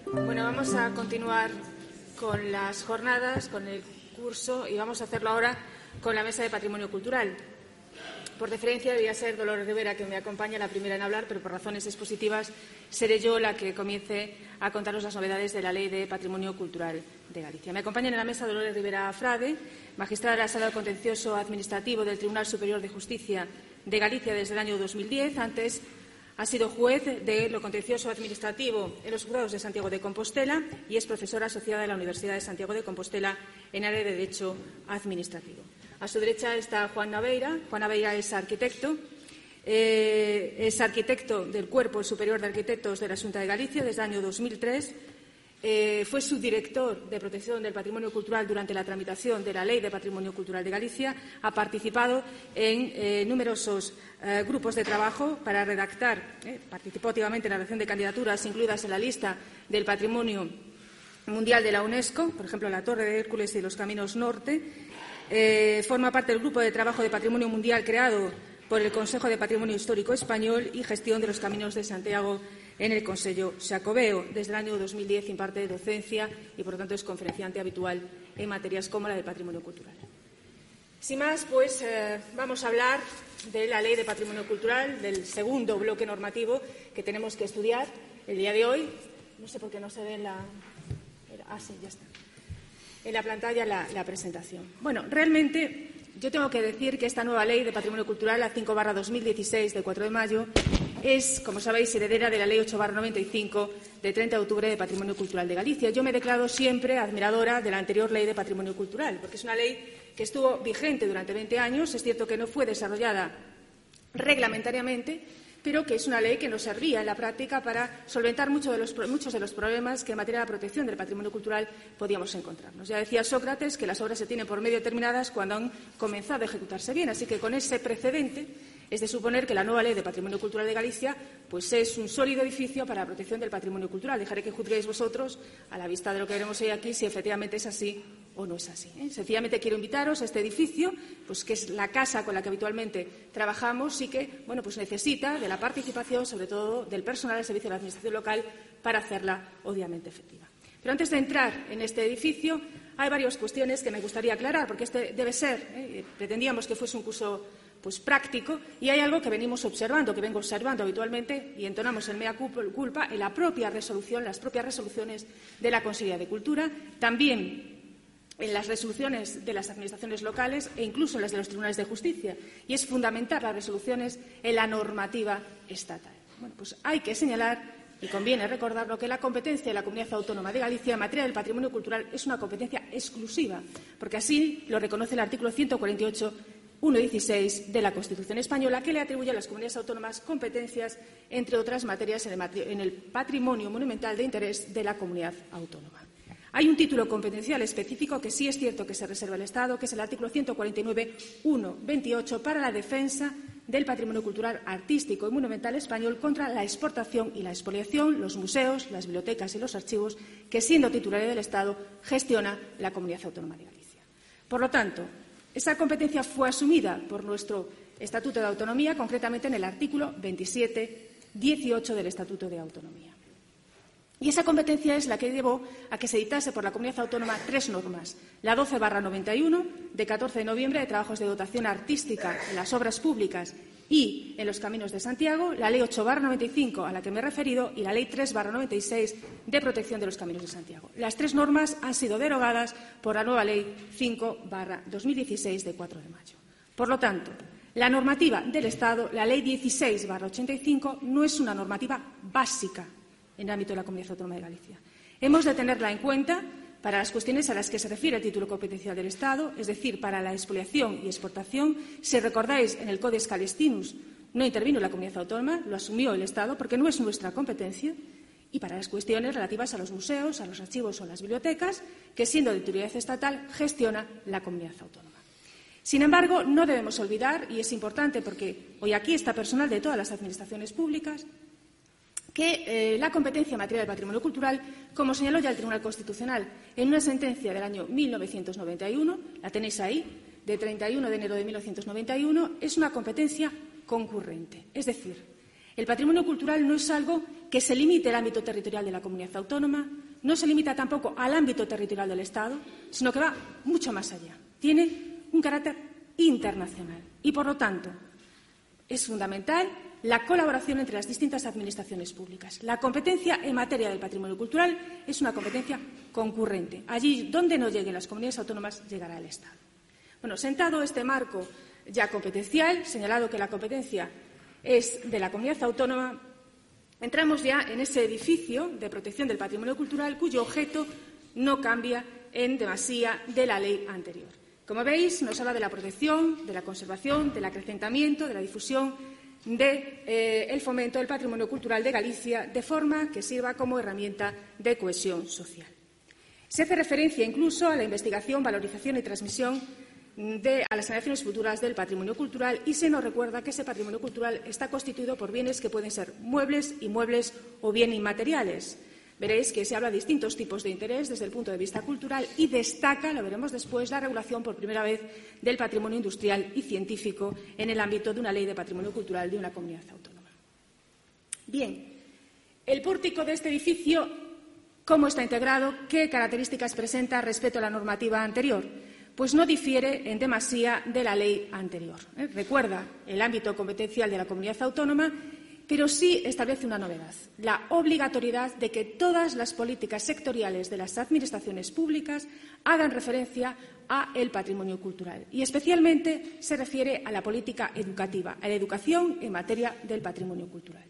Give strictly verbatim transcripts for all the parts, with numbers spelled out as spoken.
Bueno, vamos a continuar con las jornadas, con el curso, y vamos a hacerlo ahora con la Mesa de Patrimonio Cultural. Por deferencia debía ser Dolores Rivera que me acompaña, la primera en hablar, pero por razones expositivas seré yo la que comience a contaros las novedades de la Ley de Patrimonio Cultural de Galicia. Me acompañan en la mesa Dolores Rivera Frade, magistrada de la Sala Contencioso Administrativo del Tribunal Superior de Justicia de Galicia desde el año dos mil diez. Antes ha sido juez de lo contencioso administrativo en los juzgados de Santiago de Compostela y es profesora asociada de la Universidad de Santiago de Compostela en área de Derecho Administrativo. A su derecha está Juan Naveira. Juan Naveira es arquitecto, eh, es arquitecto del Cuerpo Superior de Arquitectos de la Xunta de Galicia desde el año dos mil tres. Eh, fue subdirector de Protección del Patrimonio Cultural durante la tramitación de la Ley de Patrimonio Cultural de Galicia. Ha participado en eh, numerosos eh, grupos de trabajo para redactar, eh, participó activamente en la redacción de candidaturas incluidas en la lista del Patrimonio Mundial de la UNESCO, por ejemplo, la Torre de Hércules y los Caminos Norte. Eh, forma parte del Grupo de Trabajo de Patrimonio Mundial creado por el Consejo de Patrimonio Histórico Español y gestión de los Caminos de Santiago en el Consello Xacobeo. Desde el año dos mil diez imparte docencia y, por lo tanto, es conferenciante habitual en materias como la de patrimonio cultural. Sin más, pues eh, vamos a hablar de la Ley de Patrimonio Cultural, del segundo bloque normativo que tenemos que estudiar el día de hoy. No sé por qué no se ve en la... Ah, sí, ya está. En la pantalla la, la presentación. Bueno, realmente yo tengo que decir que esta nueva Ley de Patrimonio Cultural, la cinco barra dos mil dieciséis, de cuatro de mayo, es, como sabéis, heredera de la Ley ocho barra noventa y cinco, de treinta de octubre de Patrimonio Cultural de Galicia. Yo me he declarado siempre admiradora de la anterior Ley de Patrimonio Cultural, porque es una ley que estuvo vigente durante veinte años. Es cierto que no fue desarrollada reglamentariamente, pero que es una ley que nos servía en la práctica para solventar mucho de los, muchos de los problemas que en materia de protección del patrimonio cultural podíamos encontrarnos. Ya decía Sócrates que las obras se tienen por medio terminadas cuando han comenzado a ejecutarse bien, así que con ese precedente es de suponer que la nueva Ley de Patrimonio Cultural de Galicia pues es un sólido edificio para la protección del patrimonio cultural. Dejaré que juzguéis vosotros, a la vista de lo que veremos hoy aquí, si efectivamente es así o no es así. ¿eh? Sencillamente quiero invitaros a este edificio, pues que es la casa con la que habitualmente trabajamos y que bueno, pues necesita de la participación, sobre todo del personal del servicio de la Administración local, para hacerla obviamente efectiva. Pero antes de entrar en este edificio, hay varias cuestiones que me gustaría aclarar, porque este debe ser, ¿eh? pretendíamos que fuese un curso pues práctico, y hay algo que venimos observando, que vengo observando habitualmente, y entonamos el mea culpa en la propia resolución, las propias resoluciones de la Consejería de Cultura, también en las resoluciones de las administraciones locales e incluso en las de los tribunales de justicia, y es fundamental las resoluciones en la normativa estatal. Bueno, pues hay que señalar, y conviene recordarlo, que la competencia de la Comunidad Autónoma de Galicia en materia del patrimonio cultural es una competencia exclusiva, porque así lo reconoce el artículo ciento cuarenta y ocho, uno punto dieciséis de la Constitución española, que le atribuye a las comunidades autónomas competencias, entre otras materias, en el patrimonio monumental de interés de la comunidad autónoma. Hay un título competencial específico que sí es cierto que se reserva al Estado, que es el artículo ciento cuarenta y nueve, uno punto veintiocho, para la defensa del patrimonio cultural, artístico y monumental español contra la exportación y la expoliación, los museos, las bibliotecas y los archivos que, siendo titularidad del Estado, gestiona la Comunidad Autónoma de Galicia. Por lo tanto, esa competencia fue asumida por nuestro Estatuto de Autonomía, concretamente en el artículo veintisiete, dieciocho del Estatuto de Autonomía. Y esa competencia es la que llevó a que se editase por la Comunidad Autónoma tres normas. La doce barra noventa y uno, de catorce de noviembre, de trabajos de dotación artística en las obras públicas y en los caminos de Santiago, la Ley ocho barra noventa y cinco, a la que me he referido, y la Ley tres barra noventa y seis, de protección de los caminos de Santiago. Las tres normas han sido derogadas por la nueva Ley cinco barra dos mil dieciséis, de cuatro de mayo. Por lo tanto, la normativa del Estado, la Ley dieciséis barra ochenta y cinco, no es una normativa básica en el ámbito de la Comunidad Autónoma de Galicia. Hemos de tenerla en cuenta para las cuestiones a las que se refiere el título competencial del Estado, es decir, para la expoliación y exportación. Si recordáis, en el Codex Calestinus no intervino la Comunidad Autónoma, lo asumió el Estado porque no es nuestra competencia, y para las cuestiones relativas a los museos, a los archivos o a las bibliotecas, que, siendo de autoridad estatal, gestiona la Comunidad Autónoma. Sin embargo, no debemos olvidar, y es importante porque hoy aquí está personal de todas las administraciones públicas, que eh, la competencia en materia de patrimonio cultural, como señaló ya el Tribunal Constitucional en una sentencia del año mil novecientos noventa y uno, la tenéis ahí, de treinta y uno de enero de mil novecientos noventa y uno, es una competencia concurrente. Es decir, el patrimonio cultural no es algo que se limite el ámbito territorial de la comunidad autónoma, no se limita tampoco al ámbito territorial del Estado, sino que va mucho más allá. Tiene un carácter internacional y, por lo tanto, es fundamental la colaboración entre las distintas administraciones públicas. La competencia en materia del patrimonio cultural es una competencia concurrente. Allí donde no lleguen las comunidades autónomas, llegará el Estado. Bueno, sentado este marco ya competencial, señalado que la competencia es de la comunidad autónoma, entramos ya en ese edificio de protección del patrimonio cultural cuyo objeto no cambia en demasía de la ley anterior. Como veis, nos habla de la protección, de la conservación, del acrecentamiento, de la difusión, del de, eh, fomento del patrimonio cultural de Galicia, de forma que sirva como herramienta de cohesión social. Se hace referencia incluso a la investigación, valorización y transmisión de, a las generaciones futuras del patrimonio cultural y se nos recuerda que ese patrimonio cultural está constituido por bienes que pueden ser muebles, inmuebles o bien inmateriales. Veréis que se habla de distintos tipos de interés desde el punto de vista cultural y destaca, lo veremos después, la regulación por primera vez del patrimonio industrial y científico en el ámbito de una ley de patrimonio cultural de una comunidad autónoma. Bien, el pórtico de este edificio, ¿cómo está integrado? ¿Qué características presenta respecto a la normativa anterior? Pues no difiere en demasía de la ley anterior. ¿eh? Recuerda el ámbito competencial de la comunidad autónoma, pero sí establece una novedad, la obligatoriedad de que todas las políticas sectoriales de las administraciones públicas hagan referencia a el patrimonio cultural y especialmente se refiere a la política educativa, a la educación en materia del patrimonio cultural.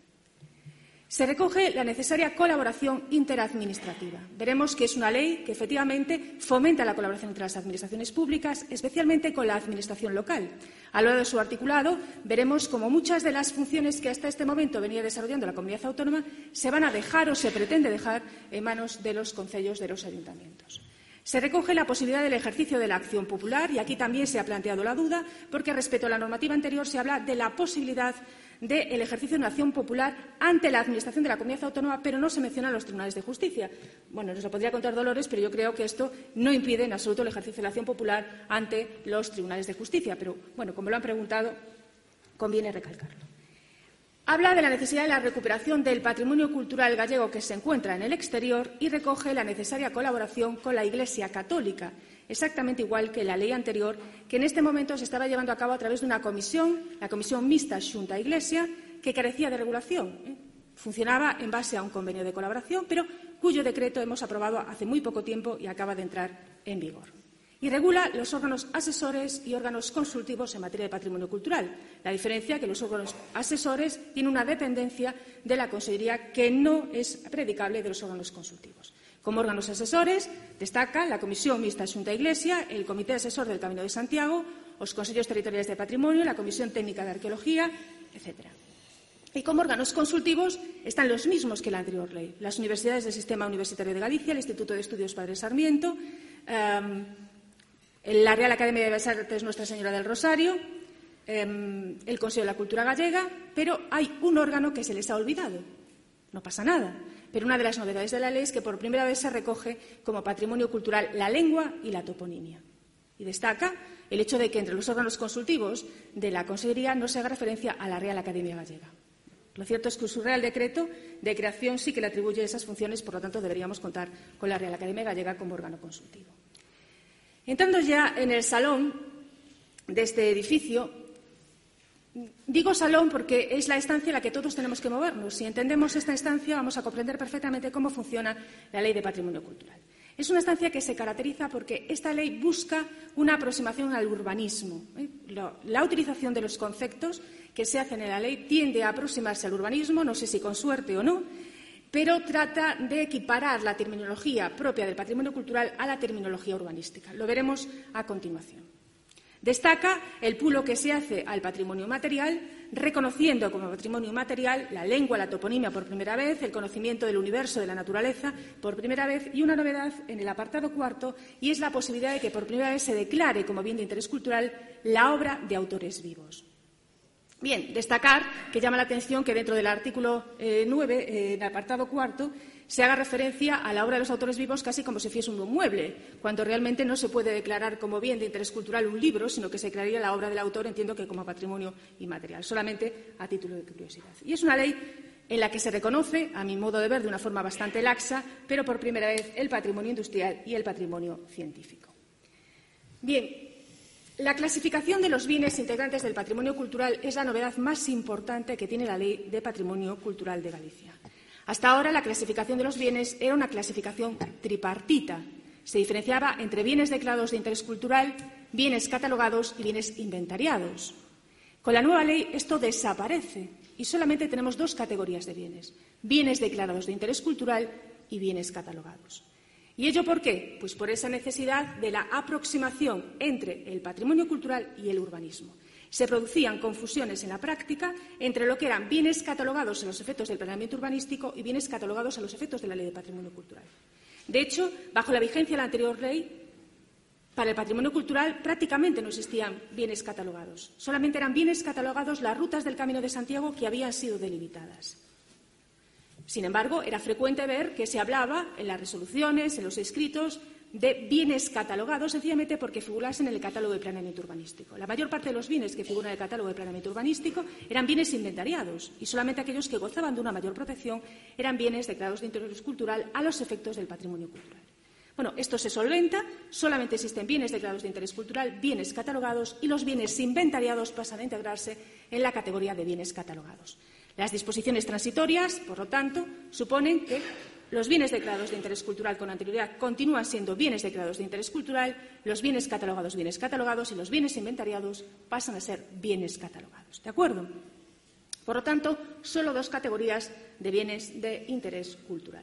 Se recoge la necesaria colaboración interadministrativa. Veremos que es una ley que efectivamente fomenta la colaboración entre las administraciones públicas, especialmente con la administración local. A lo largo de su articulado veremos cómo muchas de las funciones que hasta este momento venía desarrollando la comunidad autónoma se van a dejar o se pretende dejar en manos de los concellos, de los ayuntamientos. Se recoge la posibilidad del ejercicio de la acción popular y aquí también se ha planteado la duda porque respecto a la normativa anterior se habla de la posibilidad del ejercicio de una acción popular ante la Administración de la Comunidad Autónoma, pero no se mencionan los tribunales de justicia. Bueno, nos lo podría contar Dolores, pero yo creo que esto no impide en absoluto el ejercicio de la acción popular ante los tribunales de justicia. Pero, bueno, como lo han preguntado, conviene recalcarlo. Habla de la necesidad de la recuperación del patrimonio cultural gallego que se encuentra en el exterior y recoge la necesaria colaboración con la Iglesia católica, exactamente igual que la ley anterior, que en este momento se estaba llevando a cabo a través de una comisión, la Comisión Mixta Xunta-Iglesia, que carecía de regulación. ¿eh? Funcionaba en base a un convenio de colaboración, pero cuyo decreto hemos aprobado hace muy poco tiempo y acaba de entrar en vigor. Y regula los órganos asesores y órganos consultivos en materia de patrimonio cultural. La diferencia es que los órganos asesores tienen una dependencia de la Consellería que no es predicable de los órganos consultivos. Como órganos asesores destaca la Comisión Mixta Xunta-Iglesia, el Comité Asesor del Camino de Santiago, los Consellos Territoriales de Patrimonio, la Comisión Técnica de Arqueología, etcétera. Y como órganos consultivos están los mismos que la anterior ley. Las universidades del Sistema Universitario de Galicia, el Instituto de Estudios Padre Sarmiento, eh, la Real Academia de Bellas Artes Nuestra Señora del Rosario, eh, el Consejo de la Cultura Gallega, pero hay un órgano que se les ha olvidado. No pasa nada. Pero una de las novedades de la ley es que por primera vez se recoge como patrimonio cultural la lengua y la toponimia. Y destaca el hecho de que entre los órganos consultivos de la Consellería no se haga referencia a la Real Academia Gallega. Lo cierto es que su Real Decreto de creación sí que le atribuye esas funciones, por lo tanto deberíamos contar con la Real Academia Gallega como órgano consultivo. Entrando ya en el salón de este edificio, digo salón porque es la estancia en la que todos tenemos que movernos. Si entendemos esta instancia, vamos a comprender perfectamente cómo funciona la Ley de Patrimonio Cultural. Es una estancia que se caracteriza porque esta ley busca una aproximación al urbanismo. ¿eh? La utilización de los conceptos que se hacen en la ley tiende a aproximarse al urbanismo, no sé si con suerte o no, pero trata de equiparar la terminología propia del patrimonio cultural a la terminología urbanística. Lo veremos a continuación. Destaca el pulo que se hace al patrimonio material, reconociendo como patrimonio material la lengua, la toponimia por primera vez, el conocimiento del universo, de la naturaleza por primera vez y una novedad en el apartado cuarto, y es la posibilidad de que por primera vez se declare como bien de interés cultural la obra de autores vivos. Bien, destacar que llama la atención que dentro del artículo eh, nueve, eh, en el apartado cuarto, se haga referencia a la obra de los autores vivos casi como si fuese un mueble, cuando realmente no se puede declarar como bien de interés cultural un libro, sino que se declararía la obra del autor, entiendo que como patrimonio inmaterial, solamente a título de curiosidad. Y es una ley en la que se reconoce, a mi modo de ver, de una forma bastante laxa, pero por primera vez el patrimonio industrial y el patrimonio científico. Bien, la clasificación de los bienes integrantes del patrimonio cultural es la novedad más importante que tiene la Ley de Patrimonio Cultural de Galicia. Hasta ahora, la clasificación de los bienes era una clasificación tripartita. Se diferenciaba entre bienes declarados de interés cultural, bienes catalogados y bienes inventariados. Con la nueva ley esto desaparece y solamente tenemos dos categorías de bienes: bienes declarados de interés cultural y bienes catalogados. ¿Y ello por qué? Pues por esa necesidad de la aproximación entre el patrimonio cultural y el urbanismo. Se producían confusiones en la práctica entre lo que eran bienes catalogados a los efectos del planeamiento urbanístico y bienes catalogados a los efectos de la Ley de Patrimonio Cultural. De hecho, bajo la vigencia de la anterior ley, para el patrimonio cultural prácticamente no existían bienes catalogados. Solamente eran bienes catalogados las rutas del Camino de Santiago que habían sido delimitadas. Sin embargo, era frecuente ver que se hablaba en las resoluciones, en los escritos, de bienes catalogados, sencillamente porque figurasen en el catálogo de planeamiento urbanístico. La mayor parte de los bienes que figuran en el catálogo de planeamiento urbanístico eran bienes inventariados y solamente aquellos que gozaban de una mayor protección eran bienes declarados de interés cultural a los efectos del patrimonio cultural. Bueno, esto se solventa, solamente existen bienes declarados de interés cultural, bienes catalogados y los bienes inventariados pasan a integrarse en la categoría de bienes catalogados. Las disposiciones transitorias, por lo tanto, suponen que los bienes declarados de interés cultural con anterioridad continúan siendo bienes declarados de interés cultural, los bienes catalogados, bienes catalogados y los bienes inventariados pasan a ser bienes catalogados. ¿De acuerdo? Por lo tanto, solo dos categorías de bienes de interés cultural.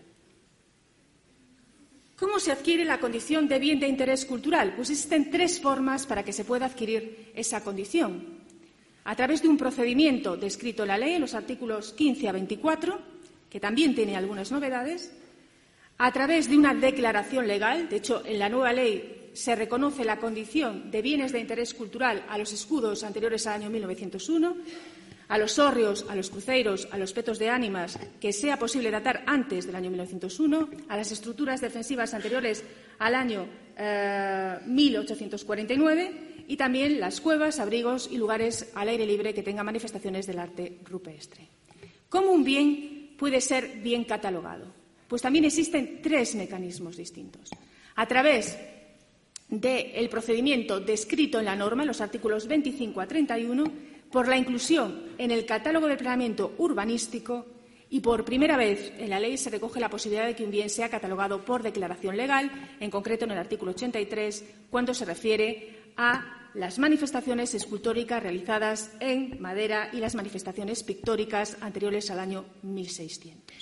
¿Cómo se adquiere la condición de bien de interés cultural? Pues existen tres formas para que se pueda adquirir esa condición. A través de un procedimiento descrito en la ley, en los artículos quince a veinticuatro, que también tiene algunas novedades, a través de una declaración legal. De hecho, en la nueva ley se reconoce la condición de bienes de interés cultural a los escudos anteriores al año mil novecientos uno, a los hórreos, a los cruceiros, a los petos de ánimas que sea posible datar antes del año mil novecientos uno, a las estructuras defensivas anteriores al año eh, mil ochocientos cuarenta y nueve y también las cuevas, abrigos y lugares al aire libre que tengan manifestaciones del arte rupestre. ¿Cómo un bien puede ser bien catalogado? Pues también existen tres mecanismos distintos. A través del procedimiento descrito en la norma, en los artículos veinticinco a treinta y uno, por la inclusión en el catálogo de planeamiento urbanístico y por primera vez en la ley se recoge la posibilidad de que un bien sea catalogado por declaración legal, en concreto en el artículo ochenta y tres, cuando se refiere a las manifestaciones escultóricas realizadas en madera y las manifestaciones pictóricas anteriores al año mil seiscientos.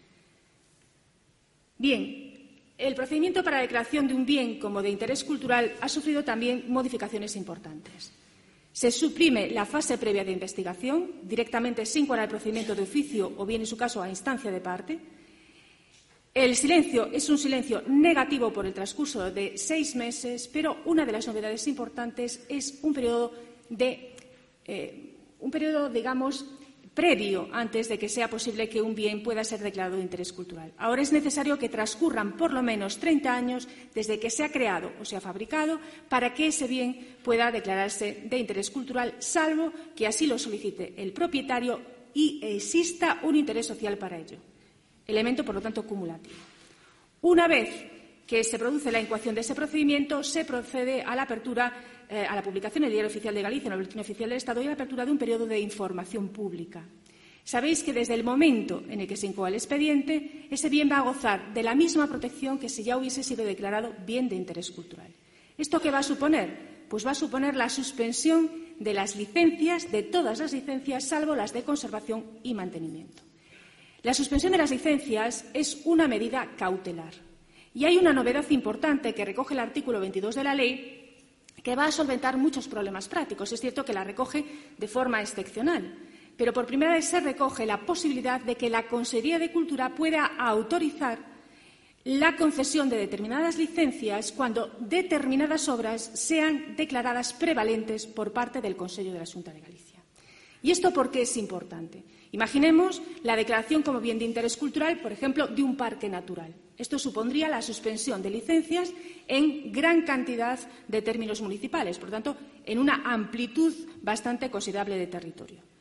Bien, el procedimiento para la declaración de un bien como de interés cultural ha sufrido también modificaciones importantes. Se suprime la fase previa de investigación, directamente sin colar el procedimiento de oficio o bien, en su caso, a instancia de parte. El silencio es un silencio negativo por el transcurso de seis meses, pero una de las novedades importantes es un periodo, de, eh, un periodo, digamos, previo antes de que sea posible que un bien pueda ser declarado de interés cultural. Ahora es necesario que transcurran por lo menos treinta años desde que se ha creado o se ha fabricado para que ese bien pueda declararse de interés cultural, salvo que así lo solicite el propietario y exista un interés social para ello. Elemento, por lo tanto, cumulativo. Una vez que se produce la incoación de ese procedimiento, se procede a la apertura, eh, a la publicación en el Diario Oficial de Galicia, en el Boletín Oficial del Estado, y a la apertura de un periodo de información pública. Sabéis que desde el momento en el que se incoa el expediente, ese bien va a gozar de la misma protección que si ya hubiese sido declarado bien de interés cultural. ¿Esto qué va a suponer? Pues va a suponer la suspensión de las licencias, de todas las licencias, salvo las de conservación y mantenimiento. La suspensión de las licencias es una medida cautelar. Y hay una novedad importante que recoge el artículo veintidós de la ley que va a solventar muchos problemas prácticos. Es cierto que la recoge de forma excepcional, pero por primera vez se recoge la posibilidad de que la Consejería de Cultura pueda autorizar la concesión de determinadas licencias cuando determinadas obras sean declaradas prevalentes por parte del Consejo de la Xunta de Galicia. ¿Y esto por qué es importante? Imaginemos la declaración como bien de interés cultural, por ejemplo, de un parque natural. Esto supondría la suspensión de licencias en gran cantidad de términos municipales, por tanto, en una amplitud bastante considerable de territorio.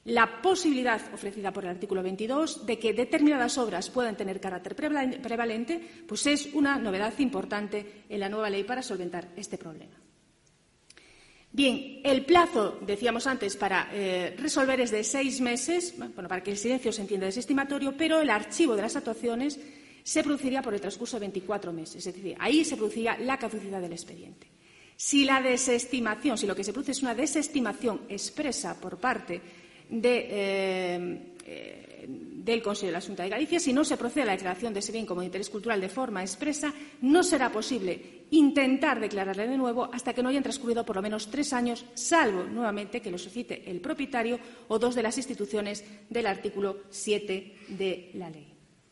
la posibilidad ofrecida por el artículo veintidós de que determinadas obras puedan tener carácter prevalente, pues es una novedad importante en la nueva ley para solventar este problema. Bien, el plazo, decíamos antes, para eh, resolver es de seis meses, bueno, para que el silencio se entienda desestimatorio, pero el archivo de las actuaciones se produciría por el transcurso de veinticuatro meses, es decir, ahí se produciría la caducidad del expediente. Si la desestimación, si lo que se produce es una desestimación expresa por parte de, eh, eh, del Consejo de la Xunta de Galicia, si no se procede a la declaración de ese bien como de interés cultural de forma expresa, no será posible intentar declararle de nuevo hasta que no hayan transcurrido por lo menos tres años, salvo nuevamente que lo suscite el propietario o dos de las instituciones del artículo siete de la ley.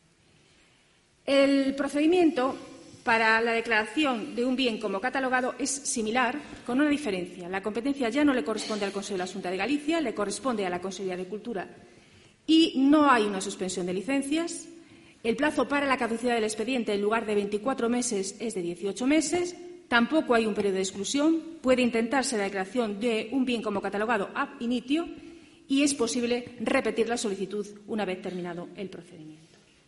El procedimiento para la declaración de un bien como catalogado es similar, con una diferencia. La competencia ya no le corresponde al Consejo de la Xunta de Galicia, le corresponde a la Consellería de Cultura y no hay una suspensión de licencias. El plazo para la caducidad del expediente, en lugar de veinticuatro meses, es de dieciocho meses. Tampoco hay un periodo de exclusión. Puede intentarse la declaración de un bien como catalogado ab initio y es posible repetir la solicitud una vez terminado el procedimiento.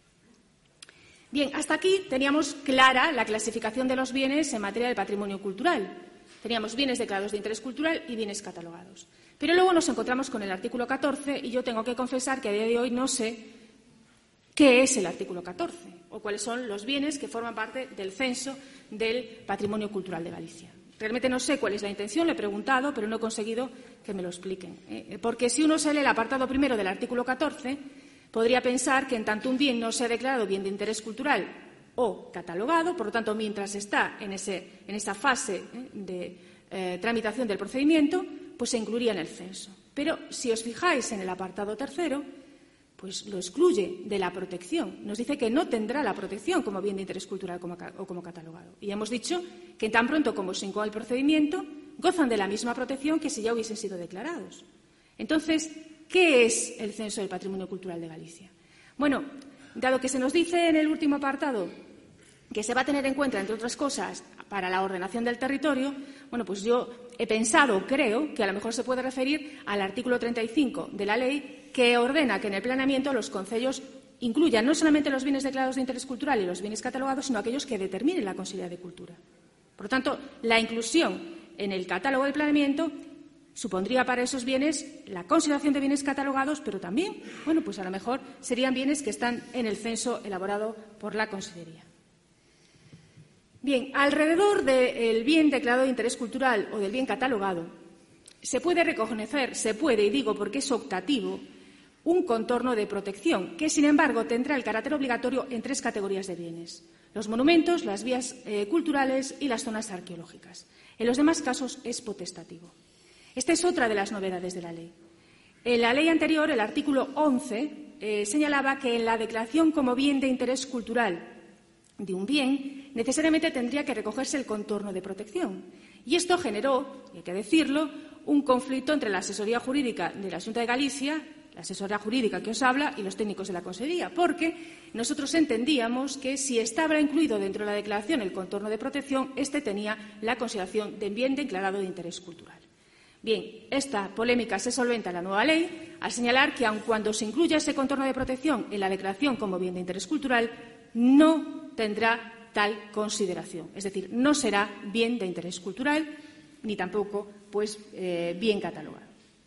Bien, hasta aquí teníamos clara la clasificación de los bienes en materia de patrimonio cultural. Teníamos bienes declarados de interés cultural y bienes catalogados. Pero luego nos encontramos con el artículo catorce y yo tengo que confesar que a día de hoy no sé qué es el artículo catorce o cuáles son los bienes que forman parte del censo del patrimonio cultural de Galicia. Realmente no sé cuál es la intención, le he preguntado, pero no he conseguido que me lo expliquen. ¿eh? Porque si uno se lee el apartado primero del artículo catorce, podría pensar que en tanto un bien no sea declarado bien de interés cultural o catalogado, por lo tanto, mientras está en, ese, en esa fase ¿eh? de eh, tramitación del procedimiento, pues se incluiría en el censo. Pero si os fijáis en el apartado tercero, pues lo excluye de la protección. Nos dice que no tendrá la protección como bien de interés cultural o como catalogado. Y hemos dicho que tan pronto como se incoa el procedimiento, gozan de la misma protección que si ya hubiesen sido declarados. Entonces, ¿qué es el censo del patrimonio cultural de Galicia? Bueno, dado que se nos dice en el último apartado que se va a tener en cuenta, entre otras cosas, para la ordenación del territorio, bueno, pues yo he pensado, creo, que a lo mejor se puede referir al artículo treinta y cinco de la ley que ordena que en el planeamiento los concellos incluyan no solamente los bienes declarados de interés cultural y los bienes catalogados, sino aquellos que determine la Consellería de Cultura. Por lo tanto, la inclusión en el catálogo del planeamiento supondría para esos bienes la consideración de bienes catalogados, pero también, bueno, pues a lo mejor serían bienes que están en el censo elaborado por la Consellería. Bien, alrededor del bien declarado de interés cultural o del bien catalogado se puede reconocer, se puede, y digo porque es optativo, un contorno de protección que, sin embargo, tendrá el carácter obligatorio en tres categorías de bienes: los monumentos, las vías eh, culturales y las zonas arqueológicas. En los demás casos es potestativo. Esta es otra de las novedades de la ley. En la ley anterior, el artículo once, eh, señalaba que en la declaración como bien de interés cultural de un bien, necesariamente tendría que recogerse el contorno de protección. Y esto generó, hay que decirlo, un conflicto entre la asesoría jurídica de la Xunta de Galicia, la asesoría jurídica que os habla, y los técnicos de la Consellería, porque nosotros entendíamos que si estaba incluido dentro de la declaración el contorno de protección, éste tenía la consideración de bien declarado de interés cultural. Bien, esta polémica se solventa en la nueva ley al señalar que, aun cuando se incluya ese contorno de protección en la declaración como bien de interés cultural, no tendrá tal consideración. Es decir, no será bien de interés cultural ni tampoco pues, eh, bien catalogado.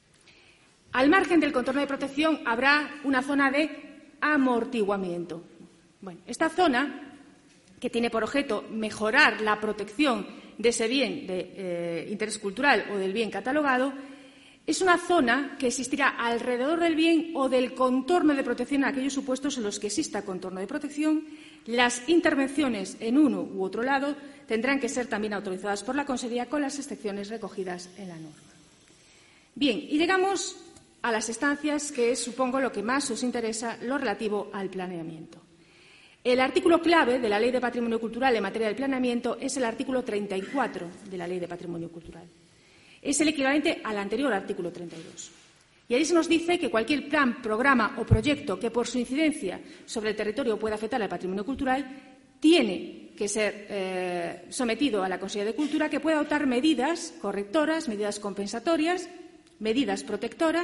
Al margen del contorno de protección habrá una zona de amortiguamiento. Bueno, esta zona, que tiene por objeto mejorar la protección de ese bien de eh, interés cultural o del bien catalogado, es una zona que existirá alrededor del bien o del contorno de protección en aquellos supuestos en los que exista contorno de protección. Las intervenciones en uno u otro lado tendrán que ser también autorizadas por la Consellería con las excepciones recogidas en la norma. Bien, y llegamos a las estancias, que es, supongo, lo que más os interesa, lo relativo al planeamiento. El artículo clave de la Ley de Patrimonio Cultural en materia de planeamiento es el artículo treinta y cuatro de la Ley de Patrimonio Cultural. Es el equivalente al anterior artículo treinta y dos. Y ahí se nos dice que cualquier plan, programa o proyecto que por su incidencia sobre el territorio pueda afectar al patrimonio cultural tiene que ser eh, sometido a la Consellería de Cultura, que pueda adoptar medidas correctoras, medidas compensatorias, medidas protectoras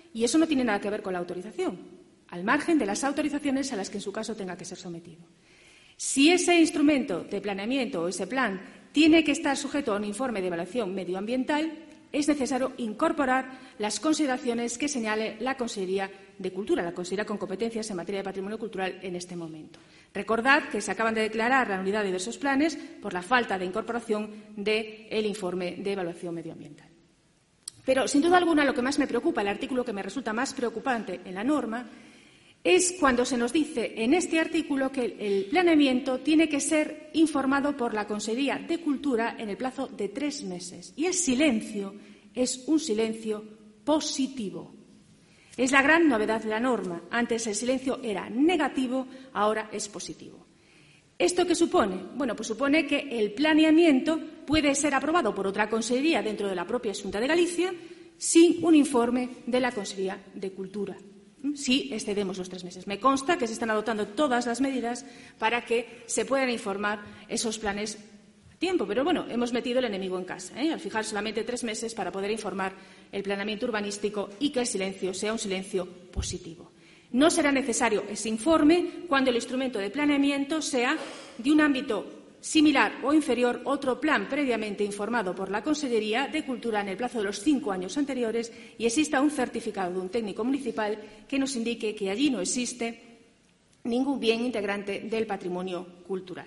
y eso no tiene nada que ver con la autorización, al margen de las autorizaciones a las que en su caso tenga que ser sometido. Si ese instrumento de planeamiento o ese plan tiene que estar sujeto a un informe de evaluación medioambiental, es necesario incorporar las consideraciones que señale la Consellería de Cultura, la Consellería con competencias en materia de patrimonio cultural en este momento. Recordad que se acaban de declarar la nulidad de diversos planes por la falta de incorporación del informe de evaluación medioambiental. Pero, sin duda alguna, lo que más me preocupa, el artículo que me resulta más preocupante en la norma, es cuando se nos dice en este artículo que el planeamiento tiene que ser informado por la Consellería de Cultura en el plazo de tres meses. Y el silencio es un silencio positivo. Es la gran novedad de la norma. Antes el silencio era negativo, ahora es positivo. ¿Esto qué supone? Bueno, pues supone que el planeamiento puede ser aprobado por otra consellería dentro de la propia Xunta de Galicia sin un informe de la Consellería de Cultura, si excedemos los tres meses. Me consta que se están adoptando todas las medidas para que se puedan informar esos planes a tiempo. Pero, bueno, hemos metido el enemigo en casa, ¿eh? al fijar solamente tres meses para poder informar el planeamiento urbanístico y que el silencio sea un silencio positivo. No será necesario ese informe cuando el instrumento de planeamiento sea de un ámbito similar o inferior otro plan previamente informado por la Consellería de Cultura en el plazo de los cinco años anteriores y exista un certificado de un técnico municipal que nos indique que allí no existe ningún bien integrante del patrimonio cultural.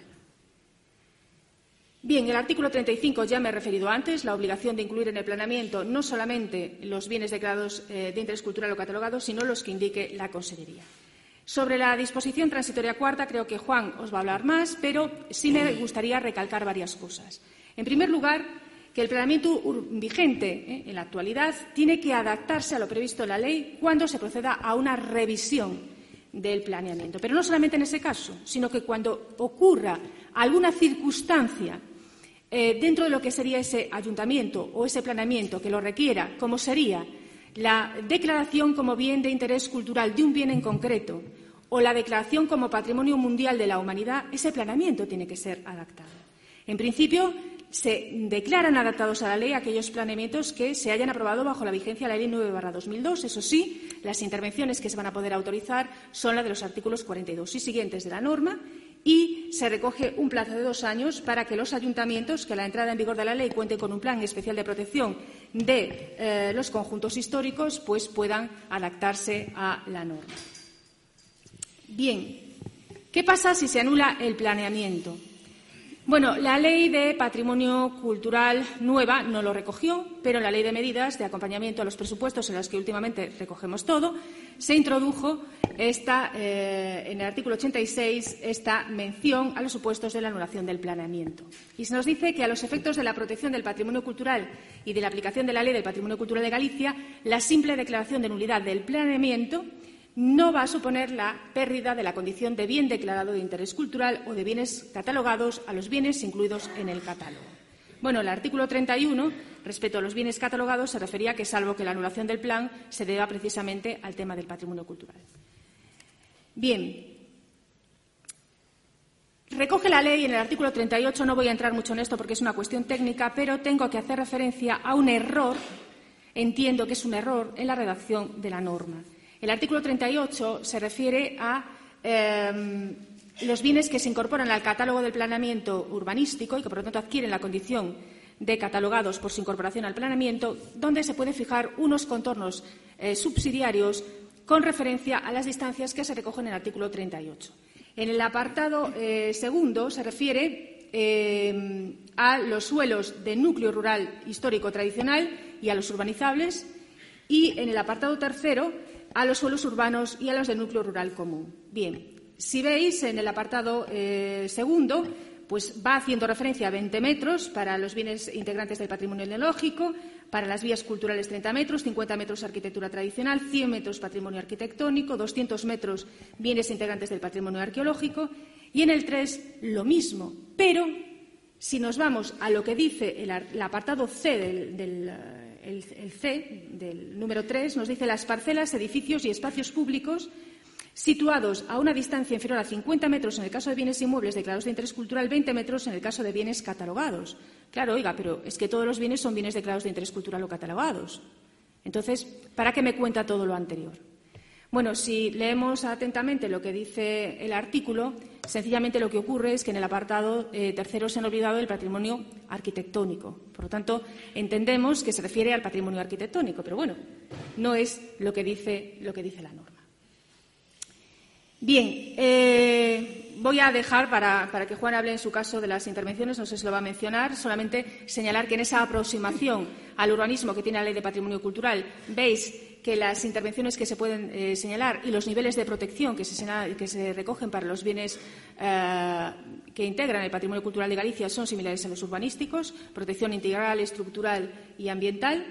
Bien, el artículo treinta y cinco ya me he referido antes, la obligación de incluir en el planeamiento no solamente los bienes declarados eh, de interés cultural o catalogados, sino los que indique la Consellería. Sobre la disposición transitoria cuarta, creo que Juan os va a hablar más, pero sí me gustaría recalcar varias cosas. En primer lugar, que el planeamiento vigente ¿eh? en la actualidad tiene que adaptarse a lo previsto en la ley cuando se proceda a una revisión del planeamiento. Pero no solamente en ese caso, sino que cuando ocurra alguna circunstancia eh, dentro de lo que sería ese ayuntamiento o ese planeamiento que lo requiera, como sería la declaración como bien de interés cultural de un bien en concreto o la declaración como patrimonio mundial de la humanidad, ese planeamiento tiene que ser adaptado. En principio, se declaran adaptados a la ley aquellos planeamientos que se hayan aprobado bajo la vigencia de la Ley nueve barra dos mil dos. Eso sí, las intervenciones que se van a poder autorizar son las de los artículos cuarenta y dos y siguientes de la norma y se recoge un plazo de dos años para que los ayuntamientos, que a la entrada en vigor de la ley cuenten con un plan especial de protección de eh, los conjuntos históricos, pues puedan adaptarse a la norma. Bien, ¿qué pasa si se anula el planeamiento? Bueno, la Ley de Patrimonio Cultural nueva no lo recogió, pero en la Ley de Medidas de Acompañamiento a los Presupuestos, en las que últimamente recogemos todo, se introdujo esta, eh, en el artículo ochenta y seis esta mención a los supuestos de la anulación del planeamiento. Y se nos dice que a los efectos de la protección del patrimonio cultural y de la aplicación de la Ley del Patrimonio Cultural de Galicia, la simple declaración de nulidad del planeamiento no va a suponer la pérdida de la condición de bien declarado de interés cultural o de bienes catalogados a los bienes incluidos en el catálogo. Bueno, el artículo treinta y uno, respecto a los bienes catalogados, se refería a que, salvo que la anulación del plan se deba precisamente al tema del patrimonio cultural. Bien, recoge la ley en el artículo treinta y ocho, no voy a entrar mucho en esto porque es una cuestión técnica, pero tengo que hacer referencia a un error, entiendo que es un error, en la redacción de la norma. El artículo treinta y ocho se refiere a eh, los bienes que se incorporan al catálogo del planeamiento urbanístico y que, por lo tanto, adquieren la condición de catalogados por su incorporación al planeamiento, donde se pueden fijar unos contornos eh, subsidiarios con referencia a las distancias que se recogen en el artículo treinta y ocho. En el apartado eh, segundo se refiere eh, a los suelos de núcleo rural histórico tradicional y a los urbanizables, y en el apartado tercero a los suelos urbanos y a los de núcleo rural común. Bien, si veis en el apartado eh, segundo, pues va haciendo referencia a veinte metros para los bienes integrantes del patrimonio etnológico, para las vías culturales treinta metros, cincuenta metros arquitectura tradicional, cien metros patrimonio arquitectónico, doscientos metros bienes integrantes del patrimonio arqueológico, y en el tres lo mismo. Pero si nos vamos a lo que dice el, el apartado C del, del El, el C del número tres, nos dice las parcelas, edificios y espacios públicos situados a una distancia inferior a cincuenta metros en el caso de bienes inmuebles declarados de interés cultural, veinte metros en el caso de bienes catalogados. Claro, oiga, pero es que todos los bienes son bienes declarados de interés cultural o catalogados. Entonces, ¿para qué me cuenta todo lo anterior? Bueno, si leemos atentamente lo que dice el artículo, sencillamente lo que ocurre es que en el apartado eh, tercero se han olvidado el patrimonio arquitectónico. Por lo tanto, entendemos que se refiere al patrimonio arquitectónico, pero bueno, no es lo que dice, lo que dice la norma. Bien, eh, voy a dejar para, para que Juan hable en su caso de las intervenciones, no sé si lo va a mencionar, solamente señalar que en esa aproximación al urbanismo que tiene la Ley de Patrimonio Cultural veis que las intervenciones que se pueden eh, señalar y los niveles de protección que se, señala, que se recogen para los bienes eh, que integran el patrimonio cultural de Galicia son similares a los urbanísticos, protección integral, estructural y ambiental.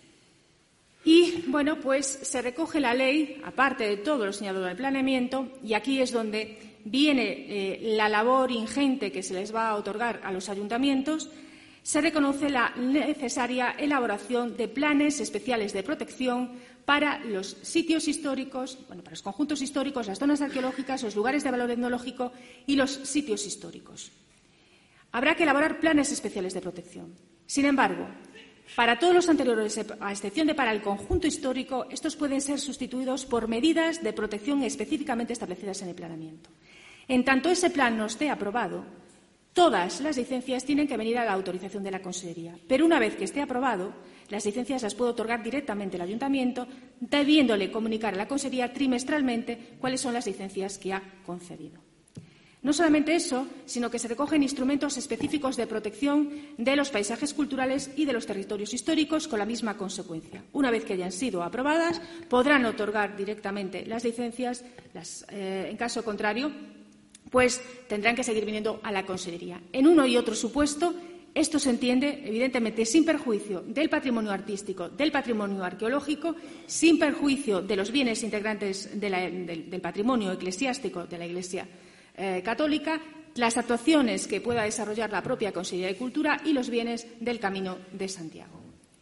Y, bueno, pues se recoge la ley, aparte de todo lo señalado en el planeamiento, y aquí es donde viene eh, la labor ingente que se les va a otorgar a los ayuntamientos. Se reconoce la necesaria elaboración de planes especiales de protección para los sitios históricos, bueno, para los conjuntos históricos, las zonas arqueológicas, los lugares de valor etnológico y los sitios históricos. Habrá que elaborar planes especiales de protección. Sin embargo, para todos los anteriores, a excepción de para el conjunto histórico, estos pueden ser sustituidos por medidas de protección específicamente establecidas en el planeamiento. En tanto ese plan no esté aprobado, todas las licencias tienen que venir a la autorización de la Consellería. Pero una vez que esté aprobado, las licencias las puede otorgar directamente el Ayuntamiento, debiéndole comunicar a la Consellería trimestralmente cuáles son las licencias que ha concedido. No solamente eso, sino que se recogen instrumentos específicos de protección de los paisajes culturales y de los territorios históricos con la misma consecuencia. Una vez que hayan sido aprobadas, podrán otorgar directamente las licencias. Las, eh, en caso contrario, pues tendrán que seguir viniendo a la Consellería. En uno y otro supuesto, esto se entiende, evidentemente, sin perjuicio del patrimonio artístico, del patrimonio arqueológico, sin perjuicio de los bienes integrantes de la, del, del patrimonio eclesiástico de la Iglesia Eh, católica, las actuaciones que pueda desarrollar la propia Consellería de Cultura y los bienes del Camino de Santiago.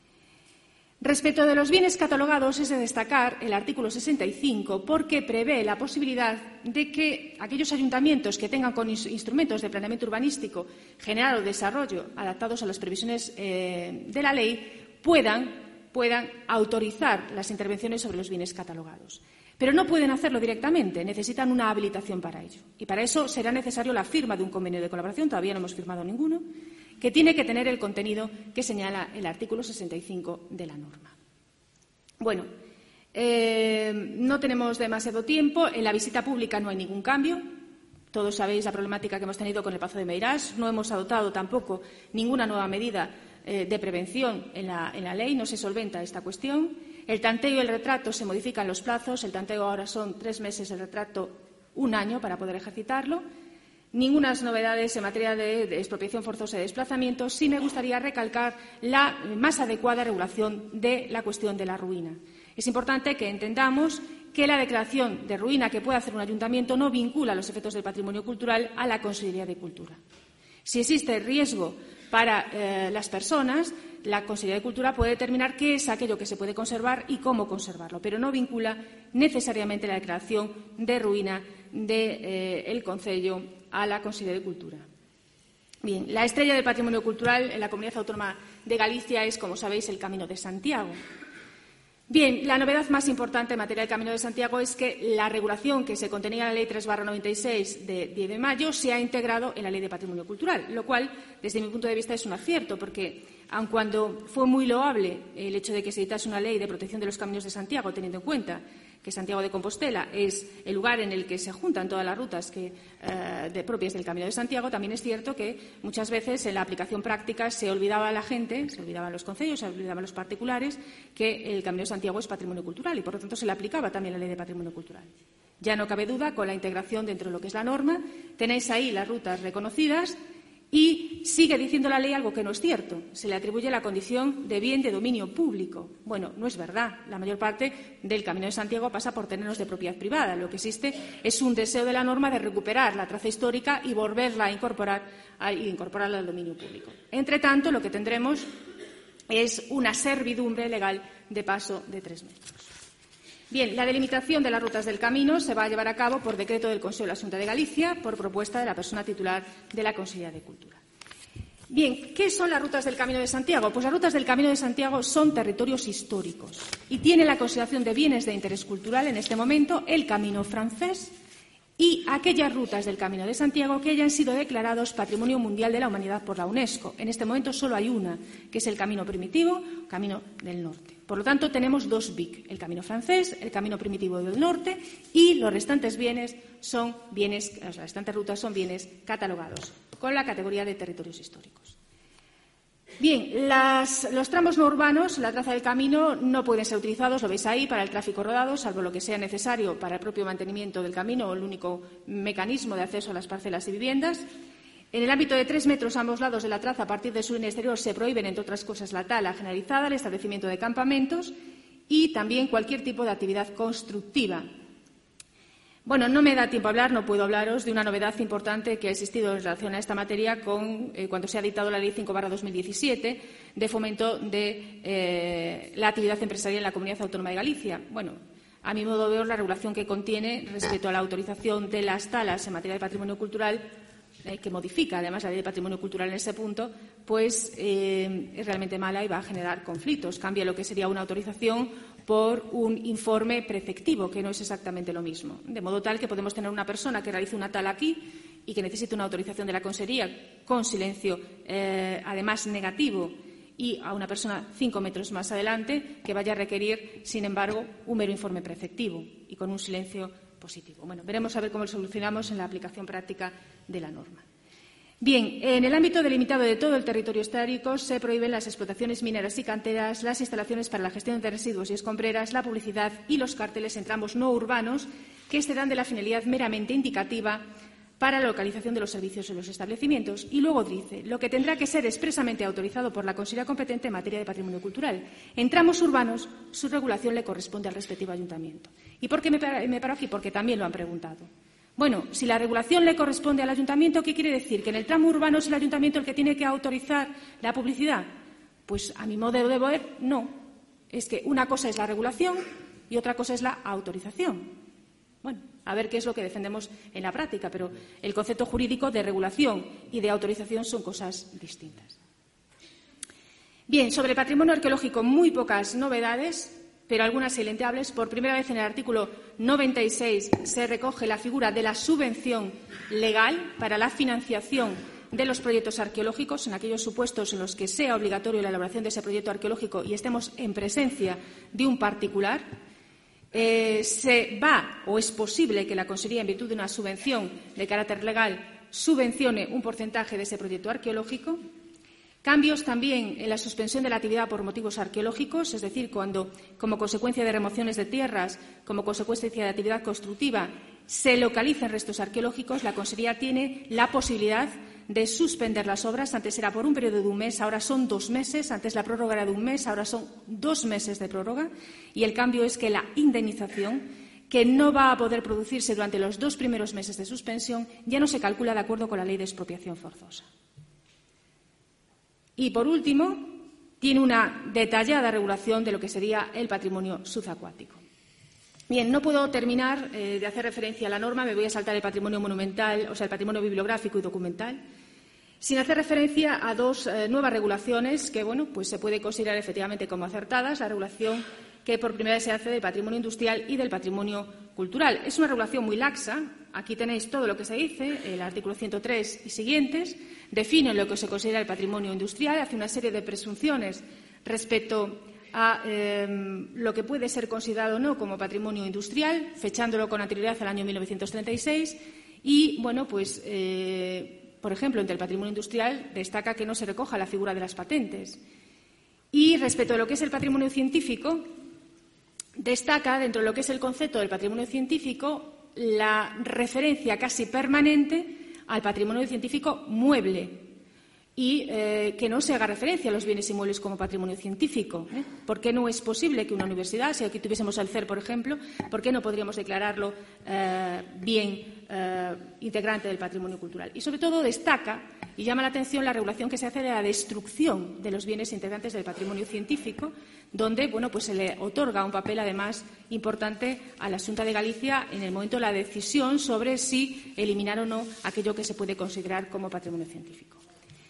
Respecto de los bienes catalogados, es de destacar el artículo sesenta y cinco porque prevé la posibilidad de que aquellos ayuntamientos que tengan con instrumentos de planeamiento urbanístico general o desarrollo adaptados a las previsiones eh, de la ley puedan, puedan autorizar las intervenciones sobre los bienes catalogados. Pero no pueden hacerlo directamente, necesitan una habilitación para ello. Y para eso será necesario la firma de un convenio de colaboración, todavía no hemos firmado ninguno, que tiene que tener el contenido que señala el artículo sesenta y cinco de la norma. Bueno, eh, no tenemos demasiado tiempo. En la visita pública no hay ningún cambio. Todos sabéis la problemática que hemos tenido con el Pazo de Meirás. No hemos adoptado tampoco ninguna nueva medida eh, de prevención en la, en la ley. No se solventa esta cuestión. El tanteo y el retrato se modifican los plazos. El tanteo ahora son tres meses, el retrato un año para poder ejercitarlo. Ningunas novedades en materia de, de expropiación forzosa de desplazamientos. Sí me gustaría recalcar la más adecuada regulación de la cuestión de la ruina. Es importante que entendamos que la declaración de ruina que puede hacer un ayuntamiento no vincula los efectos del patrimonio cultural a la Consellería de Cultura. Si existe riesgo para eh, las personas, la Consellería de Cultura puede determinar qué es aquello que se puede conservar y cómo conservarlo, pero no vincula necesariamente la declaración de ruina del eh, Concello a la Consellería de Cultura. Bien, la estrella del patrimonio cultural en la Comunidad Autónoma de Galicia es, como sabéis, el Camino de Santiago. Bien, la novedad más importante en materia del Camino de Santiago es que la regulación que se contenía en la Ley tres barra noventa y seis de diez de mayo se ha integrado en la Ley de Patrimonio Cultural, lo cual, desde mi punto de vista, es un acierto, porque aun cuando fue muy loable el hecho de que se editase una ley de protección de los caminos de Santiago, teniendo en cuenta que Santiago de Compostela es el lugar en el que se juntan todas las rutas que, eh, de, propias del Camino de Santiago, también es cierto que muchas veces en la aplicación práctica se olvidaba a la gente, se olvidaban los concellos, se olvidaban los particulares, que el Camino de Santiago es patrimonio cultural y, por lo tanto, se le aplicaba también la Ley de Patrimonio Cultural. Ya no cabe duda, con la integración dentro de lo que es la norma, tenéis ahí las rutas reconocidas. Y sigue diciendo la ley algo que no es cierto. Se le atribuye la condición de bien de dominio público. Bueno, no es verdad. La mayor parte del Camino de Santiago pasa por terrenos de propiedad privada. Lo que existe es un deseo de la norma de recuperar la traza histórica y volverla a incorporar, a incorporarla al dominio público. Entre tanto, lo que tendremos es una servidumbre legal de paso de tres metros. Bien, la delimitación de las rutas del camino se va a llevar a cabo por decreto del Consejo de la Xunta de Galicia, por propuesta de la persona titular de la Consellería de Cultura. Bien, ¿qué son las rutas del Camino de Santiago? Pues las rutas del Camino de Santiago son territorios históricos y tienen la consideración de bienes de interés cultural en este momento el Camino francés y aquellas rutas del Camino de Santiago que hayan sido declarados Patrimonio Mundial de la Humanidad por la UNESCO. En este momento solo hay una, que es el Camino Primitivo, Camino del Norte. Por lo tanto, tenemos dos B I C, el Camino francés, el Camino Primitivo del Norte, y los restantes bienes son bienes, las restantes rutas son bienes catalogados con la categoría de territorios históricos. Bien, las, los tramos no urbanos, la traza del camino, no pueden ser utilizados, lo veis ahí, para el tráfico rodado, salvo lo que sea necesario para el propio mantenimiento del camino o el único mecanismo de acceso a las parcelas y viviendas. En el ámbito de tres metros a ambos lados de la traza, a partir de su línea exterior, se prohíben, entre otras cosas, la tala generalizada, el establecimiento de campamentos y también cualquier tipo de actividad constructiva. Bueno, no me da tiempo a hablar, no puedo hablaros de una novedad importante que ha existido en relación a esta materia con, eh, cuando se ha dictado la Ley cinco barra dos mil diecisiete de fomento de eh, la actividad empresarial en la Comunidad Autónoma de Galicia. Bueno, a mi modo de ver, la regulación que contiene respecto a la autorización de las talas en materia de patrimonio cultural, eh, que modifica además la Ley de Patrimonio Cultural en ese punto, pues eh, es realmente mala y va a generar conflictos. Cambia lo que sería una autorización por un informe preceptivo, que no es exactamente lo mismo. De modo tal que podemos tener una persona que realice una tala aquí y que necesite una autorización de la Consejería con silencio, eh, además negativo, y a una persona cinco metros más adelante que vaya a requerir, sin embargo, un mero informe preceptivo y con un silencio positivo. Bueno, veremos a ver cómo lo solucionamos en la aplicación práctica de la norma. Bien, en el ámbito delimitado de todo el territorio histórico se prohíben las explotaciones mineras y canteras, las instalaciones para la gestión de residuos y escombreras, la publicidad y los carteles en tramos no urbanos que excederán de la finalidad meramente indicativa para la localización de los servicios en los establecimientos. Y luego dice lo que tendrá que ser expresamente autorizado por la Consejería competente en materia de patrimonio cultural. En tramos urbanos, su regulación le corresponde al respectivo ayuntamiento. ¿Y por qué me paro aquí? Porque también lo han preguntado. Bueno, si la regulación le corresponde al ayuntamiento, ¿qué quiere decir? ¿Que en el tramo urbano es el ayuntamiento el que tiene que autorizar la publicidad? Pues a mi modo de ver, no. Es que una cosa es la regulación y otra cosa es la autorización. Bueno, a ver qué es lo que defendemos en la práctica, pero el concepto jurídico de regulación y de autorización son cosas distintas. Bien, sobre el patrimonio arqueológico, muy pocas novedades, pero algunas silenciables. Por primera vez en el artículo noventa y seis se recoge la figura de la subvención legal para la financiación de los proyectos arqueológicos en aquellos supuestos en los que sea obligatorio la elaboración de ese proyecto arqueológico y estemos en presencia de un particular. Eh, se va o es posible que la Consejería, en virtud de una subvención de carácter legal, subvencione un porcentaje de ese proyecto arqueológico. Cambios también en la suspensión de la actividad por motivos arqueológicos, es decir, cuando, como consecuencia de remociones de tierras, como consecuencia de actividad constructiva, se localicen restos arqueológicos, la Consejería tiene la posibilidad de suspender las obras. Antes era por un periodo de un mes, ahora son dos meses. Antes la prórroga era de un mes, ahora son dos meses de prórroga. Y el cambio es que la indemnización, que no va a poder producirse durante los dos primeros meses de suspensión, ya no se calcula de acuerdo con la Ley de Expropiación Forzosa. Y, por último, tiene una detallada regulación de lo que sería el patrimonio subacuático. Bien, no puedo terminar eh, de hacer referencia a la norma, me voy a saltar el patrimonio monumental, o sea, el patrimonio bibliográfico y documental, sin hacer referencia a dos eh, nuevas regulaciones que, bueno, pues se puede considerar efectivamente como acertadas. La regulación que por primera vez se hace del patrimonio industrial y del patrimonio cultural. Es una regulación muy laxa. Aquí tenéis todo lo que se dice, el artículo ciento tres y siguientes, define lo que se considera el patrimonio industrial, hace una serie de presunciones respecto a eh, lo que puede ser considerado o no como patrimonio industrial, fechándolo con anterioridad al año mil novecientos treinta y seis y, bueno, pues, eh, por ejemplo, entre el patrimonio industrial destaca que no se recoja la figura de las patentes. Y respecto a lo que es el patrimonio científico, destaca dentro de lo que es el concepto del patrimonio científico la referencia casi permanente al patrimonio científico mueble y eh, que no se haga referencia a los bienes inmuebles como patrimonio científico. ¿eh? ¿Por qué no es posible que una universidad, si aquí tuviésemos el C E R, por ejemplo, por qué no podríamos declararlo eh, bien eh, integrante del patrimonio cultural? Y, sobre todo, destaca y llama la atención la regulación que se hace de la destrucción de los bienes integrantes del patrimonio científico, donde, bueno, pues se le otorga un papel, además, importante a la Xunta de Galicia en el momento de la decisión sobre si eliminar o no aquello que se puede considerar como patrimonio científico.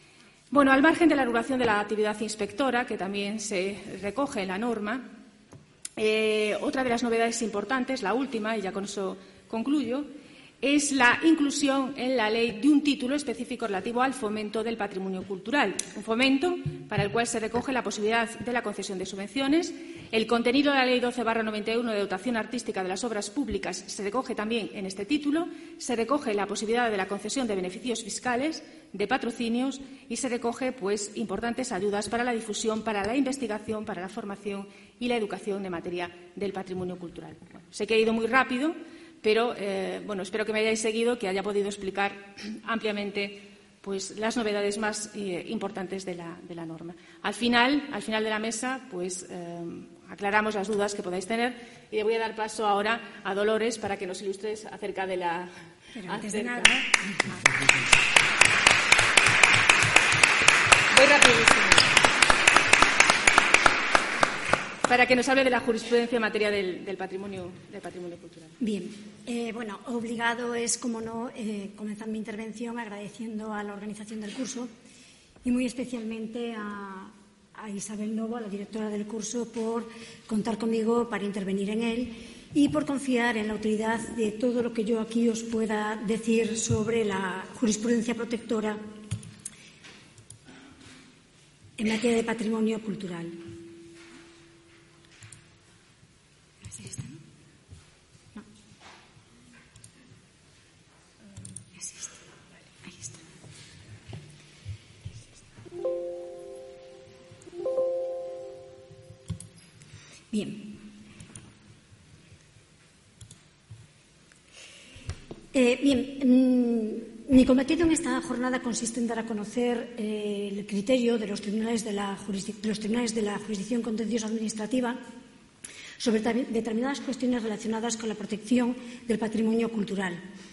Bueno, al margen de la regulación de la actividad inspectora, que también se recoge en la norma, eh, otra de las novedades importantes, la última, y ya con eso concluyo, es la inclusión en la ley de un título específico relativo al fomento del patrimonio cultural, un fomento para el cual se recoge la posibilidad de la concesión de subvenciones. El contenido de la Ley doce barra noventa y uno de dotación artística de las obras públicas se recoge también en este título, se recoge la posibilidad de la concesión de beneficios fiscales, de patrocinios y se recoge pues, importantes ayudas para la difusión, para la investigación, para la formación y la educación en materia del patrimonio cultural. Bueno, sé que he ido muy rápido, pero eh, bueno, espero que me hayáis seguido, que haya podido explicar ampliamente pues, las novedades más eh, importantes de la, de la norma. Al final, al final de la mesa, pues eh, aclaramos las dudas que podáis tener y le voy a dar paso ahora a Dolores para que nos ilustres acerca de la. Pero antes acerca... de nada. Voy rapidísimo. Para que nos hable de la jurisprudencia en materia del, del, patrimonio, del patrimonio cultural. Bien. Eh, bueno, obligado es, como no, eh, comenzar mi intervención agradeciendo a la organización del curso y muy especialmente a, a Isabel Novo, a la directora del curso, por contar conmigo para intervenir en él y por confiar en la utilidad de todo lo que yo aquí os pueda decir sobre la jurisprudencia protectora en materia de patrimonio cultural. Bien. Eh, bien, mmm, mi cometido en esta jornada consiste en dar a conocer eh, el criterio de los tribunales de la, de los tribunales de la jurisdicción contenciosa administrativa sobre determinadas cuestiones relacionadas con la protección del patrimonio cultural.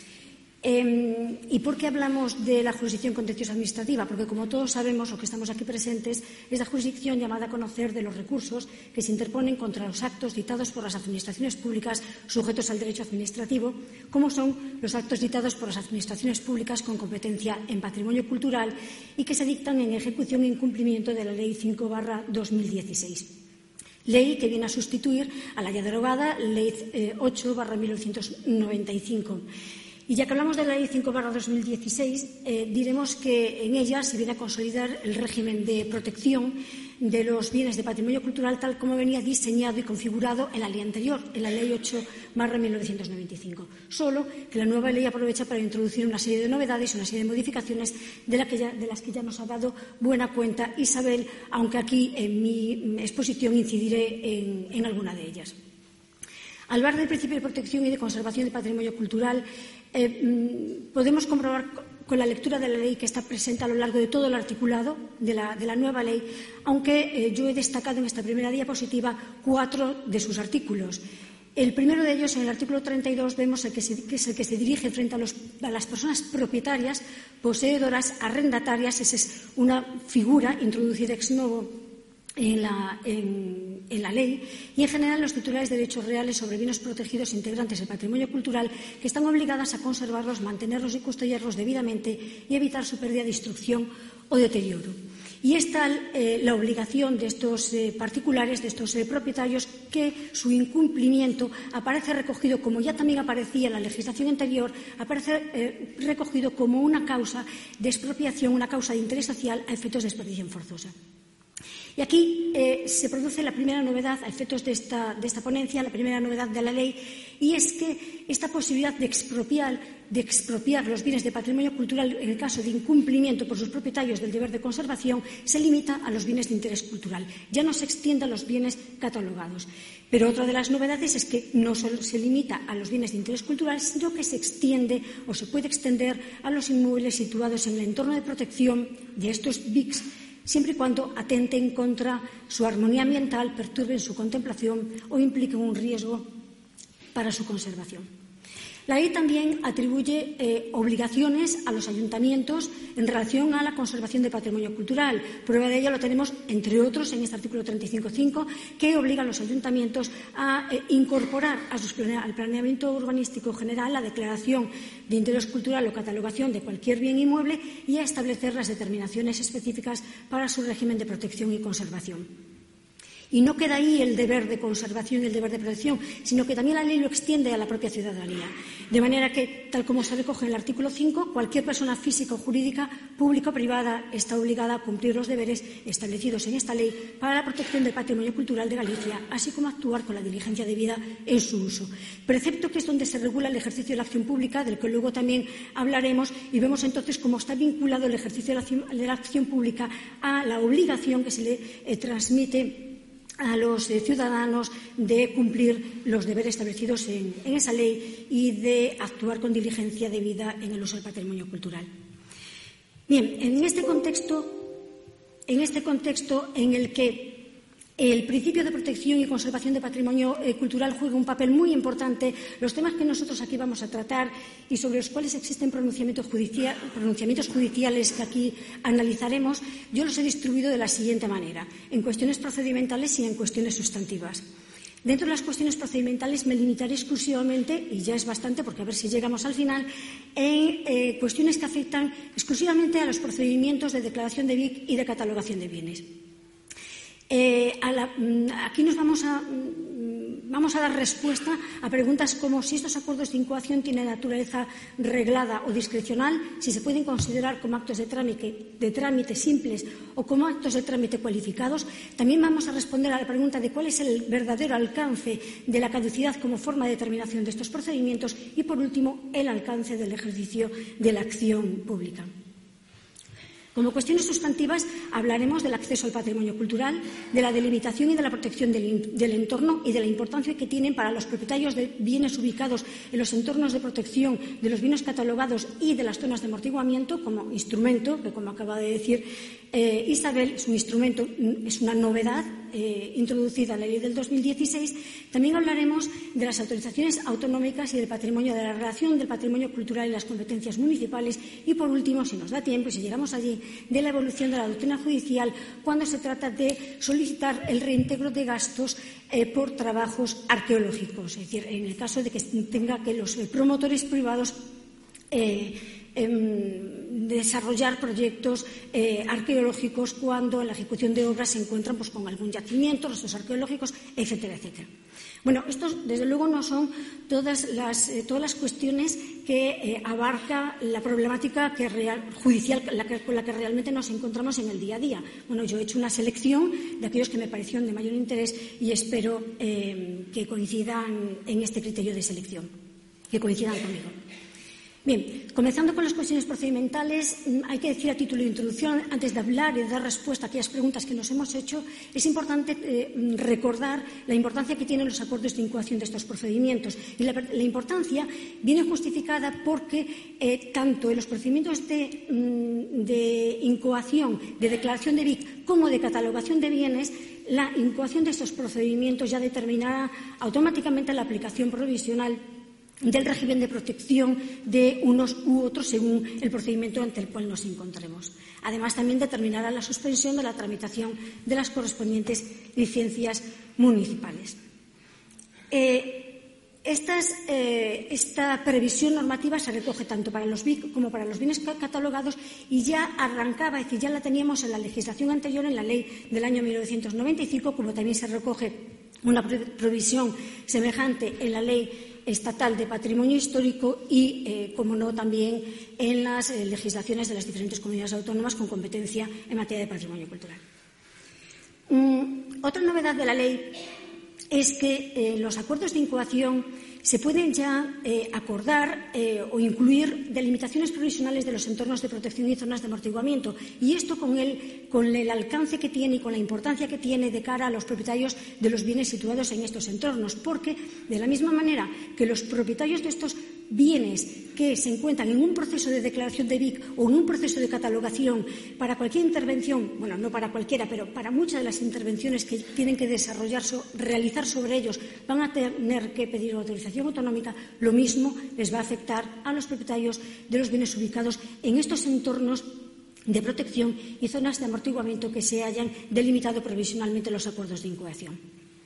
Eh, ¿Y por qué hablamos de la jurisdicción contenciosa administrativa? Porque, como todos sabemos, los que estamos aquí presentes, es la jurisdicción llamada a conocer de los recursos que se interponen contra los actos dictados por las administraciones públicas sujetos al derecho administrativo, como son los actos dictados por las administraciones públicas con competencia en patrimonio cultural y que se dictan en ejecución e incumplimiento de la Ley cinco barra dos mil dieciséis. Ley que viene a sustituir a la ya derogada Ley ocho barra mil novecientos noventa y cinco. Y ya que hablamos de la Ley cinco barra dos mil dieciséis, eh, diremos que en ella se viene a consolidar el régimen de protección de los bienes de patrimonio cultural tal como venía diseñado y configurado en la ley anterior, en la Ley ocho barra mil novecientos noventa y cinco. Solo que la nueva ley aprovecha para introducir una serie de novedades y una serie de modificaciones de, la que ya, de las que ya nos ha dado buena cuenta Isabel, aunque aquí en mi exposición incidiré en, en alguna de ellas. Al hablar del principio de protección y de conservación del patrimonio cultural, eh, podemos comprobar con la lectura de la ley que está presente a lo largo de todo el articulado de la, de la nueva ley, aunque eh, yo he destacado en esta primera diapositiva cuatro de sus artículos. El primero de ellos, en el artículo treinta y dos, vemos el que, se, que es el que se dirige frente a, los, a las personas propietarias, poseedoras, arrendatarias. Esa es una figura introducida ex novo En la, en, en la ley y, en general, los titulares de derechos reales sobre bienes protegidos integrantes del patrimonio cultural que están obligadas a conservarlos, mantenerlos y custodiarlos debidamente y evitar su pérdida, destrucción o deterioro. Y es tal eh, la obligación de estos eh, particulares, de estos eh, propietarios, que su incumplimiento aparece recogido, como ya también aparecía en la legislación anterior, aparece eh, recogido como una causa de expropiación, una causa de interés social a efectos de expropiación forzosa. Y aquí eh, se produce la primera novedad a efectos de esta, de esta ponencia, la primera novedad de la ley, y es que esta posibilidad de expropiar, de expropiar los bienes de patrimonio cultural en el caso de incumplimiento por sus propietarios del deber de conservación se limita a los bienes de interés cultural, ya no se extiende a los bienes catalogados. Pero otra de las novedades es que no solo se limita a los bienes de interés cultural, sino que se extiende o se puede extender a los inmuebles situados en el entorno de protección de estos B I Cs, siempre y cuando atenten contra su armonía ambiental, perturben su contemplación o impliquen un riesgo para su conservación. La ley también atribuye eh, obligaciones a los ayuntamientos en relación a la conservación de patrimonio cultural. Prueba de ello lo tenemos, entre otros, en este artículo treinta y cinco punto cinco, que obliga a los ayuntamientos a eh, incorporar a sus plane- al planeamiento urbanístico general la declaración de interés cultural o catalogación de cualquier bien inmueble y a establecer las determinaciones específicas para su régimen de protección y conservación. Y no queda ahí el deber de conservación y el deber de protección, sino que también la ley lo extiende a la propia ciudadanía. De manera que, tal como se recoge en el artículo cinco, cualquier persona física o jurídica, pública o privada, está obligada a cumplir los deberes establecidos en esta ley para la protección del patrimonio cultural de Galicia, así como actuar con la diligencia debida en su uso. Precepto que es donde se regula el ejercicio de la acción pública, del que luego también hablaremos, y vemos entonces cómo está vinculado el ejercicio de la acción, de la acción pública a la obligación que se le eh, transmite a los eh, ciudadanos de cumplir los deberes establecidos en, en esa ley y de actuar con diligencia debida en el uso del patrimonio cultural. Bien, en este contexto, en este contexto en el que el principio de protección y conservación de patrimonio eh, cultural juega un papel muy importante, los temas que nosotros aquí vamos a tratar y sobre los cuales existen pronunciamientos, judicia, pronunciamientos judiciales que aquí analizaremos, yo los he distribuido de la siguiente manera, en cuestiones procedimentales y en cuestiones sustantivas. Dentro de las cuestiones procedimentales me limitaré exclusivamente, y ya es bastante porque a ver si llegamos al final, en eh, cuestiones que afectan exclusivamente a los procedimientos de declaración de B I C y de catalogación de bienes. Eh, a la, aquí nos vamos a, vamos a dar respuesta a preguntas como si estos acuerdos de incoación tienen naturaleza reglada o discrecional, si se pueden considerar como actos de trámite, de trámite simples o como actos de trámite cualificados. También vamos a responder a la pregunta de cuál es el verdadero alcance de la caducidad como forma de determinación de estos procedimientos y, por último, el alcance del ejercicio de la acción pública. Como cuestiones sustantivas hablaremos del acceso al patrimonio cultural, de la delimitación y de la protección del, del entorno y de la importancia que tienen para los propietarios de bienes ubicados en los entornos de protección de los bienes catalogados y de las zonas de amortiguamiento como instrumento, que como acaba de decir eh, Isabel, es un instrumento, es una novedad eh, introducida en la ley del dos mil dieciséis. También hablaremos de las autorizaciones autonómicas y del patrimonio, de la relación del patrimonio cultural y las competencias municipales y, por último, si nos da tiempo y si llegamos allí, de la evolución de la doctrina judicial cuando se trata de solicitar el reintegro de gastos eh, por trabajos arqueológicos, es decir, en el caso de que tenga que los eh, promotores privados eh, eh, desarrollar proyectos eh, arqueológicos cuando en la ejecución de obras se encuentran pues, con algún yacimiento, restos arqueológicos, etcétera, etcétera. Bueno, estos, desde luego, no son todas las, eh, todas las cuestiones que eh, abarca la problemática que real, judicial la que, con la que realmente nos encontramos en el día a día. Bueno, yo he hecho una selección de aquellos que me parecieron de mayor interés y espero eh, que coincidan en este criterio de selección, que coincidan conmigo. Bien, comenzando con las cuestiones procedimentales, hay que decir a título de introducción, antes de hablar y de dar respuesta a aquellas preguntas que nos hemos hecho, es importante eh, recordar la importancia que tienen los acuerdos de incoación de estos procedimientos. Y la, la importancia viene justificada porque eh, tanto en los procedimientos de, de incoación, de declaración de B I C, como de catalogación de bienes, la incoación de estos procedimientos ya determinará automáticamente la aplicación provisional del régimen de protección de unos u otros según el procedimiento ante el cual nos encontremos. Además, también determinará la suspensión de la tramitación de las correspondientes licencias municipales. Eh, estas, eh, esta previsión normativa se recoge tanto para los B I C como para los bienes catalogados y ya arrancaba, es decir, ya la teníamos en la legislación anterior, en la ley del año mil novecientos noventa y cinco, como también se recoge una previsión semejante en la Ley Estatal de Patrimonio Histórico y, eh, como no, también en las eh, legislaciones de las diferentes comunidades autónomas con competencia en materia de patrimonio cultural. Mm, otra novedad de la ley es que eh, los acuerdos de incoación se pueden ya eh, acordar eh, o incluir delimitaciones provisionales de los entornos de protección y zonas de amortiguamiento, y esto con el, con el alcance que tiene y con la importancia que tiene de cara a los propietarios de los bienes situados en estos entornos, porque de la misma manera que los propietarios de estos bienes que se encuentran en un proceso de declaración de B I C o en un proceso de catalogación para cualquier intervención, bueno, no para cualquiera, pero para muchas de las intervenciones que tienen que desarrollar, realizar sobre ellos, van a tener que pedir autorización autonómica, lo mismo les va a afectar a los propietarios de los bienes ubicados en estos entornos de protección y zonas de amortiguamiento que se hayan delimitado provisionalmente en los acuerdos de incoación.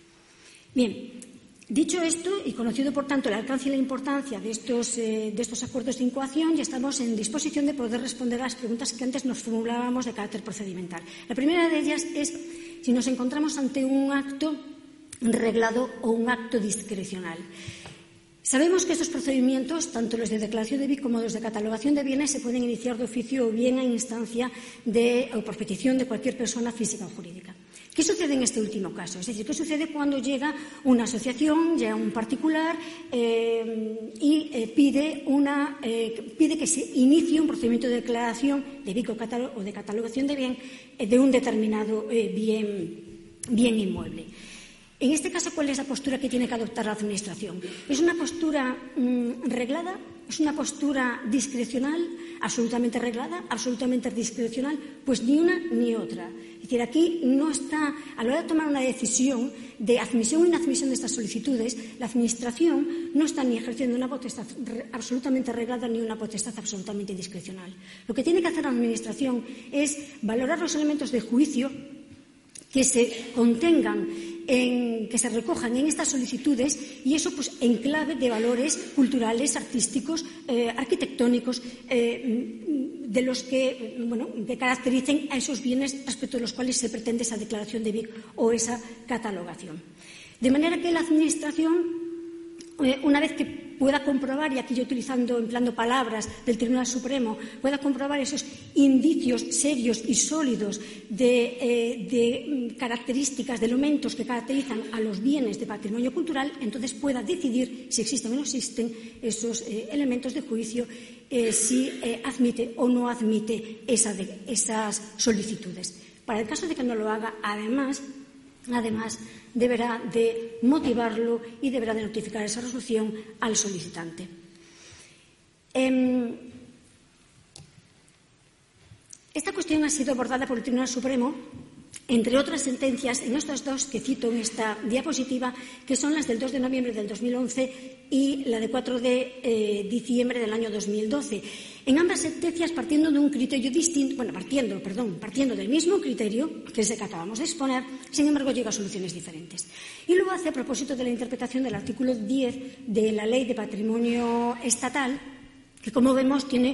Bien. Dicho esto, y conocido, por tanto, el alcance y la importancia de estos, eh, de estos acuerdos de incoación, ya estamos en disposición de poder responder a las preguntas que antes nos formulábamos de carácter procedimental. La primera de ellas es si nos encontramos ante un acto reglado o un acto discrecional. Sabemos que estos procedimientos, tanto los de declaración de B I C como los de catalogación de bienes, se pueden iniciar de oficio o bien a instancia de, o por petición de cualquier persona física o jurídica. ¿Qué sucede en este último caso? Es decir, ¿qué sucede cuando llega una asociación, llega un particular eh, y eh, pide, una, eh, pide que se inicie un procedimiento de declaración de B I C o, o de catalogación de bien eh, de un determinado eh, bien, bien inmueble? En este caso, ¿cuál es la postura que tiene que adoptar la Administración? ¿Es una postura mmm, reglada? ¿Es una postura discrecional? ¿Absolutamente reglada? ¿Absolutamente discrecional? Pues ni una ni otra. Es decir, aquí no está, a la hora de tomar una decisión de admisión o inadmisión de estas solicitudes, la Administración no está ni ejerciendo una potestad absolutamente reglada ni una potestad absolutamente discrecional. Lo que tiene que hacer la Administración es valorar los elementos de juicio que se contengan, en, que se recojan en estas solicitudes, y eso pues en clave de valores culturales, artísticos, eh, arquitectónicos, eh, de los que, bueno, que caractericen a esos bienes respecto de los cuales se pretende esa declaración de B I C o esa catalogación. De manera que la Administración, eh, una vez que pueda comprobar, y aquí yo utilizando, empleando palabras del Tribunal Supremo, pueda comprobar esos indicios serios y sólidos de, eh, de características, de elementos que caracterizan a los bienes de patrimonio cultural, entonces pueda decidir si existen o no existen esos eh, elementos de juicio, eh, si eh, admite o no admite esa de, esas solicitudes. Para el caso de que no lo haga, además, Además, deberá de motivarlo y deberá de notificar esa resolución al solicitante. Eh, esta cuestión ha sido abordada por el Tribunal Supremo, entre otras sentencias, en estos dos que cito en esta diapositiva, que son las del dos de noviembre del dos mil once y la de cuatro de diciembre del año dos mil doce. En ambas sentencias, partiendo de un criterio distinto, bueno, partiendo, perdón, partiendo del mismo criterio, que es el que acabamos de exponer, sin embargo, llega a soluciones diferentes. Y lo hace a propósito de la interpretación del artículo diez de la Ley de Patrimonio Estatal, que, como vemos, tiene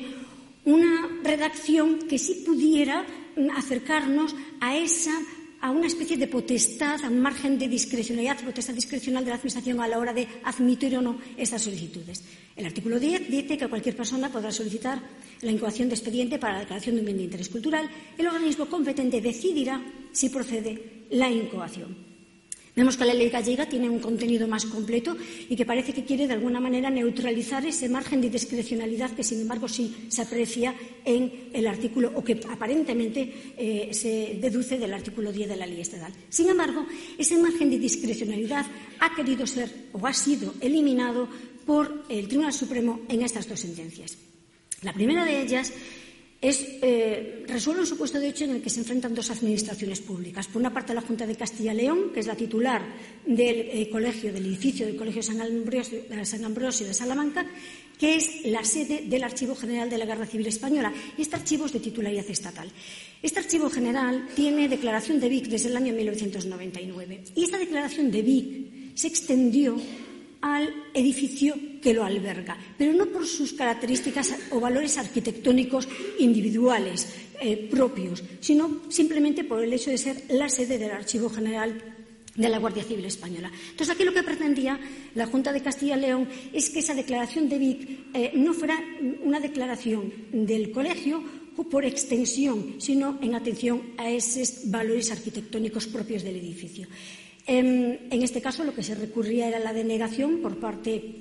una redacción que sí pudiera acercarnos a esa a una especie de potestad, a un margen de discrecionalidad, potestad discrecional de la Administración a la hora de admitir o no estas solicitudes. El artículo diez dice que cualquier persona podrá solicitar la incoación de expediente para la declaración de un bien de interés cultural. El organismo competente decidirá si procede la incoación. Vemos que la ley gallega tiene un contenido más completo y que parece que quiere de alguna manera neutralizar ese margen de discrecionalidad que, sin embargo, sí se aprecia en el artículo, o que aparentemente eh, se deduce del artículo diez de la ley estatal. Sin embargo, ese margen de discrecionalidad ha querido ser o ha sido eliminado por el Tribunal Supremo en estas dos sentencias. La primera de ellas Es, eh, resuelve un supuesto de hecho en el que se enfrentan dos administraciones públicas. Por una parte, la Junta de Castilla y León, que es la titular del eh, colegio, del edificio del Colegio San Ambrosio, de San Ambrosio de Salamanca, que es la sede del Archivo General de la Guerra Civil Española. Y este archivo es de titularidad estatal. Este archivo general tiene declaración de B I C desde el año mil novecientos noventa y nueve. Y esta declaración de B I C se extendió al edificio que lo alberga, pero no por sus características o valores arquitectónicos individuales eh, propios, sino simplemente por el hecho de ser la sede del Archivo General de la Guardia Civil Española. Entonces, aquí lo que pretendía la Junta de Castilla y León es que esa declaración de B I C eh, no fuera una declaración del colegio por extensión, sino en atención a esos valores arquitectónicos propios del edificio. En este caso, lo que se recurría era la denegación por parte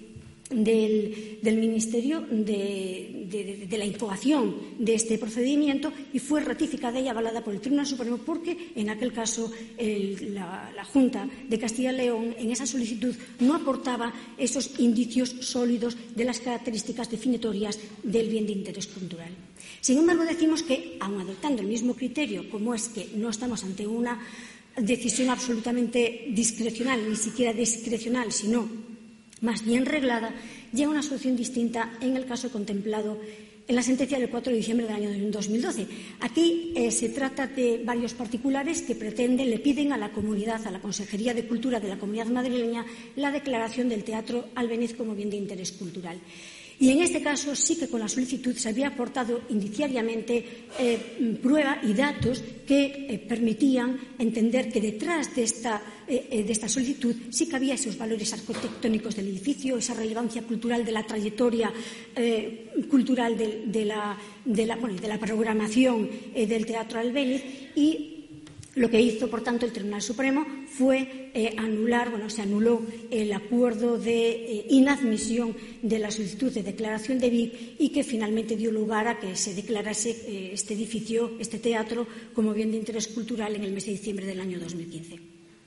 del, del Ministerio de, de, de la incoación de este procedimiento y fue ratificada y avalada por el Tribunal Supremo porque, en aquel caso, el, la, la Junta de Castilla y León en esa solicitud no aportaba esos indicios sólidos de las características definitorias del bien de interés cultural. Sin embargo, decimos que, aun adoptando el mismo criterio, como es que no estamos ante una decisión absolutamente discrecional, ni siquiera discrecional, sino más bien reglada, llega una solución distinta en el caso contemplado en la sentencia del cuatro de diciembre del año dos mil doce. Aquí eh, se trata de varios particulares que pretenden, le piden a la comunidad, a la Consejería de Cultura de la Comunidad Madrileña, la declaración del Teatro Albéniz como bien de interés cultural. Y en este caso sí que con la solicitud se había aportado indiciariamente eh, prueba y datos que eh, permitían entender que detrás de esta, eh, de esta solicitud sí que había esos valores arquitectónicos del edificio, esa relevancia cultural de la trayectoria eh, cultural de, de, la, de, la, bueno, de la programación eh, del Teatro Albéniz y lo que hizo, por tanto, el Tribunal Supremo fue eh, anular, bueno, se anuló el acuerdo de eh, inadmisión de la solicitud de declaración de Vic y que finalmente dio lugar a que se declarase eh, este edificio, este teatro, como bien de interés cultural en el mes de diciembre del año dos mil quince.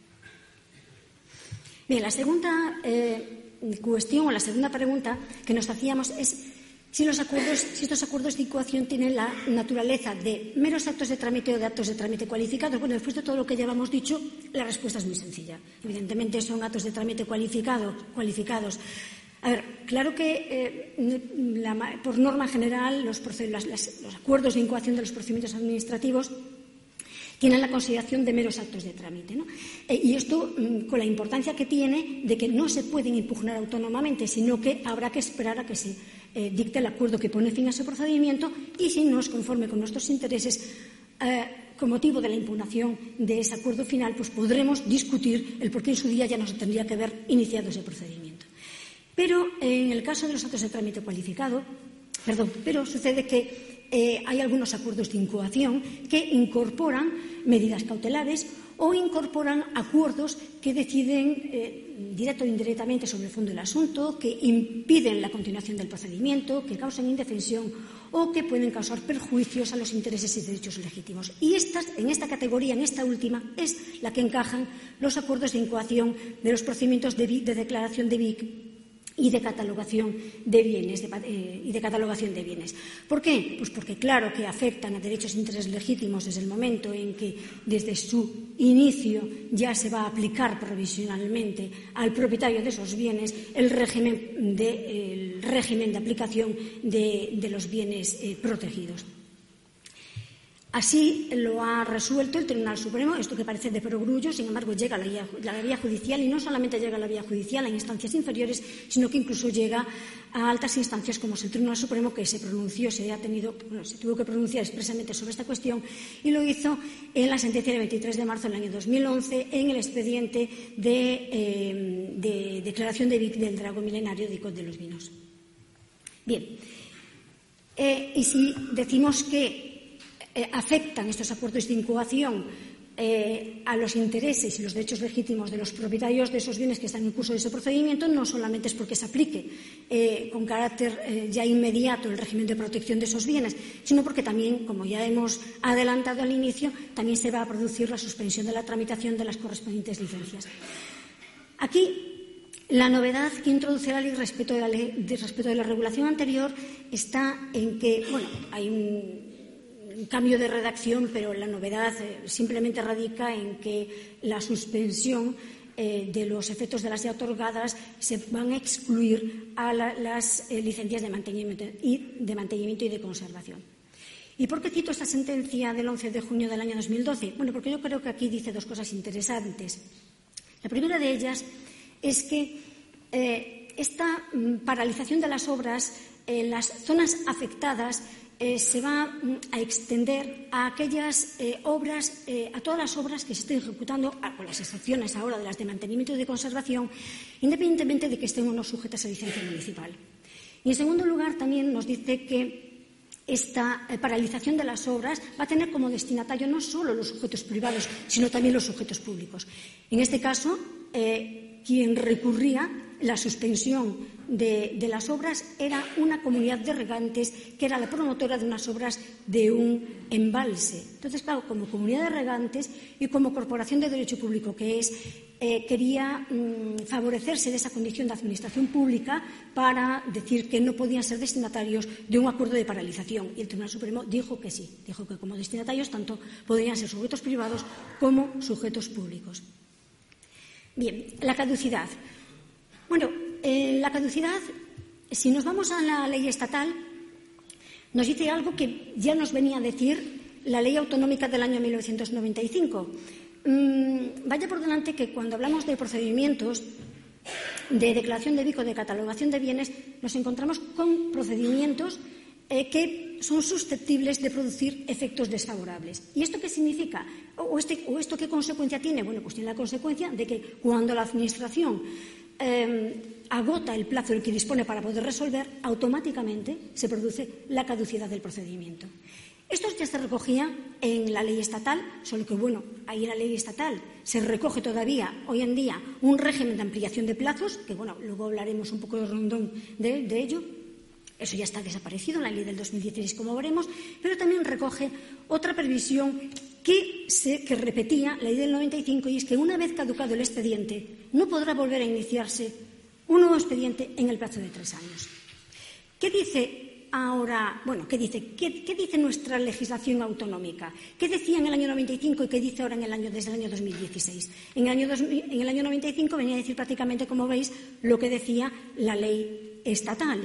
Bien, la segunda eh, cuestión o la segunda pregunta que nos hacíamos es Si, los acuerdos, si estos acuerdos de incoación tienen la naturaleza de meros actos de trámite o de actos de trámite cualificados. Bueno, después de todo lo que ya hemos dicho, la respuesta es muy sencilla. Evidentemente son actos de trámite cualificado, cualificados. A ver, claro que eh, la, por norma general los, las, las, los acuerdos de incoación de los procedimientos administrativos tienen la consideración de meros actos de trámite, ¿no? Eh, y esto mm, con la importancia que tiene de que no se pueden impugnar autónomamente, sino que habrá que esperar a que se eh, dicte el acuerdo que pone fin a ese procedimiento y, si no es conforme con nuestros intereses, eh, con motivo de la impugnación de ese acuerdo final, pues podremos discutir el por qué en su día ya no se tendría que haber iniciado ese procedimiento. Pero en el caso de los actos de trámite cualificado, perdón, pero sucede que Eh, hay algunos acuerdos de incoación que incorporan medidas cautelares o incorporan acuerdos que deciden eh, directo o indirectamente sobre el fondo del asunto, que impiden la continuación del procedimiento, que causan indefensión o que pueden causar perjuicios a los intereses y derechos legítimos. Y estas, en esta categoría, en esta última, es la que encajan los acuerdos de incoación de los procedimientos de, de declaración de Vic y de catalogación de bienes de, eh, y de catalogación de bienes. ¿Por qué? Pues porque claro que afectan a derechos e intereses legítimos desde el momento en que desde su inicio ya se va a aplicar provisionalmente al propietario de esos bienes el régimen de, el régimen de aplicación de, de los bienes eh, protegidos. Así lo ha resuelto el Tribunal Supremo, esto que parece de perogrullo, sin embargo llega a la vía, a la vía judicial y no solamente llega a la vía judicial en instancias inferiores, sino que incluso llega a altas instancias como es el Tribunal Supremo, que se pronunció, se, ha tenido, bueno, se tuvo que pronunciar expresamente sobre esta cuestión y lo hizo en la sentencia del veintitrés de marzo del año dos mil once en el expediente de, eh, de declaración de Vic del Drago Milenario de Icod de los Vinos. Bien, eh, y si decimos que Eh, afectan estos acuerdos de incoación eh, a los intereses y los derechos legítimos de los propietarios de esos bienes que están en curso de ese procedimiento, no solamente es porque se aplique eh, con carácter eh, ya inmediato el régimen de protección de esos bienes, sino porque también, como ya hemos adelantado al inicio, también se va a producir la suspensión de la tramitación de las correspondientes licencias. Aquí, la novedad que introduce la ley respecto de la, ley, de, respecto de la regulación anterior está en que, bueno, hay un un cambio de redacción, pero la novedad eh, simplemente radica en que la suspensión eh, de los efectos de las ya otorgadas se van a excluir a la, las eh, licencias de mantenimiento, y, de mantenimiento y de conservación. ¿Y por qué cito esta sentencia del once de junio del año dos mil doce? Bueno, porque yo creo que aquí dice dos cosas interesantes. La primera de ellas es que eh, esta mm, paralización de las obras en las zonas afectadas Eh, se va mm, a extender a aquellas eh, obras, eh, a todas las obras que se estén ejecutando, con las excepciones ahora de las de mantenimiento y de conservación, independientemente de que estén o no sujetas a licencia municipal. Y, en segundo lugar, también nos dice que esta eh, paralización de las obras va a tener como destinatario no solo los sujetos privados, sino también los sujetos públicos. En este caso, eh, quien recurría la suspensión de, de las obras era una comunidad de regantes que era la promotora de unas obras de un embalse. Entonces, claro, como comunidad de regantes y como corporación de derecho público que es, eh, quería mmm, favorecerse de esa condición de administración pública para decir que no podían ser destinatarios de un acuerdo de paralización. Y el Tribunal Supremo dijo que sí, dijo que como destinatarios tanto podrían ser sujetos privados como sujetos públicos. Bien, la caducidad. Bueno, eh, la caducidad, si nos vamos a la ley estatal, nos dice algo que ya nos venía a decir la Ley Autonómica del año mil novecientos noventa y cinco. Mm, vaya por delante que cuando hablamos de procedimientos de declaración de B I C o de catalogación de bienes, nos encontramos con procedimientos eh, que son susceptibles de producir efectos desfavorables. ¿Y esto qué significa? ¿O, este, ¿O esto qué consecuencia tiene? Bueno, pues tiene la consecuencia de que cuando la Administración eh, agota el plazo del que dispone para poder resolver, automáticamente se produce la caducidad del procedimiento. Esto ya se recogía en la ley estatal, solo que, bueno, ahí en la ley estatal se recoge todavía, hoy en día, un régimen de ampliación de plazos, que, bueno, luego hablaremos un poco de rondón de, de ello. Eso ya está desaparecido en la ley del dos mil dieciséis, como veremos, pero también recoge otra previsión que, se, que repetía la ley del noventa y cinco, y es que una vez caducado el expediente no podrá volver a iniciarse un nuevo expediente en el plazo de tres años. ¿Qué dice ahora? Bueno, ¿qué dice? ¿Qué, qué dice nuestra legislación autonómica? ¿Qué decía en el año noventa y cinco y qué dice ahora en el año, desde el año dos mil dieciséis? En el año, dos mil, en el año noventa y cinco venía a decir prácticamente, como veis, lo que decía la ley estatal.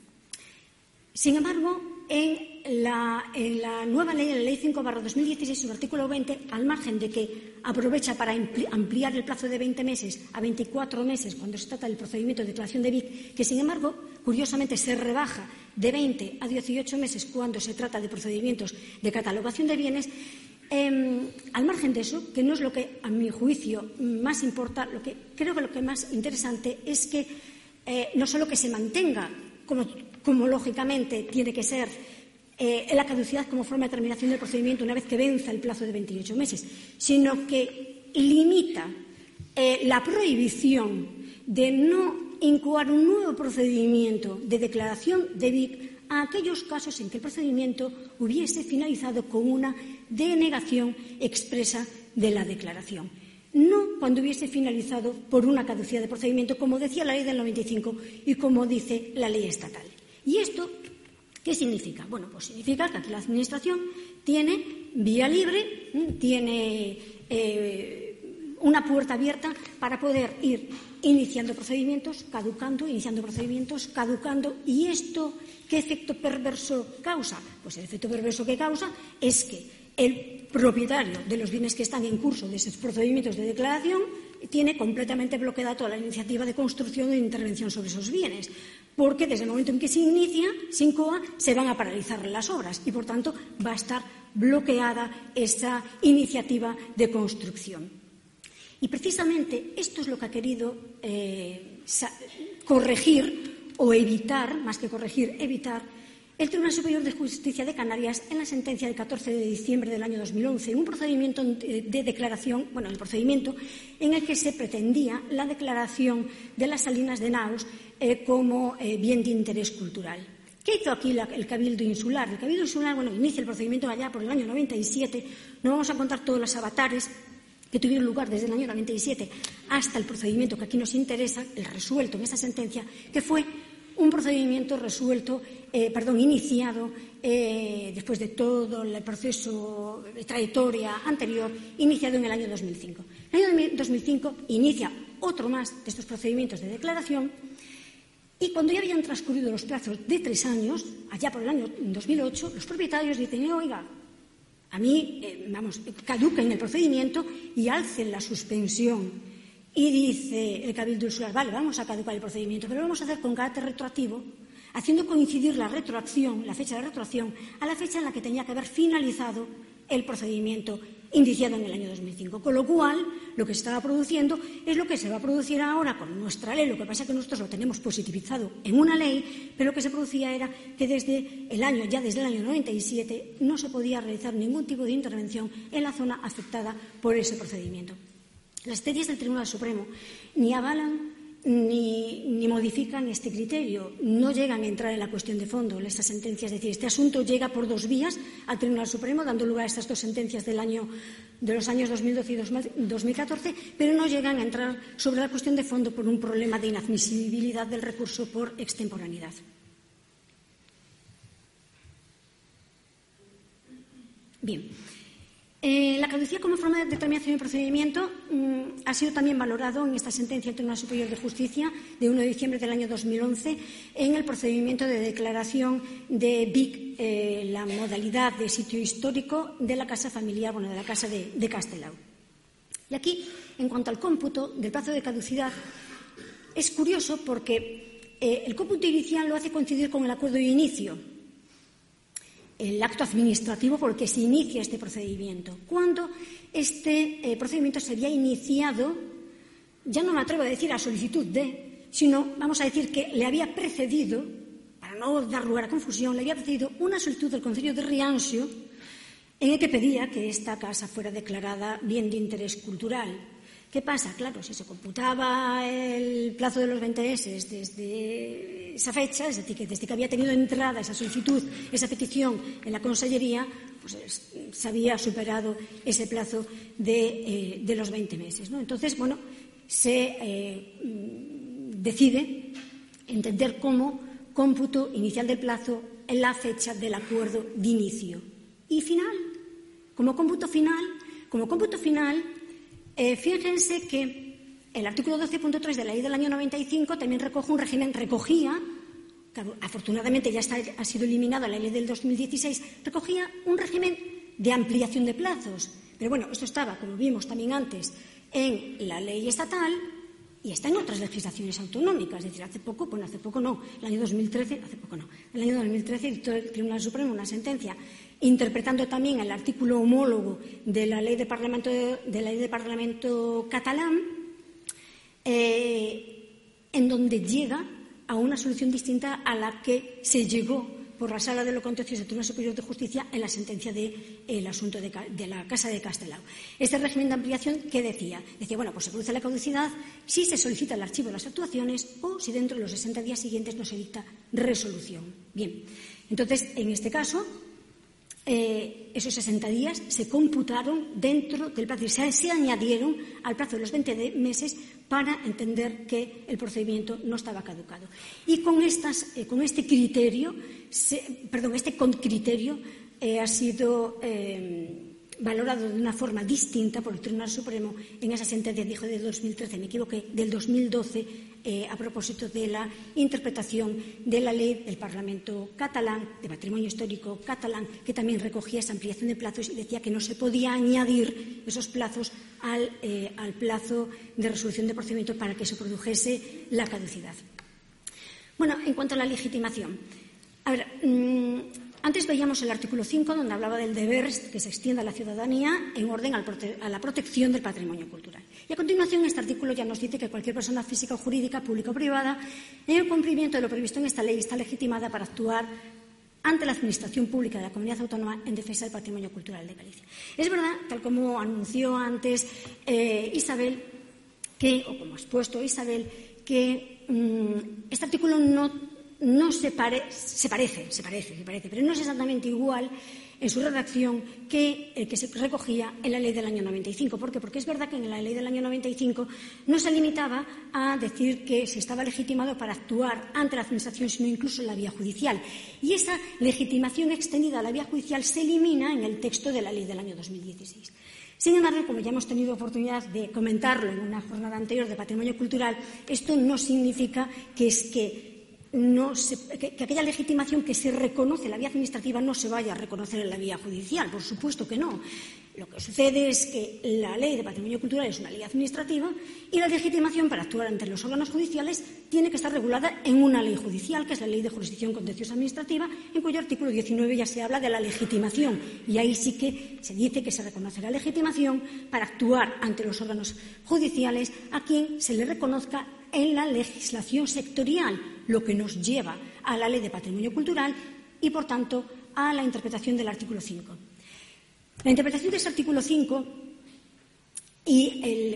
Sin embargo, en la, en la nueva ley, en la Ley cinco barra dos mil dieciséis, su artículo veinte, al margen de que aprovecha para ampliar el plazo de veinte meses a veinticuatro meses cuando se trata del procedimiento de declaración de B I C, que, sin embargo, curiosamente se rebaja de veinte a dieciocho meses cuando se trata de procedimientos de catalogación de bienes, eh, al margen de eso, que no es lo que, a mi juicio, más importa, lo que creo que lo que más interesante es que eh, no solo que se mantenga como como lógicamente tiene que ser eh, la caducidad como forma de terminación del procedimiento una vez que venza el plazo de veintiocho meses, sino que limita eh, la prohibición de no incoar un nuevo procedimiento de declaración de B I C a aquellos casos en que el procedimiento hubiese finalizado con una denegación expresa de la declaración. No cuando hubiese finalizado por una caducidad de procedimiento, como decía la ley del noventa y cinco y como dice la ley estatal. ¿Y esto qué significa? Bueno, pues significa que aquí la Administración tiene vía libre, tiene eh, una puerta abierta para poder ir iniciando procedimientos, caducando, iniciando procedimientos, caducando. ¿Y esto qué efecto perverso causa? Pues el efecto perverso que causa es que el propietario de los bienes que están en curso de esos procedimientos de declaración tiene completamente bloqueada toda la iniciativa de construcción o de intervención sobre esos bienes, porque desde el momento en que se inicia, se incoa, se van a paralizar las obras y, por tanto, va a estar bloqueada esa iniciativa de construcción. Y precisamente esto es lo que ha querido eh, corregir o evitar, más que corregir, evitar el Tribunal Superior de Justicia de Canarias en la sentencia del catorce de diciembre del año dos mil once, en un procedimiento de declaración, bueno, el procedimiento en el que se pretendía la declaración de las salinas de Naos eh, como eh, bien de interés cultural. ¿Qué hizo aquí la, el Cabildo Insular? El Cabildo Insular, bueno, inicia el procedimiento allá por el año noventa y siete, no vamos a contar todos los avatares que tuvieron lugar desde el año noventa y siete hasta el procedimiento que aquí nos interesa, el resuelto en esa sentencia, que fue un procedimiento resuelto, eh, perdón, iniciado eh, después de todo el proceso de trayectoria anterior, iniciado en el año dos mil cinco. En el año dos mil cinco inicia otro más de estos procedimientos de declaración y cuando ya habían transcurrido los plazos de tres años, allá por el año dos mil ocho, los propietarios dicen, oiga, a mí, eh, vamos, caduquen el procedimiento y alcen la suspensión. Y dice el Cabildo Insular, vale, vamos a caducar el procedimiento, pero lo vamos a hacer con carácter retroactivo, haciendo coincidir la retroacción, la fecha de retroacción, a la fecha en la que tenía que haber finalizado el procedimiento iniciado en el año dos mil cinco. Con lo cual, lo que se estaba produciendo es lo que se va a producir ahora con nuestra ley. Lo que pasa es que nosotros lo tenemos positivizado en una ley, pero lo que se producía era que desde el año, ya desde el año noventa y siete, no se podía realizar ningún tipo de intervención en la zona afectada por ese procedimiento. Las sentencias del Tribunal Supremo ni avalan ni, ni modifican este criterio, no llegan a entrar en la cuestión de fondo, estas sentencias. Es decir, este asunto llega por dos vías al Tribunal Supremo, dando lugar a estas dos sentencias del año, de los años dos mil doce y dos mil catorce, pero no llegan a entrar sobre la cuestión de fondo por un problema de inadmisibilidad del recurso por extemporaneidad. Bien. Eh, la caducidad como forma de determinación y procedimiento mmm, ha sido también valorado en esta sentencia del Tribunal Superior de Justicia de uno de diciembre del año dos mil once en el procedimiento de declaración de B I C, eh, la modalidad de sitio histórico de la casa familiar, bueno, de la casa de, de Castelao. Y aquí, en cuanto al cómputo del plazo de caducidad, es curioso porque eh, el cómputo inicial lo hace coincidir con el acuerdo de inicio, el acto administrativo por el que se inicia este procedimiento. Cuando este eh, procedimiento sería iniciado, ya no me atrevo a decir a solicitud de, sino vamos a decir que le había precedido, para no dar lugar a confusión, le había precedido una solicitud del Concello de Rianxo en el que pedía que esta casa fuera declarada bien de interés cultural. ¿Qué pasa? Claro, si se computaba el plazo de los veinte meses desde esa fecha, es decir, que desde que había tenido entrada esa solicitud, esa petición en la Consellería, pues se había superado ese plazo de, eh, de los veinte meses, ¿no? Entonces, bueno, se eh, decide entender como cómputo inicial del plazo en la fecha del acuerdo de inicio. Y final, como cómputo final, como cómputo final, Eh, fíjense que el artículo doce punto tres de la ley del año noventa y cinco también recoge un régimen, recogía, claro, afortunadamente ya está, ha sido eliminado la ley del dos mil dieciséis, recogía un régimen de ampliación de plazos. Pero bueno, esto estaba, como vimos también antes, en la ley estatal y está en otras legislaciones autonómicas. Es decir, hace poco, bueno, hace poco no, el año dos mil trece, hace poco no, el año dos mil trece dictó el Tribunal Supremo una sentencia interpretando también el artículo homólogo de la ley de Parlamento, de la ley de Parlamento catalán, eh, en donde llega a una solución distinta a la que se llegó por la Sala de lo Contencioso del Tribunal Superior de Justicia en la sentencia del de, asunto de, de la Casa de Castelao. Este régimen de ampliación, ¿qué decía? Decía, bueno, pues se produce la caducidad si se solicita el archivo de las actuaciones o si dentro de los sesenta días siguientes no se dicta resolución. Bien, entonces, en este caso, Eh, esos sesenta días se computaron dentro del plazo y se, se añadieron al plazo de los veinte de meses para entender que el procedimiento no estaba caducado. Y con, estas, eh, con este criterio, se, perdón, este criterio eh, ha sido eh, valorado de una forma distinta por el Tribunal Supremo en esa sentencia, dijo, de dos mil trece, me equivoqué, del dos mil doce, eh, a propósito de la interpretación de la ley del Parlamento catalán, de patrimonio histórico catalán, que también recogía esa ampliación de plazos y decía que no se podía añadir esos plazos al, eh, al plazo de resolución de procedimiento para que se produjese la caducidad. Bueno, en cuanto a la legitimación, a ver, mmm, antes veíamos el artículo cinco, donde hablaba del deber que se extienda a la ciudadanía en orden al prote- a la protección del patrimonio cultural. Y a continuación, este artículo ya nos dice que cualquier persona física o jurídica, pública o privada, en el cumplimiento de lo previsto en esta ley, está legitimada para actuar ante la Administración Pública de la Comunidad Autónoma en defensa del patrimonio cultural de Galicia. Es verdad, tal como anunció antes eh, Isabel, que, o como ha expuesto Isabel, que mmm, este artículo no No se, pare, se parece, se parece, se parece, pero no es exactamente igual en su redacción que el que se recogía en la ley del año noventa y cinco. ¿Por qué? Porque es verdad que en la ley del año noventa y cinco no se limitaba a decir que se estaba legitimado para actuar ante la Administración, sino incluso en la vía judicial. Y esa legitimación extendida a la vía judicial se elimina en el texto de la ley del año dos mil dieciséis. Sin embargo, como ya hemos tenido oportunidad de comentarlo en una jornada anterior de patrimonio cultural, esto no significa que es que No se, que, que aquella legitimación que se reconoce en la vía administrativa no se vaya a reconocer en la vía judicial. Por supuesto que no. Lo que sucede es que la ley de patrimonio cultural es una ley administrativa y la legitimación para actuar ante los órganos judiciales tiene que estar regulada en una ley judicial, que es la Ley de Jurisdicción Contenciosa Administrativa, en cuyo artículo diecinueve ya se habla de la legitimación. Y ahí sí que se dice que se reconoce la legitimación para actuar ante los órganos judiciales a quien se le reconozca en la legislación sectorial, lo que nos lleva a la Ley de Patrimonio Cultural y, por tanto, a la interpretación del artículo cinco. La interpretación de ese artículo cinco y el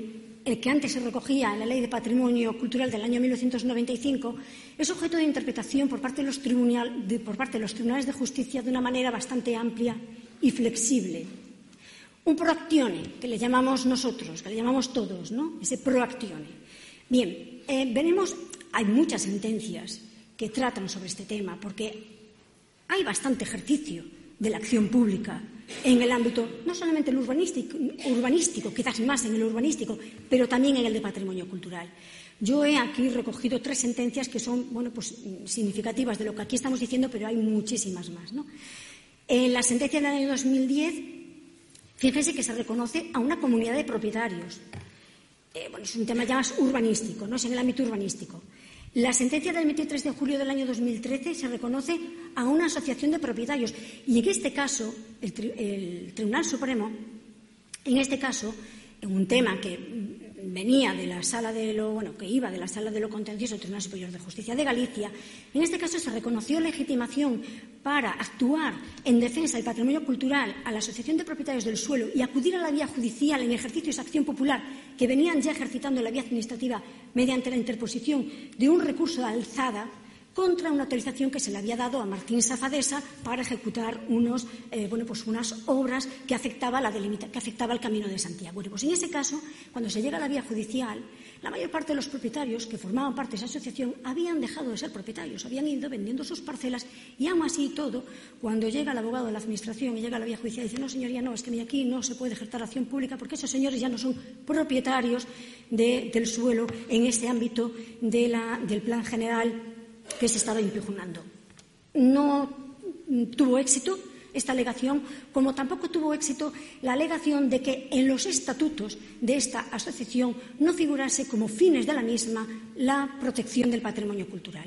el que antes se recogía en la Ley de Patrimonio Cultural del año mil novecientos noventa y cinco, es objeto de interpretación por parte de los, tribunal, de, por parte de los tribunales de justicia de una manera bastante amplia y flexible. Un proactione, que le llamamos nosotros, que le llamamos todos, ¿no? Ese proactione. Bien, eh, veremos, hay muchas sentencias que tratan sobre este tema, porque hay bastante ejercicio de la acción pública en el ámbito, no solamente el urbanístico, urbanístico, quizás más en el urbanístico, pero también en el de patrimonio cultural. Yo he aquí recogido tres sentencias que son, bueno, pues, significativas de lo que aquí estamos diciendo, pero hay muchísimas más, ¿no? En la sentencia del año dos mil diez, fíjense que se reconoce a una comunidad de propietarios. Eh, bueno, es un tema ya más urbanístico, ¿no? Es en el ámbito urbanístico. La sentencia del veintitrés de julio del año dos mil trece se reconoce a una asociación de propietarios y en este caso el, tri el Tribunal Supremo, en este caso, en un tema que venía de la sala de lo, bueno, que iba de la sala de lo contencioso del Tribunal Superior de Justicia de Galicia, en este caso se reconoció legitimación para actuar en defensa del patrimonio cultural a la Asociación de Propietarios del Suelo y acudir a la vía judicial en ejercicio de esa acción popular que venían ya ejercitando la vía administrativa mediante la interposición de un recurso de alzada contra una autorización que se le había dado a Martín Safadesa para ejecutar unos, eh, bueno, pues unas obras que afectaba la delimita, que afectaba el Camino de Santiago. Bueno, pues en ese caso, cuando se llega a la vía judicial, la mayor parte de los propietarios que formaban parte de esa asociación habían dejado de ser propietarios, habían ido vendiendo sus parcelas y aún así todo, cuando llega el abogado de la administración y llega a la vía judicial, dice, no señoría, no, es que aquí no se puede ejercer acción pública porque esos señores ya no son propietarios de, del suelo en ese ámbito de la, del plan general que se estaba impugnando. No tuvo éxito esta alegación, como tampoco tuvo éxito la alegación de que en los estatutos de esta asociación no figurase como fines de la misma la protección del patrimonio cultural.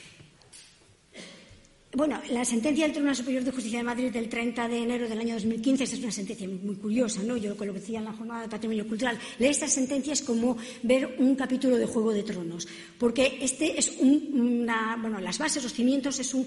Bueno, la sentencia del Tribunal Superior de Justicia de Madrid del treinta de enero del año dos mil quince es una sentencia muy curiosa, ¿no? Yo lo que decía en la jornada de patrimonio cultural, leer esta sentencia es como ver un capítulo de Juego de Tronos, porque este es un, una, bueno, las bases, los cimientos es un,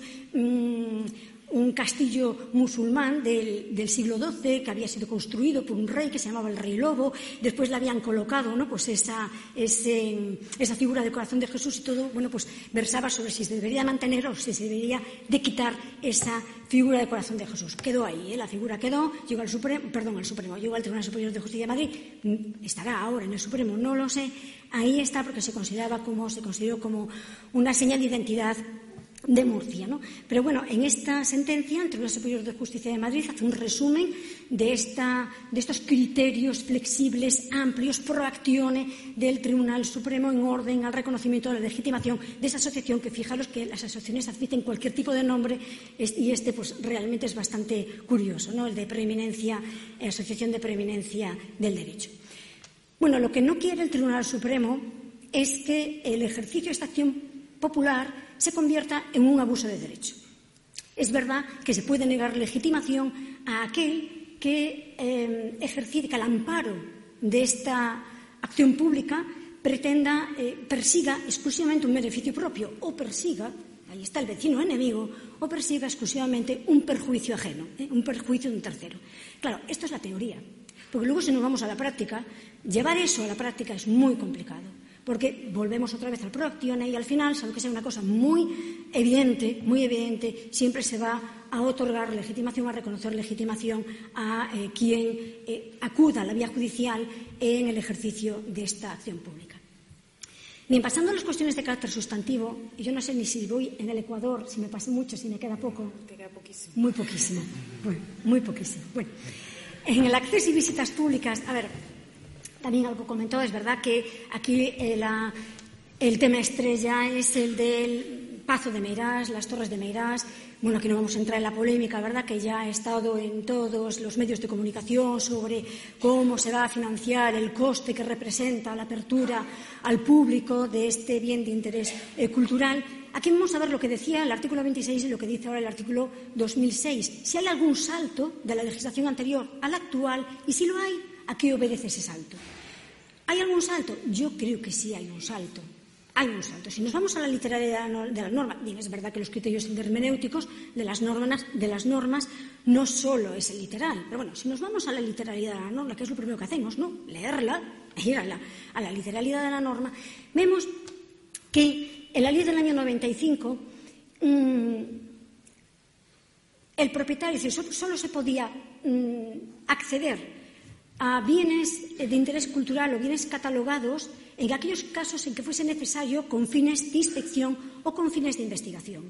un un castillo musulmán del, del siglo doce que había sido construido por un rey que se llamaba el Rey Lobo. Después le habían colocado, ¿no?, pues esa, ese, esa figura del corazón de Jesús y todo, bueno, pues versaba sobre si se debería mantener o si se debería de quitar esa figura del corazón de Jesús. Quedó ahí, ¿eh? La figura quedó, llegó al Supremo, perdón, al Supremo, llegó al Tribunal Superior de Justicia de Madrid, estará ahora en el Supremo, no lo sé, ahí está porque se consideraba como, se consideró como una señal de identidad de Murcia, ¿no? Pero bueno, en esta sentencia, el Tribunal Superior de Justicia de Madrid hace un resumen de, esta, de estos criterios flexibles, amplios, pro actione del Tribunal Supremo en orden al reconocimiento de la legitimación de esa asociación, que fijaros que las asociaciones admiten cualquier tipo de nombre y este pues realmente es bastante curioso, ¿no?, el de preeminencia, eh, Asociación de Preeminencia del Derecho. Bueno, lo que no quiere el Tribunal Supremo es que el ejercicio de esta acción popular se convierta en un abuso de derecho. Es verdad que se puede negar legitimación a aquel que eh, ejercita al amparo de esta acción pública pretenda, eh, persiga exclusivamente un beneficio propio o persiga, ahí está el vecino enemigo, o persiga exclusivamente un perjuicio ajeno, ¿eh? un perjuicio de un tercero. Claro, esto es la teoría, porque luego si nos vamos a la práctica, llevar eso a la práctica es muy complicado. Porque volvemos otra vez al pro actione y al final, salvo que sea una cosa muy evidente, muy evidente, siempre se va a otorgar legitimación, a reconocer legitimación a eh, quien eh, acuda a la vía judicial en el ejercicio de esta acción pública. Bien, pasando a las cuestiones de carácter sustantivo, y yo no sé ni si voy en el Ecuador, si me pasé mucho, si me queda poco. Te queda poquísimo. Muy poquísimo. Bueno, muy poquísimo. Bueno, en el acceso y visitas públicas, a ver, también algo comentó, es verdad que aquí eh, la, el tema estrella es el del Pazo de Meirás, las Torres de Meirás. Bueno, aquí no vamos a entrar en la polémica, ¿verdad?, que ya ha estado en todos los medios de comunicación sobre cómo se va a financiar el coste que representa la apertura al público de este bien de interés eh, cultural. Aquí vamos a ver lo que decía el artículo veintiséis y lo que dice ahora el artículo dos mil seis. Si hay algún salto de la legislación anterior a la actual, y si lo hay, ¿a qué obedece ese salto? ¿Hay algún salto? Yo creo que sí hay un salto. hay un salto. Si nos vamos a la literalidad de la norma, bien, es verdad que los criterios hermenéuticos de las normas, de las normas no solo es el literal, pero bueno, si nos vamos a la literalidad de la norma, que es lo primero que hacemos, ¿no? Leerla, ir a la, a la literalidad de la norma, vemos que en la ley del año noventa y cinco mmm, el propietario, es decir, solo se podía mmm, acceder a bienes de interés cultural o bienes catalogados en aquellos casos en que fuese necesario con fines de inspección o con fines de investigación.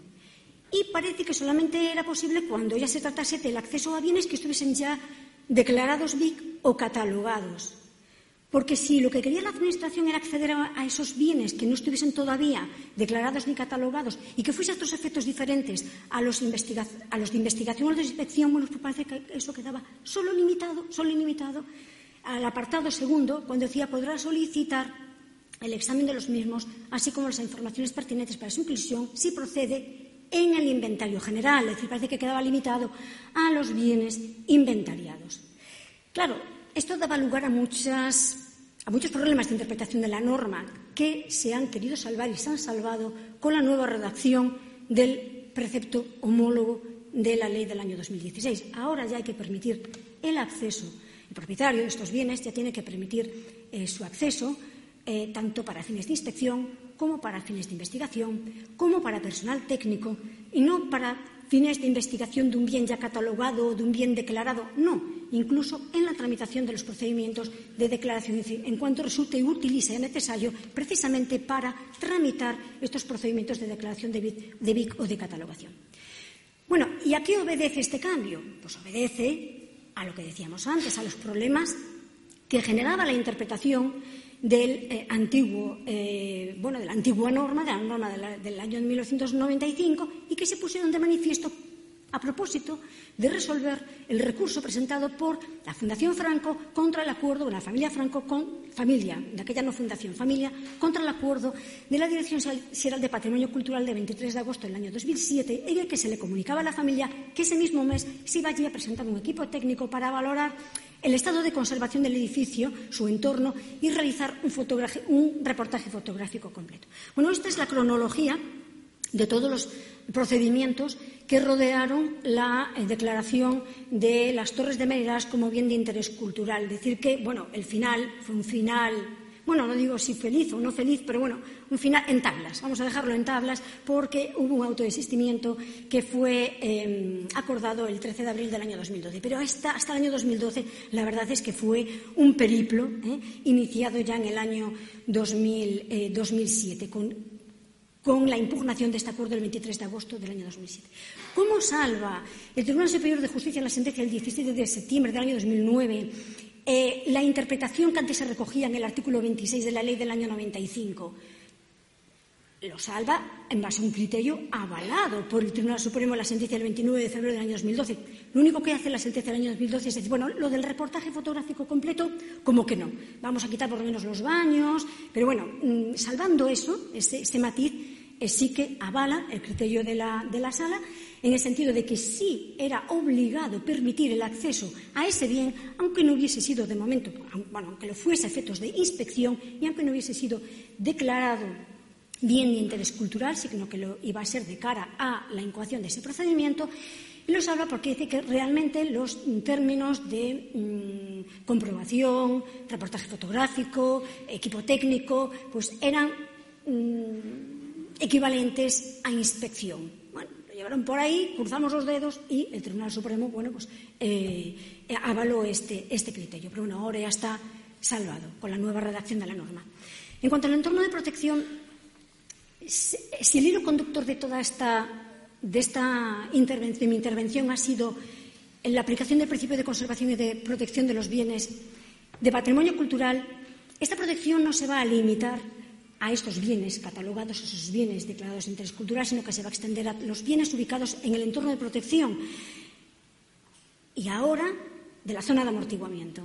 Y parece que solamente era posible cuando ya se tratase del acceso a bienes que estuviesen ya declarados B I C o catalogados. Porque si lo que quería la Administración era acceder a, a esos bienes que no estuviesen todavía declarados ni catalogados y que fuese a otros efectos diferentes a los, investiga a los de investigación o de inspección, bueno, pues parece que eso quedaba solo limitado, solo limitado al apartado segundo, cuando decía podrá solicitar el examen de los mismos, así como las informaciones pertinentes para su inclusión, si procede en el inventario general. Es decir, parece que quedaba limitado a los bienes inventariados. Claro, esto daba lugar a, muchas, a muchos problemas de interpretación de la norma que se han querido salvar y se han salvado con la nueva redacción del precepto homólogo de la ley del año dos mil dieciséis. Ahora ya hay que permitir el acceso. El propietario de estos bienes ya tiene que permitir eh, su acceso eh, tanto para fines de inspección como para fines de investigación, como para personal técnico y no para fines de investigación de un bien ya catalogado o de un bien declarado, no, incluso en la tramitación de los procedimientos de declaración, en cuanto resulte útil y sea necesario precisamente para tramitar estos procedimientos de declaración de B I C o de catalogación. Bueno, ¿y a qué obedece este cambio? Pues obedece a lo que decíamos antes, a los problemas que generaba la interpretación del eh, antiguo, eh, bueno, de la antigua norma, de la norma de la, del año mil novecientos noventa y cinco, y que se pusieron de manifiesto a propósito de resolver el recurso presentado por la Fundación Franco contra el acuerdo de la familia Franco, con familia, de aquella no fundación, familia, contra el acuerdo de la Dirección General de Patrimonio Cultural de veintitrés de agosto del año dos mil siete, en el que se le comunicaba a la familia que ese mismo mes se iba allí a presentar un equipo técnico para valorar el estado de conservación del edificio, su entorno, y realizar un, un reportaje fotográfico completo. Bueno, esta es la cronología de todos los procedimientos que rodearon la eh, declaración de las Torres de Meirás como bien de interés cultural. Decir que, bueno, el final fue un final, bueno, no digo si feliz o no feliz, pero bueno, un final en tablas. Vamos a dejarlo en tablas porque hubo un autodesistimiento que fue eh, acordado el trece de abril del año dos mil doce. Pero hasta, hasta el año dos mil doce la verdad es que fue un periplo eh, iniciado ya en el año dos mil, eh, dos mil siete con con la impugnación de este acuerdo el veintitrés de agosto del año dos mil siete. ¿Cómo salva el Tribunal Superior de Justicia en la sentencia del diecisiete de septiembre del año dos mil nueve eh, la interpretación que antes se recogía en el artículo veintiséis de la ley del año noventa y cinco? Lo salva en base a un criterio avalado por el Tribunal Supremo en la sentencia del veintinueve de febrero del año dos mil doce. Lo único que hace la sentencia del año dos mil doce es decir, bueno, lo del reportaje fotográfico completo, como que no. Vamos a quitar por lo menos los baños, pero bueno, mmm, salvando eso, ese, ese matiz, eh, sí que avala el criterio de la, de la sala, en el sentido de que sí era obligado permitir el acceso a ese bien, aunque no hubiese sido de momento, bueno, aunque lo fuese a efectos de inspección y aunque no hubiese sido declarado bien de interés cultural, sino que lo iba a ser de cara a la incoación de ese procedimiento. Y los habla porque dice que realmente los términos de mmm, comprobación, reportaje fotográfico, equipo técnico, pues eran mmm, equivalentes a inspección. Bueno, lo llevaron por ahí, cruzamos los dedos y el Tribunal Supremo, bueno, pues eh, avaló este, este criterio. Pero bueno, ahora ya está salvado con la nueva redacción de la norma. En cuanto al entorno de protección, si el hilo conductor de toda esta, de esta intervención, mi intervención ha sido en la aplicación del principio de conservación y de protección de los bienes de patrimonio cultural, esta protección no se va a limitar a estos bienes catalogados, a esos bienes declarados de interés cultural, sino que se va a extender a los bienes ubicados en el entorno de protección y ahora de la zona de amortiguamiento.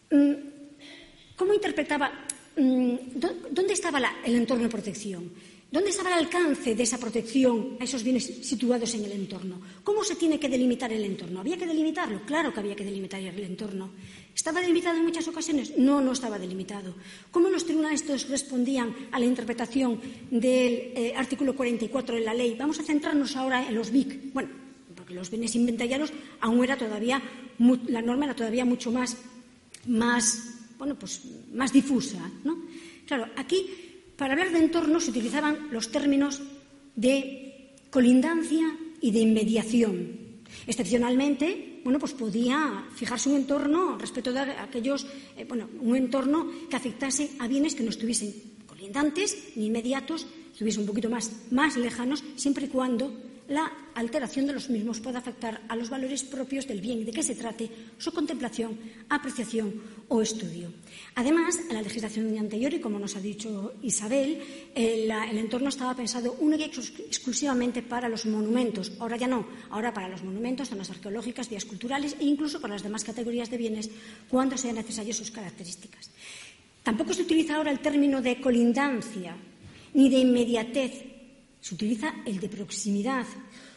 ¿Cómo interpretaba? ¿Dónde estaba la, el entorno de protección? ¿Dónde estaba el alcance de esa protección a esos bienes situados en el entorno? ¿Cómo se tiene que delimitar el entorno? ¿Había que delimitarlo? Claro que había que delimitar el entorno. ¿Estaba delimitado en muchas ocasiones? No, no estaba delimitado. ¿Cómo los tribunales todos respondían a la interpretación del eh, artículo cuarenta y cuatro de la ley? Vamos a centrarnos ahora en los B I C. Bueno, porque los bienes inventariados aún era todavía, la norma era todavía mucho más, más, bueno, pues, más difusa, ¿no? Claro, aquí, para hablar de entorno se utilizaban los términos de colindancia y de inmediación. Excepcionalmente, bueno, pues podía fijarse un entorno respecto de aquellos, eh, bueno, un entorno que afectase a bienes que no estuviesen colindantes ni inmediatos, estuviesen un poquito más, más lejanos, siempre y cuando la alteración de los mismos pueda afectar a los valores propios del bien de que se trate, su contemplación, apreciación o estudio. Además, en la legislación anterior, y como nos ha dicho Isabel, el, el entorno estaba pensado única y exclusivamente para los monumentos. Ahora ya no, ahora para los monumentos, zonas arqueológicas, vías culturales e incluso para las demás categorías de bienes cuando sean necesarias sus características. Tampoco se utiliza ahora el término de colindancia ni de inmediatez. Se utiliza el de proximidad.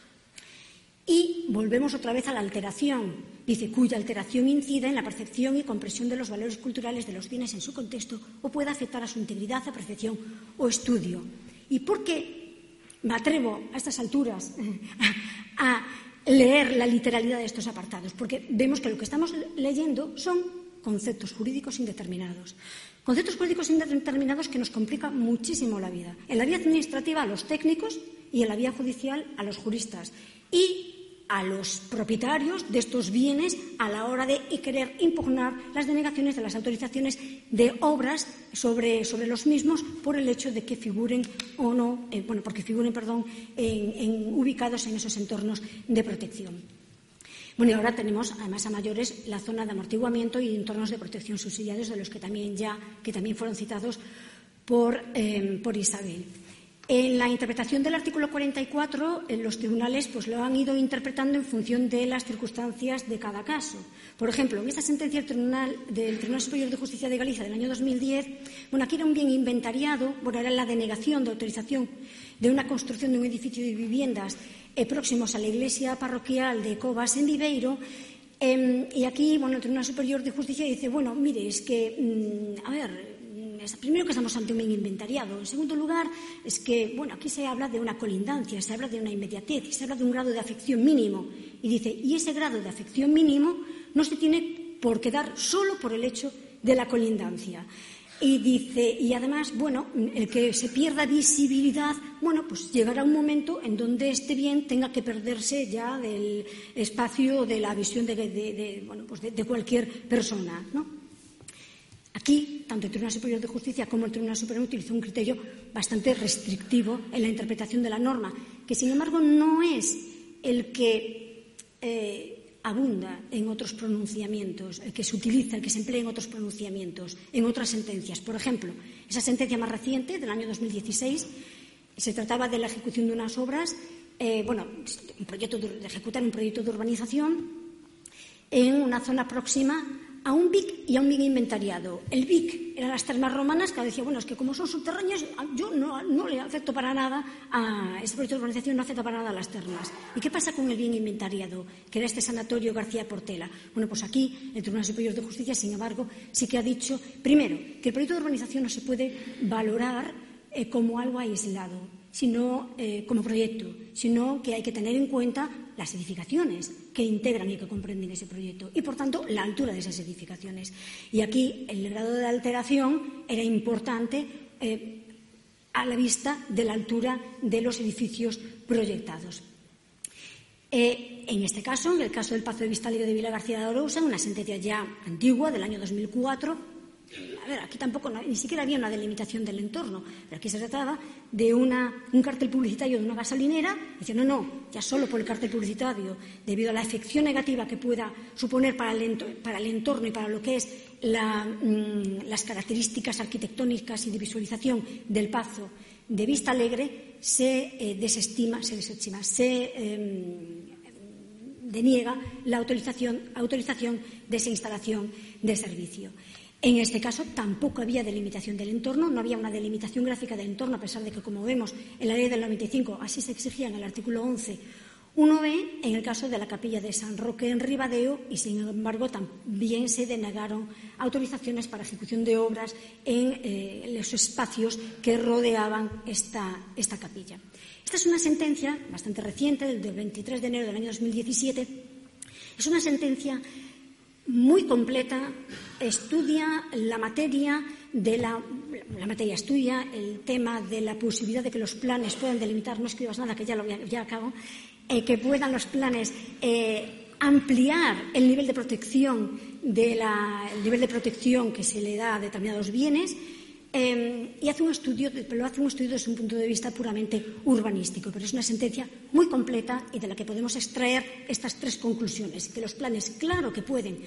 Y volvemos otra vez a la alteración. Dice, cuya alteración incida en la percepción y comprensión de los valores culturales de los bienes en su contexto o pueda afectar a su integridad, apreciación o estudio. ¿Y por qué me atrevo a estas alturas a leer la literalidad de estos apartados? Porque vemos que lo que estamos leyendo son conceptos jurídicos indeterminados. Conceptos jurídicos indeterminados que nos complican muchísimo la vida. En la vía administrativa a los técnicos y en la vía judicial a los juristas. Y a los propietarios de estos bienes a la hora de querer impugnar las denegaciones de las autorizaciones de obras sobre, sobre los mismos por el hecho de que figuren o no, eh, bueno, porque figuren, perdón, en, en, ubicados en esos entornos de protección. Bueno, y ahora tenemos, además a mayores, la zona de amortiguamiento y entornos de protección subsidiarios, de los que también ya que también fueron citados por, eh, por Isabel. En la interpretación del artículo cuarenta y cuatro, eh, los tribunales pues, lo han ido interpretando en función de las circunstancias de cada caso. Por ejemplo, en esta sentencia del Tribunal, del Tribunal Superior de Justicia de Galicia del año dos mil diez, bueno, aquí era un bien inventariado, bueno, era la denegación de autorización de una construcción de un edificio de viviendas eh, próximos a la iglesia parroquial de Covas en Viveiro. Eh, y aquí, bueno, el Tribunal Superior de Justicia dice, bueno, mire, es que, mmm, a ver, primero que estamos ante un bien inventariado. En segundo lugar, es que, bueno, aquí se habla de una colindancia, se habla de una inmediatez, y se habla de un grado de afección mínimo. Y dice, y ese grado de afección mínimo no se tiene por qué dar solo por el hecho de la colindancia. Y dice, y además, bueno, el que se pierda visibilidad, bueno, pues llegará un momento en donde este bien tenga que perderse ya del espacio de la visión de, de, de, bueno, pues de, de cualquier persona, ¿no? Aquí, tanto el Tribunal Superior de Justicia como el Tribunal Supremo utilizó un criterio bastante restrictivo en la interpretación de la norma, que, sin embargo, no es el que eh, abunda en otros pronunciamientos, el que se utiliza, el que se emplea en otros pronunciamientos, en otras sentencias. Por ejemplo, esa sentencia más reciente, del año dos mil dieciséis, se trataba de la ejecución de unas obras, eh, bueno, un proyecto de, de ejecutar un proyecto de urbanización en una zona próxima a un B I C y a un bien inventariado. El B I C eran las termas romanas, que decía, bueno, es que como son subterráneas, yo no, no le afecto para nada a este proyecto de urbanización, no afecta para nada a las termas. ¿Y qué pasa con el bien inventariado, que era este sanatorio García Portela? Bueno, pues aquí el Tribunal Superior de Justicia, sin embargo, sí que ha dicho, primero, que el proyecto de urbanización no se puede valorar eh, como algo aislado, sino eh, como proyecto, sino que hay que tener en cuenta las edificaciones que integran y que comprenden ese proyecto y, por tanto, la altura de esas edificaciones. Y aquí el grado de alteración era importante eh, a la vista de la altura de los edificios proyectados. Eh, en este caso, en el caso del Pazo de Vista Alegre de Vila García de Arousa, una sentencia ya antigua del año dos mil cuatro, a ver, aquí tampoco, ni siquiera había una delimitación del entorno, pero aquí se trataba de una, un cartel publicitario de una gasolinera, diciendo no, no, ya solo por el cartel publicitario, debido a la afección negativa que pueda suponer para el, para el entorno y para lo que es la, mmm, las características arquitectónicas y de visualización del Pazo de Vista Alegre, se eh, desestima, se desestima, se eh, deniega la autorización, autorización de esa instalación de servicio. En este caso tampoco había delimitación del entorno, no había una delimitación gráfica del entorno, a pesar de que, como vemos en la ley del noventa y cinco, así se exigía en el artículo once, uno be, en el caso de la capilla de San Roque en Ribadeo, y sin embargo también se denegaron autorizaciones para ejecución de obras en eh, los espacios que rodeaban esta, esta capilla. Esta es una sentencia bastante reciente, del veintitrés de enero del año dos mil diecisiete. Es una sentencia muy completa, estudia la materia de la, la materia estudia el tema de la posibilidad de que los planes puedan delimitar, no escribas nada que ya lo ya acabo, eh, que puedan los planes eh, ampliar el nivel de protección de la, el nivel de protección que se le da a determinados bienes. Eh, y hace un estudio, pero hace un estudio desde un punto de vista puramente urbanístico, pero es una sentencia muy completa y de la que podemos extraer estas tres conclusiones: que los planes, claro que pueden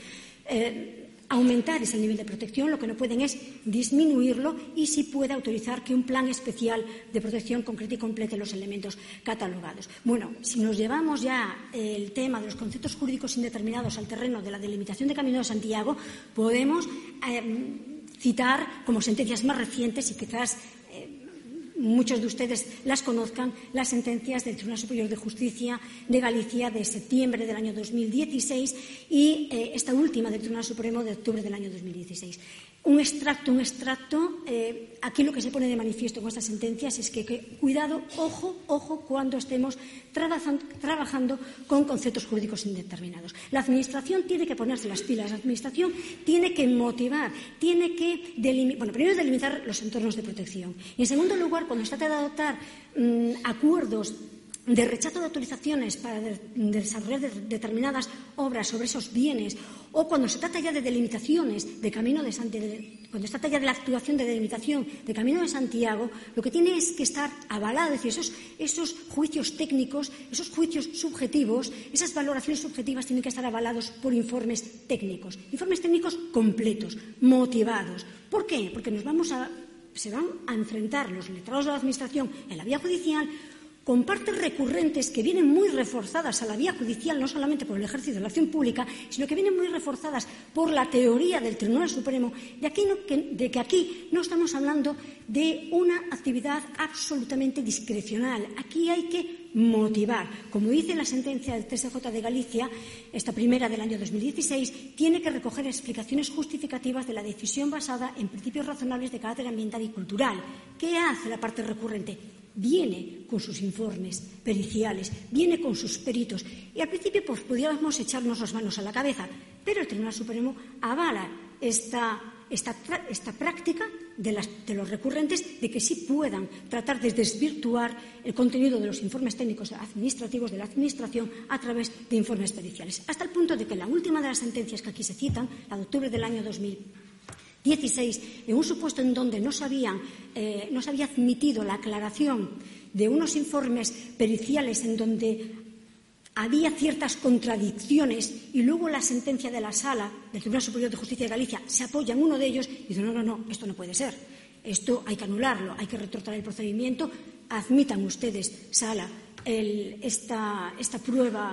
eh, aumentar ese nivel de protección, lo que no pueden es disminuirlo, y sí puede autorizar que un plan especial de protección concrete y complete los elementos catalogados. Bueno, si nos llevamos ya el tema de los conceptos jurídicos indeterminados al terreno de la delimitación de Camino de Santiago, podemos eh, citar como sentencias más recientes, y quizás eh, muchos de ustedes las conozcan, las sentencias del Tribunal Superior de Justicia de Galicia de septiembre del año dos mil dieciséis y eh, esta última del Tribunal Supremo de octubre del año dos mil dieciséis. Un extracto, un extracto. Eh, aquí lo que se pone de manifiesto con estas sentencias es que, que cuidado, ojo, ojo, cuando estemos trabajando, trabajando con conceptos jurídicos indeterminados. La Administración tiene que ponerse las pilas, la Administración tiene que motivar, tiene que delimitar, bueno, primero es delimitar los entornos de protección, y en segundo lugar, cuando se trata de adoptar mmm, acuerdos de rechazo de autorizaciones para de, de desarrollar de, determinadas obras sobre esos bienes, o cuando se trata ya de delimitaciones de Camino de Santiago, cuando se trata ya de la actuación de delimitación de Camino de Santiago, lo que tiene es que estar avalado, es decir, esos, esos juicios técnicos, esos juicios subjetivos, esas valoraciones subjetivas tienen que estar avalados por informes técnicos, informes técnicos completos, motivados. ¿Por qué? Porque nos vamos a, se van a enfrentar los letrados de la Administración en la vía judicial con partes recurrentes que vienen muy reforzadas a la vía judicial, no solamente por el ejercicio de la acción pública, sino que vienen muy reforzadas por la teoría del Tribunal Supremo, de, aquí no, que, de que aquí no estamos hablando de una actividad absolutamente discrecional. Aquí hay que motivar. Como dice la sentencia del T S J de Galicia, esta primera del año dos mil dieciséis, tiene que recoger explicaciones justificativas de la decisión basada en principios razonables de carácter ambiental y cultural. ¿Qué hace la parte recurrente? Viene con sus informes periciales, viene con sus peritos, y al principio pues podíamos echarnos las manos a la cabeza, pero el Tribunal Supremo avala esta, esta, esta práctica de, las, de los recurrentes de que sí puedan tratar de desvirtuar el contenido de los informes técnicos administrativos de la Administración a través de informes periciales, hasta el punto de que la última de las sentencias que aquí se citan, la de octubre del año dos mil dieciséis, en un supuesto en donde no se, habían, eh, no se había admitido la aclaración de unos informes periciales en donde había ciertas contradicciones, y luego la sentencia de la Sala del Tribunal Superior de Justicia de Galicia se apoya en uno de ellos y dice no, no, no, esto no puede ser, esto hay que anularlo, hay que retrotraer el procedimiento, admitan ustedes, Sala, el, esta, esta prueba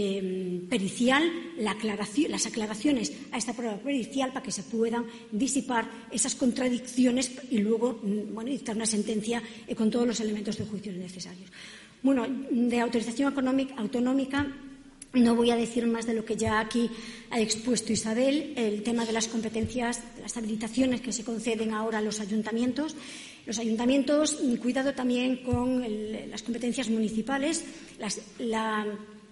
Eh, pericial, la aclaración, las aclaraciones a esta prueba pericial para que se puedan disipar esas contradicciones y luego, bueno, dictar una sentencia eh, con todos los elementos de juicio necesarios. Bueno, de autorización autonómica no voy a decir más de lo que ya aquí ha expuesto Isabel, el tema de las competencias, de las habilitaciones que se conceden ahora a los ayuntamientos. Los ayuntamientos, cuidado también con el, las competencias municipales, las, la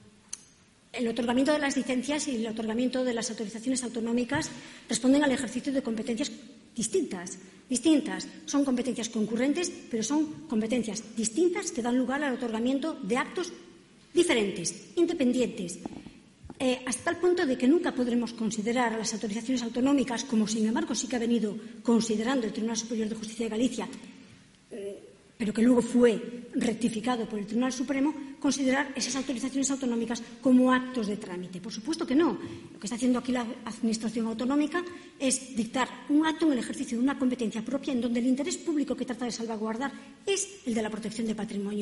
El otorgamiento de las licencias y el otorgamiento de las autorizaciones autonómicas responden al ejercicio de competencias distintas. Distintas. Son competencias concurrentes, pero son competencias distintas que dan lugar al otorgamiento de actos diferentes, independientes. Eh, hasta el punto de que nunca podremos considerar a las autorizaciones autonómicas, como sin embargo sí que ha venido considerando el Tribunal Superior de Justicia de Galicia, eh, pero que luego fue rectificado por el Tribunal Supremo, considerar esas autorizaciones autonómicas como actos de trámite. Por supuesto que no. Lo que está haciendo aquí la Administración autonómica es dictar un acto en el ejercicio de una competencia propia en donde el interés público que trata de salvaguardar es el de la protección de patrimonio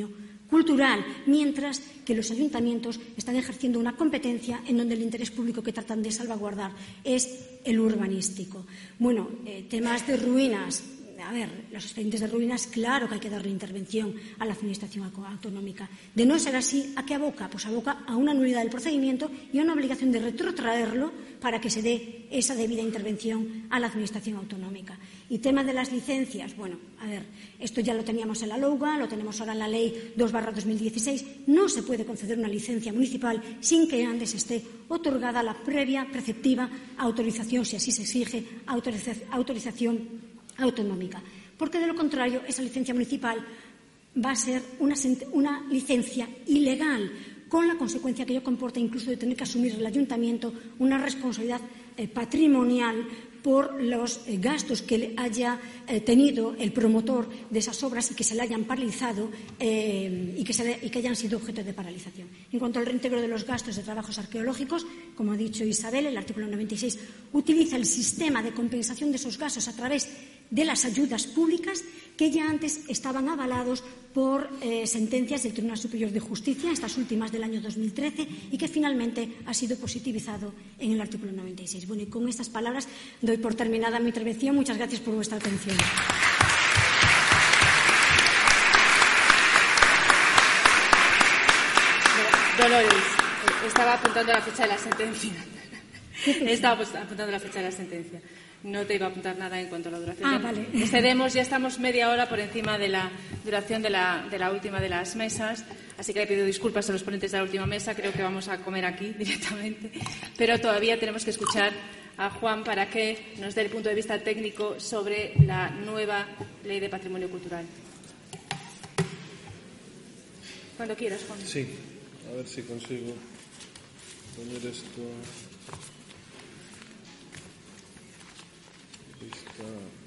cultural, mientras que los ayuntamientos están ejerciendo una competencia en donde el interés público que tratan de salvaguardar es el urbanístico. Bueno, eh, temas de ruinas. A ver, los expedientes de ruinas, claro que hay que darle intervención a la Administración autonómica. De no ser así, ¿a qué aboca? Pues aboca a una nulidad del procedimiento y a una obligación de retrotraerlo para que se dé esa debida intervención a la Administración autonómica. Y tema de las licencias, bueno, a ver, esto ya lo teníamos en la LOUGA, lo tenemos ahora en la Ley dos barra dos mil dieciséis. No se puede conceder una licencia municipal sin que antes esté otorgada la previa preceptiva autorización, si así se exige, autoriza- autorización autonómica, porque de lo contrario esa licencia municipal va a ser una, una licencia ilegal, con la consecuencia que ello comporta incluso de tener que asumir el ayuntamiento una responsabilidad eh, patrimonial por los eh, gastos que haya eh, tenido el promotor de esas obras y que se le hayan paralizado eh, y, que se le, y que hayan sido objeto de paralización. En cuanto al reintegro de los gastos de trabajos arqueológicos, como ha dicho Isabel, el artículo noventa y seis utiliza el sistema de compensación de esos gastos a través de las ayudas públicas que ya antes estaban avalados por eh, sentencias del Tribunal Superior de Justicia, estas últimas del año dos mil trece, y que finalmente ha sido positivizado en el artículo noventa y seis. Bueno, y con estas palabras doy por terminada mi intervención. Muchas gracias por vuestra atención. Dolores, estaba apuntando la fecha de la sentencia. Estaba apuntando la fecha de la sentencia. No te iba a apuntar nada en cuanto a la duración. Ah, vale. Excedemos, ya estamos media hora por encima de la duración de la, de la última de las mesas, así que le pido disculpas a los ponentes de la última mesa. Creo que vamos a comer aquí directamente, pero todavía tenemos que escuchar a Juan para que nos dé el punto de vista técnico sobre la nueva Ley de Patrimonio Cultural. Cuando quieras, Juan. Sí, a ver si consigo poner esto. Está.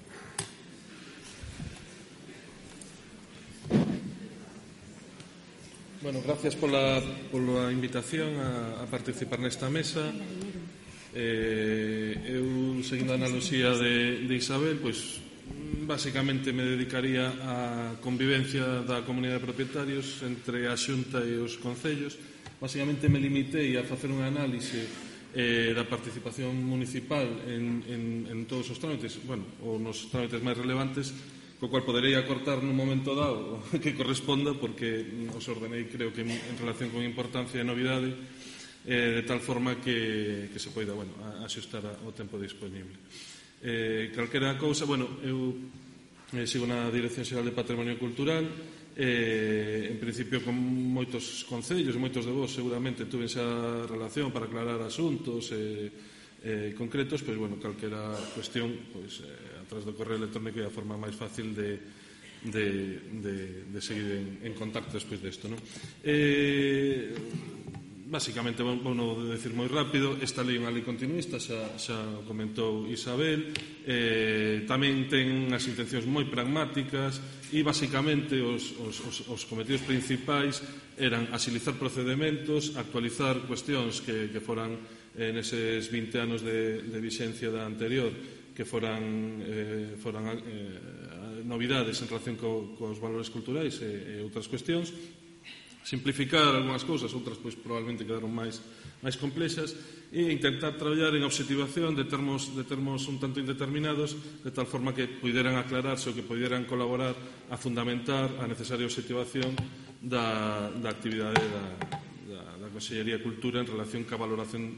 Bueno, gracias por la, por la invitación a, a participar nesta mesa. Eh, eu, seguindo a analoxía de, de Isabel, pois basicamente me dedicaría á convivencia da comunidade de propietarios entre a Xunta e os concellos. Basicamente me limitei a facer un análise eh, da participación municipal en, en, en todos os trámites, bueno, ou nos trámites máis relevantes, co cual podería cortar nun momento dado que corresponda, porque os ordenei, creo que en relación con importancia e novidade, eh, de tal forma que, que se poida, bueno, axustar ao tempo disponible. Eh, calquera cousa, bueno, eu eh, sigo na Dirección Xeral de Patrimonio Cultural, eh, en principio con moitos concellos, moitos de vos seguramente tuven esa relación para aclarar asuntos eh, eh, concretos, pois, bueno, calquera cuestión, pois, eh, a través do correo electrónico é a forma máis fácil de, de, de, de seguir en, en contacto despois desto, non? Eh, Básicamente, vou non decir moi rápido, esta lei é unha lei continuista, xa, xa comentou Isabel, eh, tamén ten unhas intencións moi pragmáticas e, basicamente, os, os, os, os cometidos principais eran axilizar procedementos, actualizar cuestións que, que foran eh, neses vinte anos de, de vixencia da anterior, que foran, eh, foran eh, novidades en relación co, cos valores culturais e, e outras cuestións, simplificar algunhas cousas, outras pois probablemente quedaron máis máis complexas, e intentar traballar en obxectivación de termos, de termos un tanto indeterminados, de tal forma que puderan aclararse ou que puderan colaborar a fundamentar a necesaria obxectivación da, da actividade da, da, da Consellería de Cultura en relación ca valoración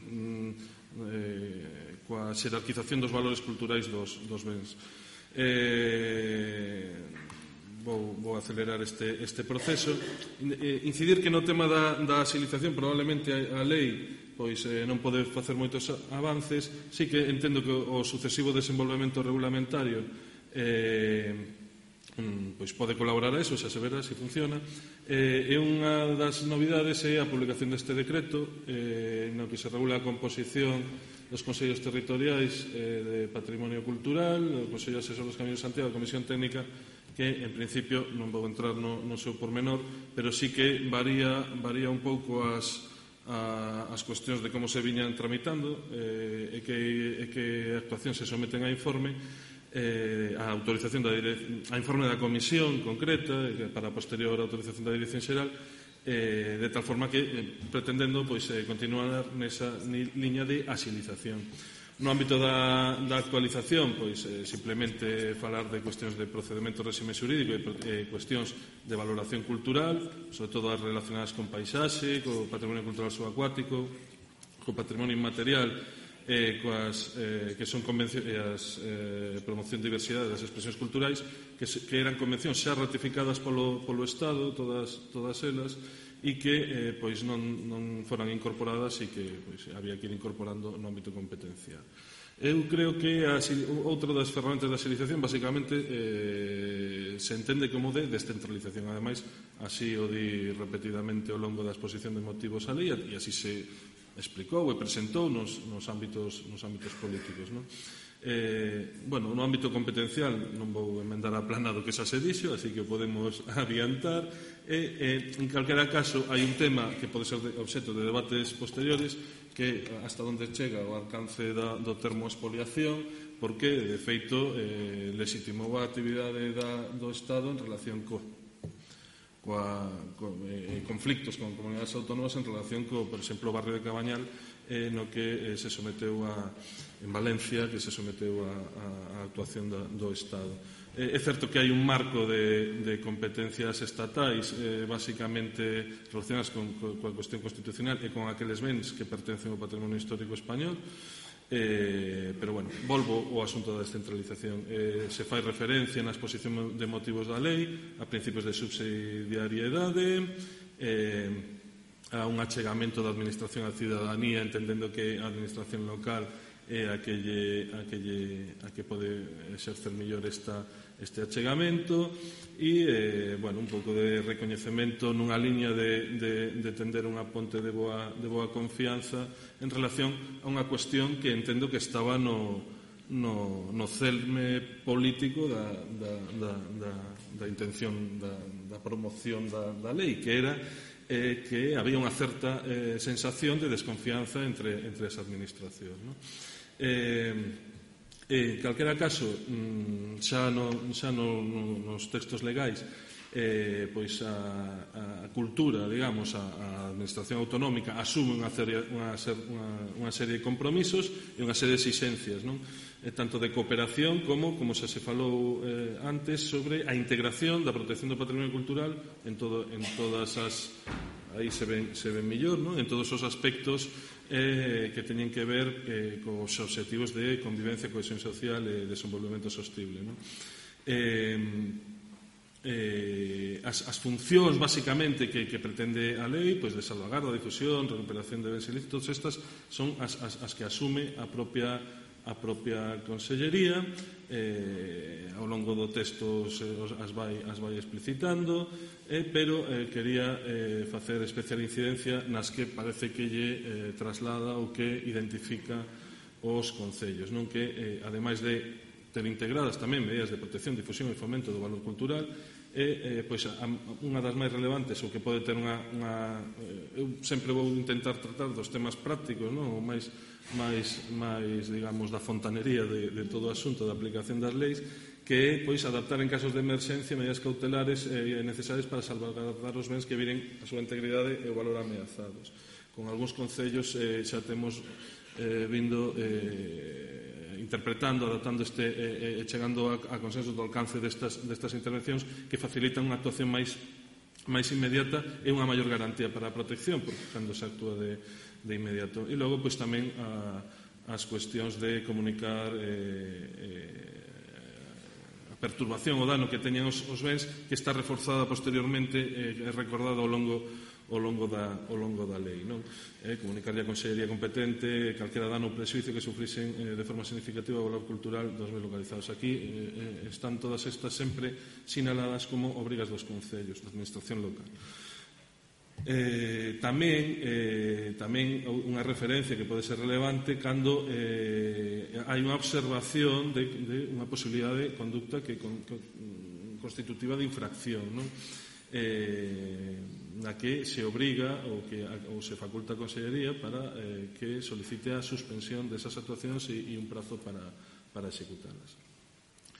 eh, coa xerarquización dos valores culturais dos, dos bens. Eh... Vou, vou acelerar este, este proceso. Eh, incidir que no tema da, da axilización probablemente a, a lei pois eh, non pode facer moitos avances. Sí que entendo que o, o sucesivo desenvolvemento regulamentario eh, pois pode colaborar a eso, xa se verá se funciona. Eh, e unha das novidades é a publicación deste decreto eh, no que se regula a composición dos Consellos Territoriais eh, de Patrimonio Cultural, o Consello Asesor dos Camiños de Santiago, a Comisión Técnica, que en principio non vou entrar no, no seu pormenor, pero sí que varía, varía un pouco as, a, as cuestións de como se viñan tramitando eh, e, que, e que actuacións se someten a informe. eh, a autorización da a informe da comisión concreta para a posterior autorización da Dirección Xeral, eh, de tal forma que eh, pretendendo pois, eh, continuar nesa liña de axilización. No ámbito da, da actualización, pois eh, simplemente falar de cuestións de procedimento, réxime xurídico e eh, cuestións de valoración cultural, sobre todo as relacionadas con paisaxe, co patrimonio cultural subacuático, co patrimonio inmaterial, eh, coas, eh, que son convención, e as eh, promoción de diversidade das expresións culturais, que, se, que eran convencións xa ratificadas polo, polo Estado, todas, todas elas, e que eh, pois non, non foran incorporadas e que pois, había que ir incorporando no ámbito competencial. Eu creo que a, outra das ferramentas da axilización basicamente eh, se entende como de descentralización. Ademais, así o di repetidamente ao longo da exposición de motivos a lei e así se explicou e presentou nos, nos, ámbitos, nos ámbitos políticos, non? Eh, bueno, no ámbito competencial non vou emendar a plana do que xa se dixo, así que podemos adiantar e, eh, en calquera caso, hai un tema que pode ser de, obxecto de debates posteriores, que hasta onde chega o alcance da, do termo expoliación, porque, de feito, eh, legitimou a actividade da, do Estado en relación co coa, co, eh, conflictos con comunidades autónomas en relación co, por exemplo, o barrio de Cabañal, eh, no que eh, se someteu a, en Valencia, que se someteu a, a, a actuación da, do Estado. Eh, é certo que hai un marco de, de competencias estatais, eh, basicamente relacionadas con, con, coa cuestión constitucional e con aqueles bens que pertencen ao patrimonio histórico español, Eh, pero, bueno, volvo ao asunto da descentralización. Eh, se fai referencia na exposición de motivos da lei a principios de subsidiariedade, eh, a un achegamento da administración á cidadanía, entendendo que a administración local é a que, lle, a que, lle, a que pode exercer mellor esta, este achegamento e, eh, bueno, un pouco de recoñecemento nunha liña de, de, de tender unha ponte de boa, de boa confianza en relación a unha cuestión que entendo que estaba no, no, no celme político da, da, da, da, da intención da, da promoción da, da lei, que era eh, que había unha certa eh, sensación de desconfianza entre, entre as administracións, non? Eh, en calquera caso, xa, no, xa no, no, nos textos legais, eh, pois a, a cultura, digamos, a, a administración autonómica asume unha serie, unha, unha, unha serie de compromisos e unha serie de exixencias, non? Eh, tanto de cooperación como, como xa se falou eh, antes, sobre a integración da protección do patrimonio cultural en, todo, en todas as... aí se ven, se ven mellor, non? En todos os aspectos eh, que teñen que ver eh, cos obxectivos de convivencia, cohesión social e desenvolvemento sostible, non? Eh, eh, as, as funcións basicamente que, que pretende a lei, pois de salvagarda, difusión, recuperación de bens ilícitos, estas son as, as, as que asume a propia a propia Consellería, eh, ao longo do texto se, as, vai, as vai explicitando, eh, pero eh, quería eh, facer especial incidencia nas que parece que lle eh, traslada ou que identifica os concellos, non? Que, eh, ademais de ter integradas tamén medidas de protección, difusión e fomento do valor cultural, e eh, pois, a, unha das máis relevantes, ou que pode ter unha, unha eh, eu sempre vou intentar tratar dos temas prácticos, non? Ou máis máis, máis, digamos, da fontanería de, de todo o asunto da aplicación das leis, que é, pois, adaptar en casos de emerxencia medidas cautelares eh, necesarias para salvaguardar os bens que viren a súa integridade e o valor ameazados. Con algúns concellos eh, xa temos eh, vindo eh, interpretando, adaptando este, e eh, eh, chegando a, a consenso do alcance destas, destas intervencións que facilitan unha actuación máis máis inmediata e unha maior garantía para a protección, porque cando se actúa de, de inmediato. E logo, pois, tamén a, as cuestións de comunicar eh, eh, a perturbación ou dano que teñen os, os bens, que está reforzada posteriormente e eh, recordada ao longo ao longo da, ao longo da lei, non? Eh, comunicarlle a Consellería competente calquera dano ou prexuicio que sufrisen eh, de forma significativa o valor cultural dos bens localizados. Aquí eh, eh, están todas estas sempre sinaladas como obrigas dos concellos, da administración local. Eh, tamén eh, tamén unha referencia que pode ser relevante cando eh, hai unha observación de, de unha posibilidade de conducta que, con, que constitutiva de infracción, non? Eh, na que se obriga ou, que, ou se faculta a Consellería para eh, que solicite a suspensión desas actuacións e, e un prazo para, para executarlas.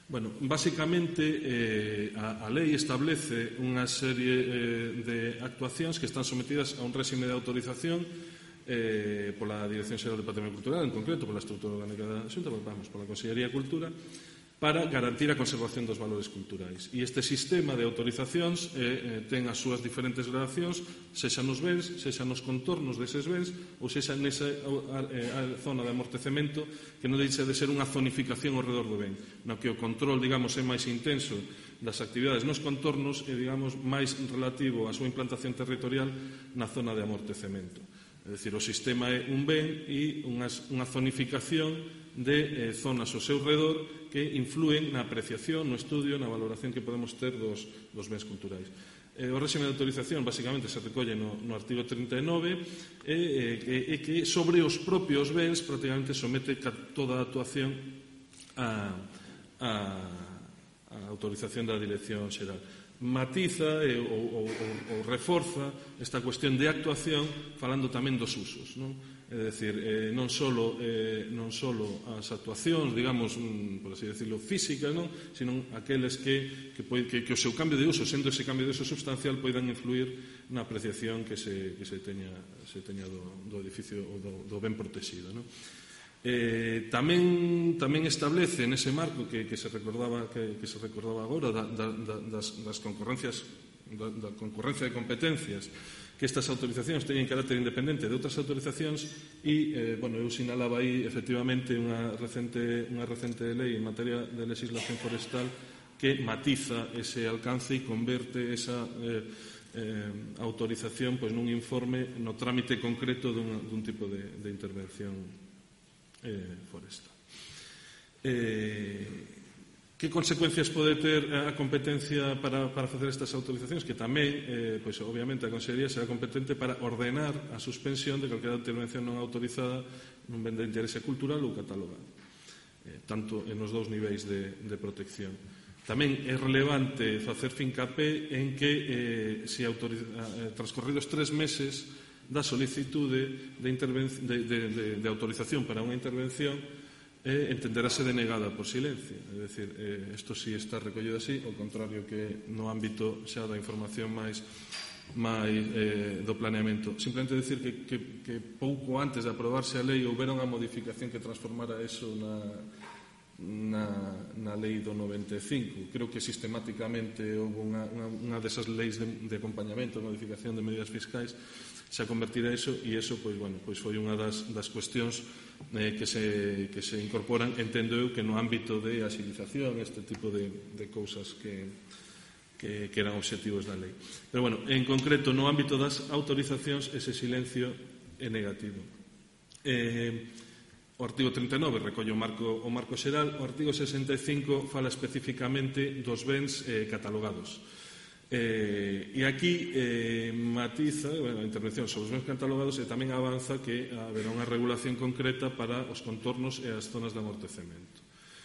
Bueno, basicamente eh, a, a lei establece unha serie eh, de actuacións que están sometidas a un réxime de autorización eh, pola Dirección Xeral de Patrimonio Cultural, en concreto pola estrutura orgánica da Xunta, vamos, pola Consellería de Cultura, para garantir a conservación dos valores culturais. E este sistema de autorizacións eh, eh, ten as súas diferentes gradacións, sexa nos bens, sexa nos contornos deses bens, ou sexa nesa a, a, a zona de amortecemento que non deixa de ser unha zonificación ao redor do ben, no que o control, digamos, é máis intenso das actividades nos contornos e, digamos, máis relativo á súa implantación territorial na zona de amortecemento. É dicir, o sistema é un ben e unha, unha zonificación de eh, zonas ao seu redor que influen na apreciación, no estudio, na valoración que podemos ter dos, dos bens culturais. Eh, o réxime de autorización, basicamente, se recolle no, no artigo trinta e nove e eh, eh, que sobre os propios bens prácticamente somete toda a actuación a, a, a autorización da Dirección Xeral. Matiza e, ou, ou, ou reforza esta cuestión de actuación falando tamén dos usos, non? É dicir, eh, non só eh, non solo as actuacións, digamos, mm, por así decirlo, físicas, non? Sino aqueles que, que, que, que o seu cambio de uso, sendo ese cambio de uso substancial, poidan influir na apreciación que se, que se teña, se teña do, do edificio ou do, do ben protegido, non? Eh, tamén, tamén establece nese marco que, que, se, recordaba, que, que se recordaba agora da, da, das, das concorrencias, da, da concurrencia de competencias, que estas autorizacións teñen carácter independente de outras autorizacións e, eh, bueno, eu sinalaba aí efectivamente unha recente, unha recente lei en materia de legislación forestal que matiza ese alcance e converte esa eh, eh, autorización pois, nun informe no trámite concreto dun, dun tipo de, de intervención eh, forestal. Eh, Que consecuencias pode ter a competencia para, para facer estas autorizacións? Que tamén, eh, pois, obviamente, a Consellería será competente para ordenar a suspensión de calquera intervención non autorizada nun ben de interese cultural ou catalogado, eh, tanto en os dous niveis de, de protección. Tamén é relevante facer fincapé en que eh, se autoriza, eh, transcorridos tres meses da solicitude de, de, de, de, de autorización para unha intervención eh, entenderase denegada por silencio. É dicir, eh, isto si sí está recollido así, ao contrario que no ámbito xa da información máis, máis eh, do planeamento. Simplemente decir que, que, que pouco antes de aprobarse a lei houbera unha modificación que transformara eso na, na, na lei do noventa e cinco. Creo que sistemáticamente houve unha, unha, unha desas leis de, de acompañamento, modificación de medidas fiscais, xa convertira eso, e eso pois, bueno, pois foi unha das, das cuestións eh, que, se, que se incorporan, entendo eu, que no ámbito de agilización, este tipo de, de cousas que, que, que eran obxectivos da lei. Pero, bueno, en concreto, no ámbito das autorizacións, ese silencio é negativo. Eh, o artigo trinta e nove recolle o marco, o marco xeral, o artigo sesenta e cinco fala especificamente dos bens eh, catalogados. Eh, e aquí eh, matiza bueno, a intervención sobre os bens catalogados e tamén avanza que haberá unha regulación concreta para os contornos e as zonas de amortecemento.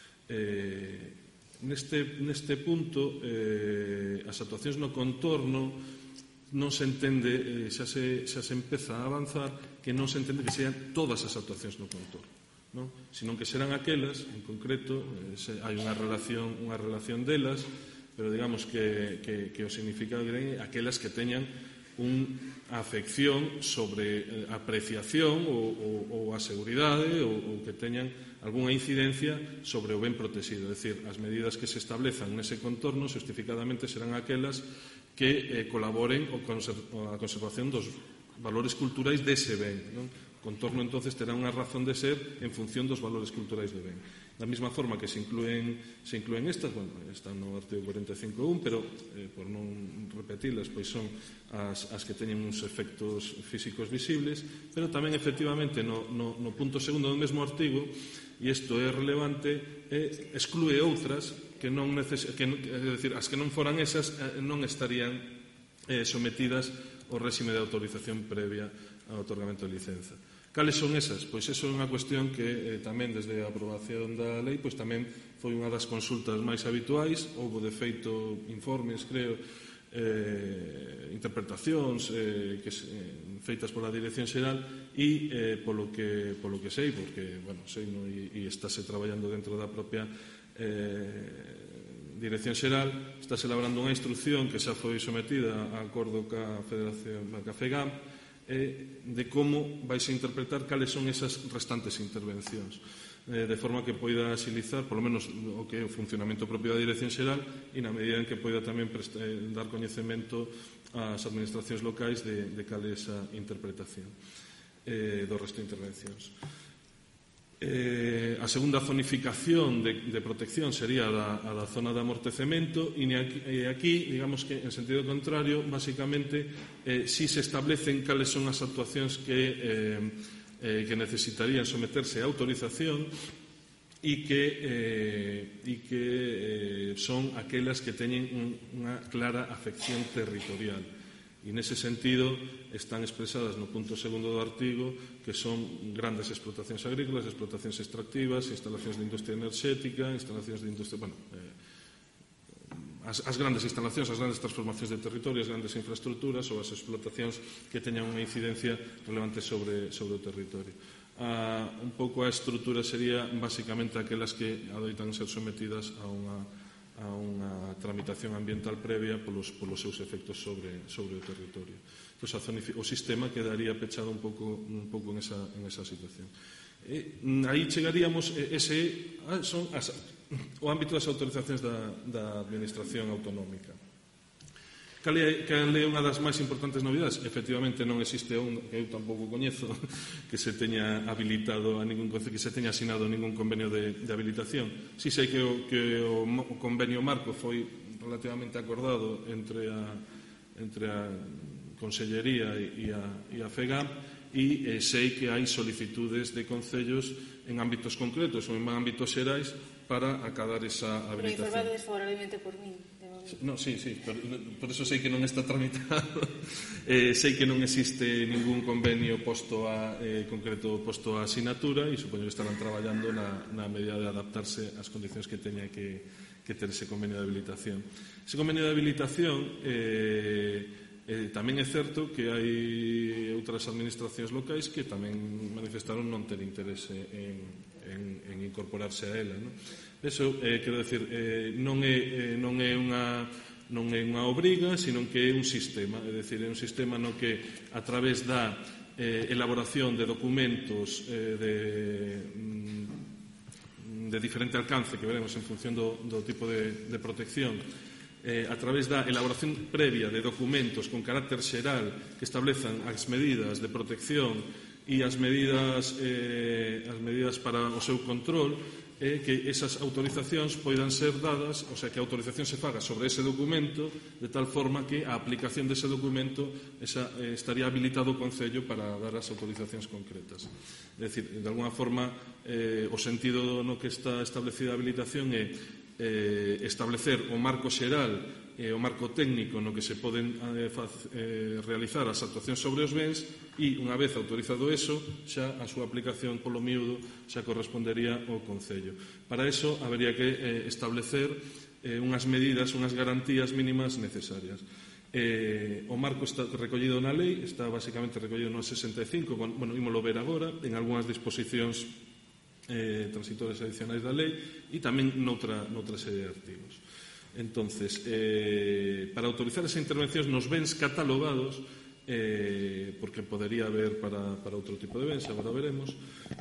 Eh, neste, neste punto, eh, as actuacións no contorno non se entende, eh, xa, se, xa se empeza a avanzar, que non se entende que sean todas as actuacións no contorno, non? Senón que serán aquelas, en concreto, eh, se, hai unha relación, unha relación delas, pero digamos que, que, que o significado é aquelas que teñan unha afección sobre a apreciación ou, ou, ou a seguridade ou, ou que teñan algunha incidencia sobre o ben protegido. É dicir, as medidas que se establezan nese contorno justificadamente serán aquelas que eh, colaboren a conservación dos valores culturais dese ben, non? O contorno, entonces, terá unha razón de ser en función dos valores culturais do ben. Da mesma forma que se incluen, se incluen estas, bueno, están no artigo cuarenta e cinco punto un, pero, eh, por non repetilas, pois son as, as que teñen uns efectos físicos visibles, pero tamén, efectivamente, no, no, no punto segundo do mesmo artigo, e isto é relevante, eh, exclúe outras que non neces- que, é dicir, as que non foran esas eh, non estarían eh, sometidas ao réxime de autorización previa ao otorgamento de licenza. Cales son esas? Pois eso é unha cuestión que eh, tamén desde a aprobación da lei pois tamén foi unha das consultas máis habituais. Houbo de feito informes, creo, eh, interpretacións eh, que, eh, feitas pola Dirección Xeral e eh, polo, que, polo que sei, porque, bueno, sei, no, e, e estáse traballando dentro da propia eh, Dirección Xeral estáse elaborando unha instrucción que xa foi sometida a acordo ca Federación, ca FEGAM, eh, de como vais a interpretar cales son esas restantes intervencións, eh, de forma que poida axilizar, polo menos o que é o funcionamento propio da Dirección Xeral, e na medida en que poida tamén prestar, dar coñecemento ás administracións locais de, de cal é esa interpretación eh, do resto de intervencións. Eh, a segunda zonificación de, de protección sería a da, a da zona de amortecemento, e aquí, e aquí, digamos que en sentido contrario, basicamente, eh, si se establecen cales son as actuacións que, eh, eh, que necesitarían someterse a autorización e que, eh, e que eh, son aquelas que teñen un, unha clara afección territorial. E nese sentido están expresadas no punto segundo do artigo, que son grandes explotacións agrícolas, explotacións extractivas, instalacións de industria enerxética, instalacións de industria, bueno, eh, as, as grandes instalacións, as grandes transformacións de territorio, as grandes infraestructuras ou as explotacións que teñan unha incidencia relevante sobre, sobre o territorio. Ah, un pouco a estrutura sería basicamente aquelas que adoitan ser sometidas a unha a unha tramitación ambiental previa polos, polos seus efectos sobre, sobre o territorio. Entón, o sistema quedaría pechado un pouco, un pouco en, esa, en esa situación. E, aí chegaríamos, ese son as, o ámbito das autorizacións da, da Administración Autonómica. Cal é, cal é unha das máis importantes novidades? Efectivamente non existe un, que eu tampouco coñezo, que se teña habilitado a ningún que se teña asinado ningún convenio de, de habilitación. Si sei que o, que o, o convenio marco foi relativamente acordado entre a, entre a Consellería e a, e a FEGAM, e eh, sei que hai solicitudes de concellos en ámbitos concretos ou en ámbitos xerais para acadar esa habilitación. Pero informado desfavorablemente por min. No, sí, sí, por, por eso sei que non está tramitado. eh, sei que non existe ningún convenio posto a, eh, concreto posto a asinatura, e supoño que estarán traballando na, na medida de adaptarse ás condicións que teña que, que ter ese convenio de habilitación. Ese convenio de habilitación eh, eh, tamén é certo que hai outras administracións locais que tamén manifestaron non ter interese en, en, en incorporarse a ela, non? Eso, eh, quero decir, eh, non, é, eh, non é unha non é unha obriga, sino que é un sistema, é dicir, é un sistema no que a través da eh, elaboración de documentos eh, de, de diferente alcance, que veremos en función do, do tipo de, de protección, eh, a través da elaboración previa de documentos con carácter xeral que establezan as medidas de protección e as medidas, eh, as medidas para o seu control, é que esas autorizacións poidan ser dadas, o sea, que a autorización se faga sobre ese documento, de tal forma que a aplicación dese documento esa, eh, estaría habilitado o Concello para dar as autorizacións concretas. É dicir, de alguna forma, eh, o sentido no que está establecida a habilitación é eh, establecer o marco xeral e o marco técnico no que se poden eh, faz, eh, realizar as actuacións sobre os bens, e unha vez autorizado eso, xa a súa aplicación polo miúdo xa correspondería ao Concello. Para eso habería que eh, establecer eh, unhas medidas, unhas garantías mínimas necesarias. Eh, o marco está recollido na lei, está basicamente recollido no sesenta e cinco, con, bueno, ímolo ver agora, en algunhas disposicións eh, transitorias adicionais da lei, e tamén noutra, noutra serie de artigos. Entonces, eh, para autorizar esa intervención nos bens catalogados, eh, porque podería haber para, para outro tipo de bens, agora veremos,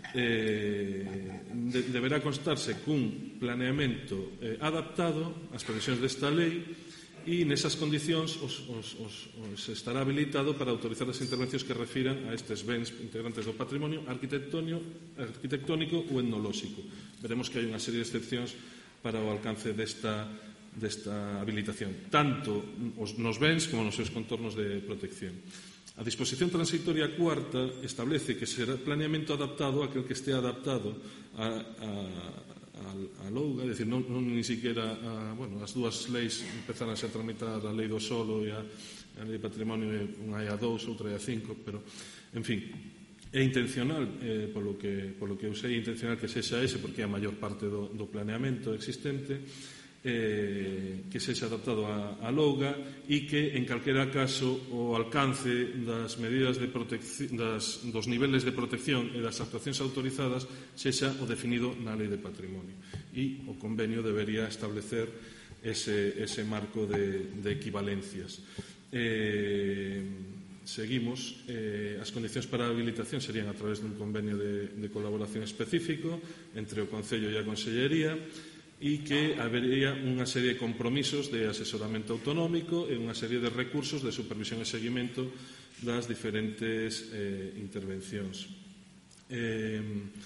eh, de, deberá constarse cun planeamento eh, adaptado ás previsións desta lei, e nesas condicións os, os, os, os estará habilitado para autorizar as intervencións que refiran a estes bens integrantes do patrimonio arquitectónico ou etnolóxico. Veremos que hai unha serie de excepcións para o alcance desta desta habilitación, tanto nos bens como nos seus contornos de protección. A disposición transitoria cuarta establece que será planeamento adaptado aquel que esté adaptado a, a, a, a louga, é dicir, non, non ni siquiera a, bueno, as dúas leis empezaron a ser tramitar a lei do solo e a, a lei de patrimonio, unha é a dous, outra é a cinco, pero, en fin, é intencional, eh, polo, que, polo que eu sei, é intencional que sexa ese, porque é a maior parte do, do planeamento existente. eh, que sexa adaptado a, a Louga e que, en calquera caso, o alcance das medidas de protección, das, dos niveles de protección e das actuacións autorizadas sexa o definido na Lei de Patrimonio. E o convenio debería establecer ese, ese marco de, de equivalencias. Eh, seguimos. Eh, as condicións para a habilitación serían a través dun convenio de, de colaboración específico entre o Concello e a Consellería, e que habería unha serie de compromisos de asesoramento autonómico e unha serie de recursos de supervisión e seguimento das diferentes eh, intervencións. Eh,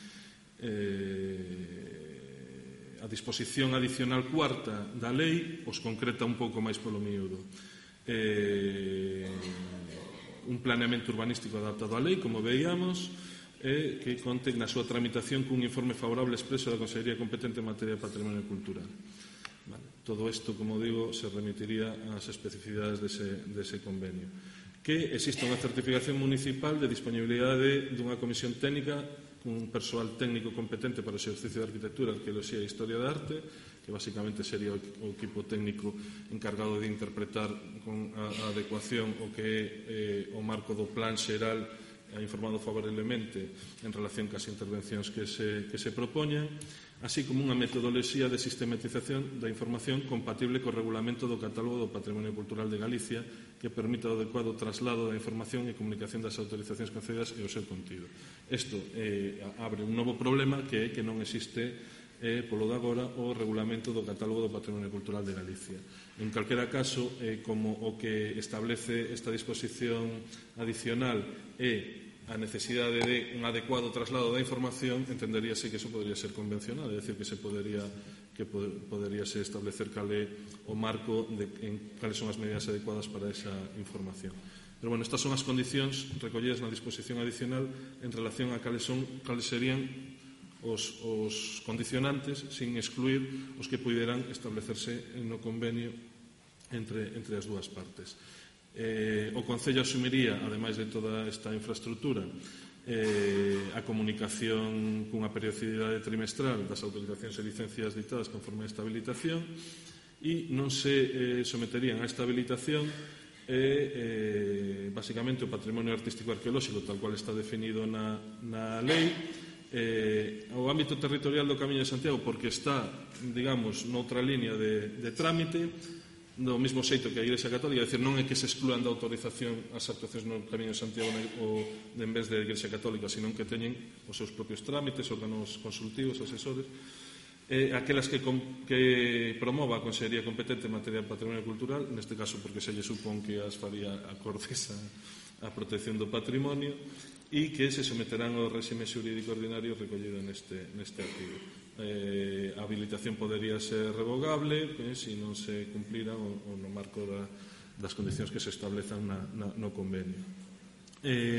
eh, a disposición adicional cuarta da lei os concreta un pouco máis polo miúdo. Eh, un planeamento urbanístico adaptado á lei, como veíamos, e que conte na súa tramitación cun informe favorable expreso da Consellería competente en materia de patrimonio cultural. Vale. Todo isto, como digo, se remitiría ás especificidades dese, dese convenio. Que existe unha certificación municipal de disponibilidade dunha comisión técnica cun persoal técnico competente para o exercicio de arquitectura, arqueoloxía e historia da arte, que basicamente sería o equipo técnico encargado de interpretar con a, a adecuación o que é eh, o marco do plan xeral ha informado favorablemente en relación cas intervencións que se, que se propoñan, así como unha metodoloxía de sistematización da información compatible co regulamento do Catálogo do Patrimonio Cultural de Galicia que permita o adecuado traslado da información e comunicación das autorizacións concedidas e o seu contido. Isto eh, abre un novo problema que é que non existe eh, polo de agora o regulamento do Catálogo do Patrimonio Cultural de Galicia. En calquera caso, eh, como o que establece esta disposición adicional é a necesidade de un adecuado traslado da información, entenderíase que eso podría ser convencional, é dicir, que se podería que podería se establecer cal é o marco de en cales son as medidas adecuadas para esa información. Pero, bueno, estas son as condicións recollidas na disposición adicional en relación a cales son cales serían os, os condicionantes, sin excluir os que puderan establecerse no convenio entre, entre as dúas partes. Eh, o Concello asumiría, ademais de toda esta infraestructura, eh, a comunicación cunha periodicidade trimestral das autorizacións e licencias ditadas conforme a esta habilitación e non se eh, someterían a esta habilitación eh, eh, basicamente o patrimonio artístico arqueolóxico tal cual está definido na, na lei, eh, o ámbito territorial do Camiño de Santiago porque está, digamos, noutra línea de, de trámite do mesmo xeito que a Igrexa Católica, é dicir, non é que se exclúan da autorización as actuacións no Camiño de Santiago ou en vez de Igrexa Católica, senón que teñen os seus propios trámites, órganos consultivos, asesores, eh, aquelas que, com, que promova a Consellería competente en materia de patrimonio cultural, neste caso porque se lle supón que as faría acordes a, a protección do patrimonio, e que se someterán ao réxime xurídico ordinario recollido neste, neste artigo. Eh, a habilitación podería ser revogable eh, se non se cumplira o, o no marco da, das condicións que se establezan na, na, no convenio. Eh,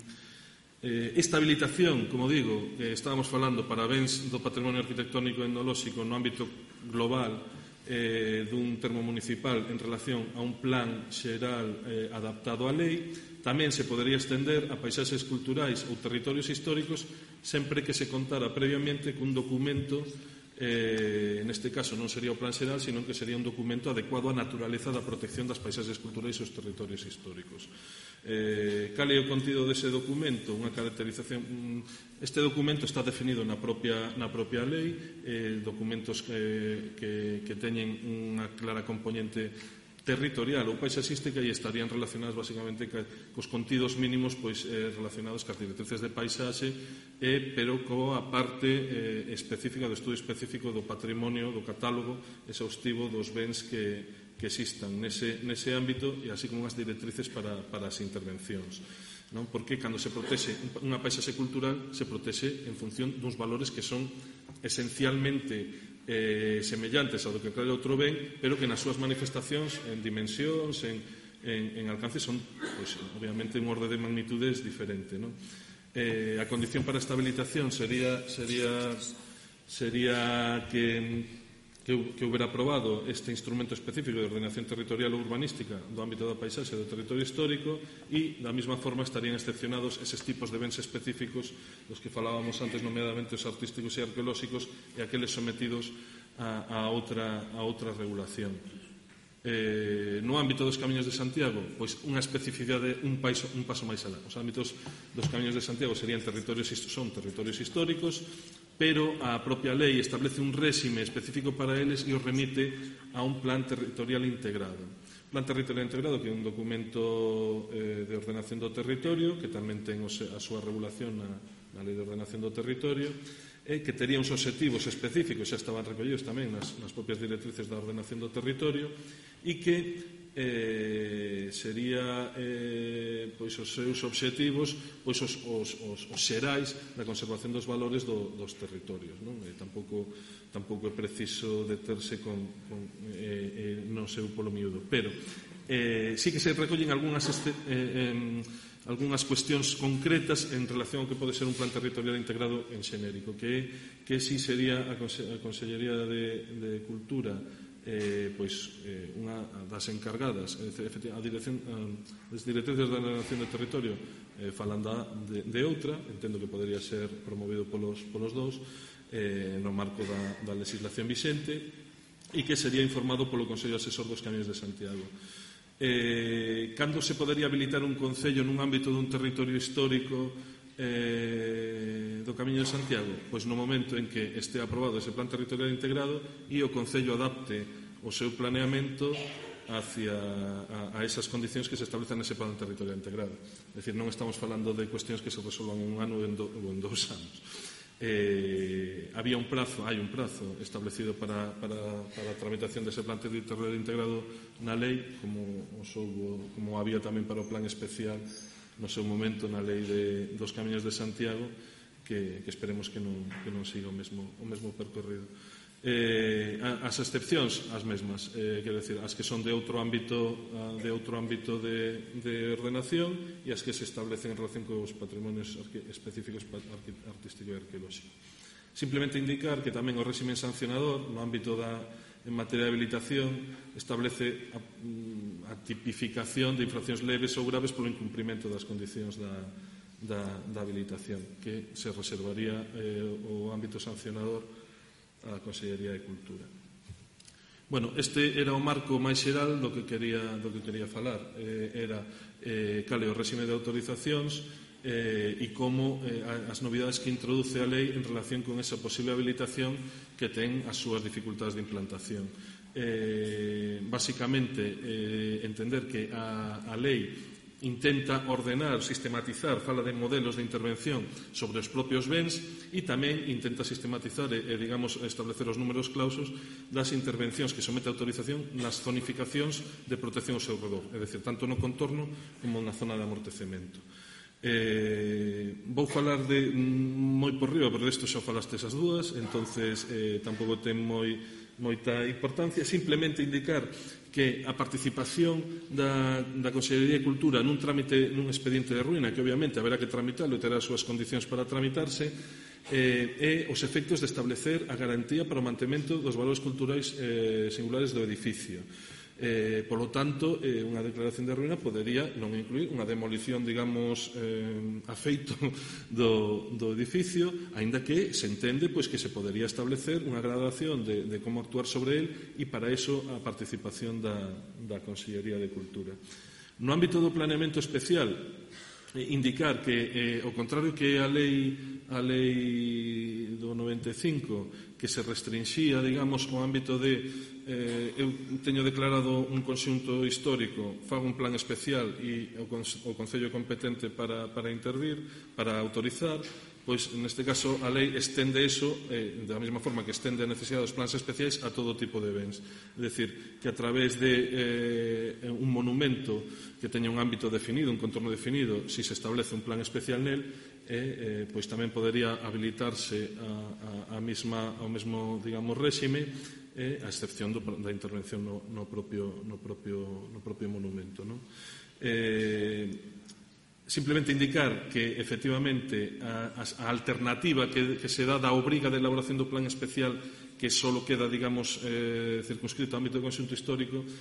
eh, esta habilitación, como digo, que estábamos falando para bens do patrimonio arquitectónico e etnolóxico no ámbito global eh, dun termo municipal en relación a un plan xeral eh, adaptado á lei, tamén se podería estender a paisaxes culturais ou territorios históricos sempre que se contara previamente cun documento, eh, neste caso non sería o plan xeral, sino que sería un documento adecuado á naturaleza da protección das paisaxes culturais e os territorios históricos. Eh, cal é o contido dese documento? Unha caracterización. Este documento está definido na propia, na propia lei, eh, documentos que, que, que teñen unha clara componente territorial ou paisaxística e estarían relacionadas basicamente cos contidos mínimos pois, eh, relacionados cas directrices de paisaxe eh, pero coa parte eh, específica do estudo específico do patrimonio, do catálogo exhaustivo dos bens que, que existan nese, nese ámbito e así como unhas directrices para, para as intervencións, non? Porque cando se protexe unha paisaxe cultural se protexe en función duns valores que son esencialmente Eh, semellantes ao do que cree outro ben, pero que nas súas manifestacións en dimensións, en, en, en alcance son, pues, obviamente, un orde de magnitudes diferente, ¿no? Eh, a condición para esta habilitación sería sería, sería que que, que hubiera aprobado este instrumento específico de ordenación territorial ou urbanística do ámbito da paisaxe e do territorio histórico e, da mesma forma, estarían excepcionados eses tipos de bens específicos dos que falábamos antes, nomeadamente os artísticos e arqueolóxicos e aqueles sometidos a, a, outra, a outra regulación. Eh, no ámbito dos Camiños de Santiago, pois unha especificidade un paso, un paso máis alá. Os ámbitos dos Camiños de Santiago serían territorios, son territorios históricos, pero a propia lei establece un réxime específico para eles e os remite a un plan territorial integrado. Plan territorial integrado que é un documento eh, de ordenación do territorio que tamén ten a súa regulación na, na lei de ordenación do territorio, eh, que tería uns obxectivos específicos, xa estaban recollidos tamén nas, nas propias directrices da ordenación do territorio, e que eh, sería eh, pois os seus obxectivos pois os, os, os, os xerais da conservación dos valores do, dos territorios, non? E tampouco, tampouco é preciso deterse con, con, eh, eh, no seu polo miúdo, pero eh, sí que se recollen algunhas este, eh, eh, algunhas cuestións concretas en relación ao que pode ser un plan territorial integrado en xenérico, que, que si sería a, Conse a Consellería de, de Cultura eh, pois, eh, unha das encargadas, a dirección, as directrices da ordenación do territorio eh, falan da, de, de outra, entendo que podería ser promovido polos, polos dous eh, no marco da, da legislación vixente, e que sería informado polo Consello Asesor dos Camiños de Santiago. Eh, cando se podería habilitar un concello nun ámbito dun territorio histórico eh, do Camiño de Santiago? Pois no momento en que este aprobado ese plan territorial integrado e o concello adapte o seu planeamento hacia a, a esas condicións que se establecen nese plan territorial integrado. É dicir, non estamos falando de cuestións que se resolvan en un ano ou en, do, ou en dous anos. Eh, había un prazo, hai un prazo establecido para, para, para a tramitación dese plan territorial integrado na lei, como, houbo, como había tamén para o plan especial no seu momento na lei de, dos Camiños de Santiago, que, que esperemos que non, que non siga o mesmo, o mesmo percorrido. Eh, as excepcións, as mesmas, eh, quero decir, as que son de outro ámbito de outro ámbito de, de ordenación e as que se establecen en relación cos patrimonios específicos artístico e arqueolóxico. Simplemente indicar que tamén o réxime sancionador no ámbito da en materia de habilitación establece a, a tipificación de infraccións leves ou graves polo incumprimento das condicións da, da, da habilitación, que se reservaría eh, o ámbito sancionador a Consellería de Cultura. Bueno, este era o marco máis xeral do que quería, do que quería falar. Eh, era eh, cal é o réxime de autorizacións eh, e como eh, as novidades que introduce a lei en relación con esa posible habilitación que ten as súas dificultades de implantación. Eh, basicamente, eh, entender que a, a lei intenta ordenar, sistematizar, fala de modelos de intervención sobre os propios bens e tamén intenta sistematizar e, e digamos, establecer os números clausos das intervencións que somete a autorización nas zonificacións de protección ao seu redor, é dicir, tanto no contorno como na zona de amortecemento. Eh, vou falar de moi por riba, pero isto xa falaste esas dúas, entonces eh, tampouco ten moi moita importancia, simplemente indicar que a participación da, da Consellería de Cultura nun trámite, nun expediente de ruína, que obviamente haberá que tramitarlo e terá as súas condicións para tramitarse, eh, e os efectos de establecer a garantía para o mantemento dos valores culturais eh, singulares do edificio. Eh, polo tanto, eh, unha declaración de ruína podería non incluir unha demolición, digamos, eh, a feito do, do edificio, aínda que se entende pois, que se podería establecer unha gradación de, de como actuar sobre el, e para iso a participación da, da Consellería de Cultura. No ámbito do planeamento especial, eh, indicar que, eh, ao contrario que a lei, a lei do noventa e cinco, que se restrinxía, digamos, o ámbito de eh, eu teño declarado un conxunto histórico, fago un plan especial e o, o Concello competente para, para intervir, para autorizar, pois neste caso a lei estende eso, eh, da mesma forma que estende a necesidade dos plans especiais a todo tipo de bens. É dicir, que a través de eh, un monumento que teña un ámbito definido, un contorno definido, si se establece un plan especial nel, eh, eh, pois tamén podería habilitarse a, a, a mesma, ao mesmo, digamos, réxime, eh, a excepción do, da intervención no, no, propio, no, propio, no propio monumento, non? Eh, simplemente indicar que efectivamente a, a alternativa que, que se dá da obriga de elaboración do plan especial, que só queda, digamos, eh, circunscrito ao ámbito do conxunto histórico,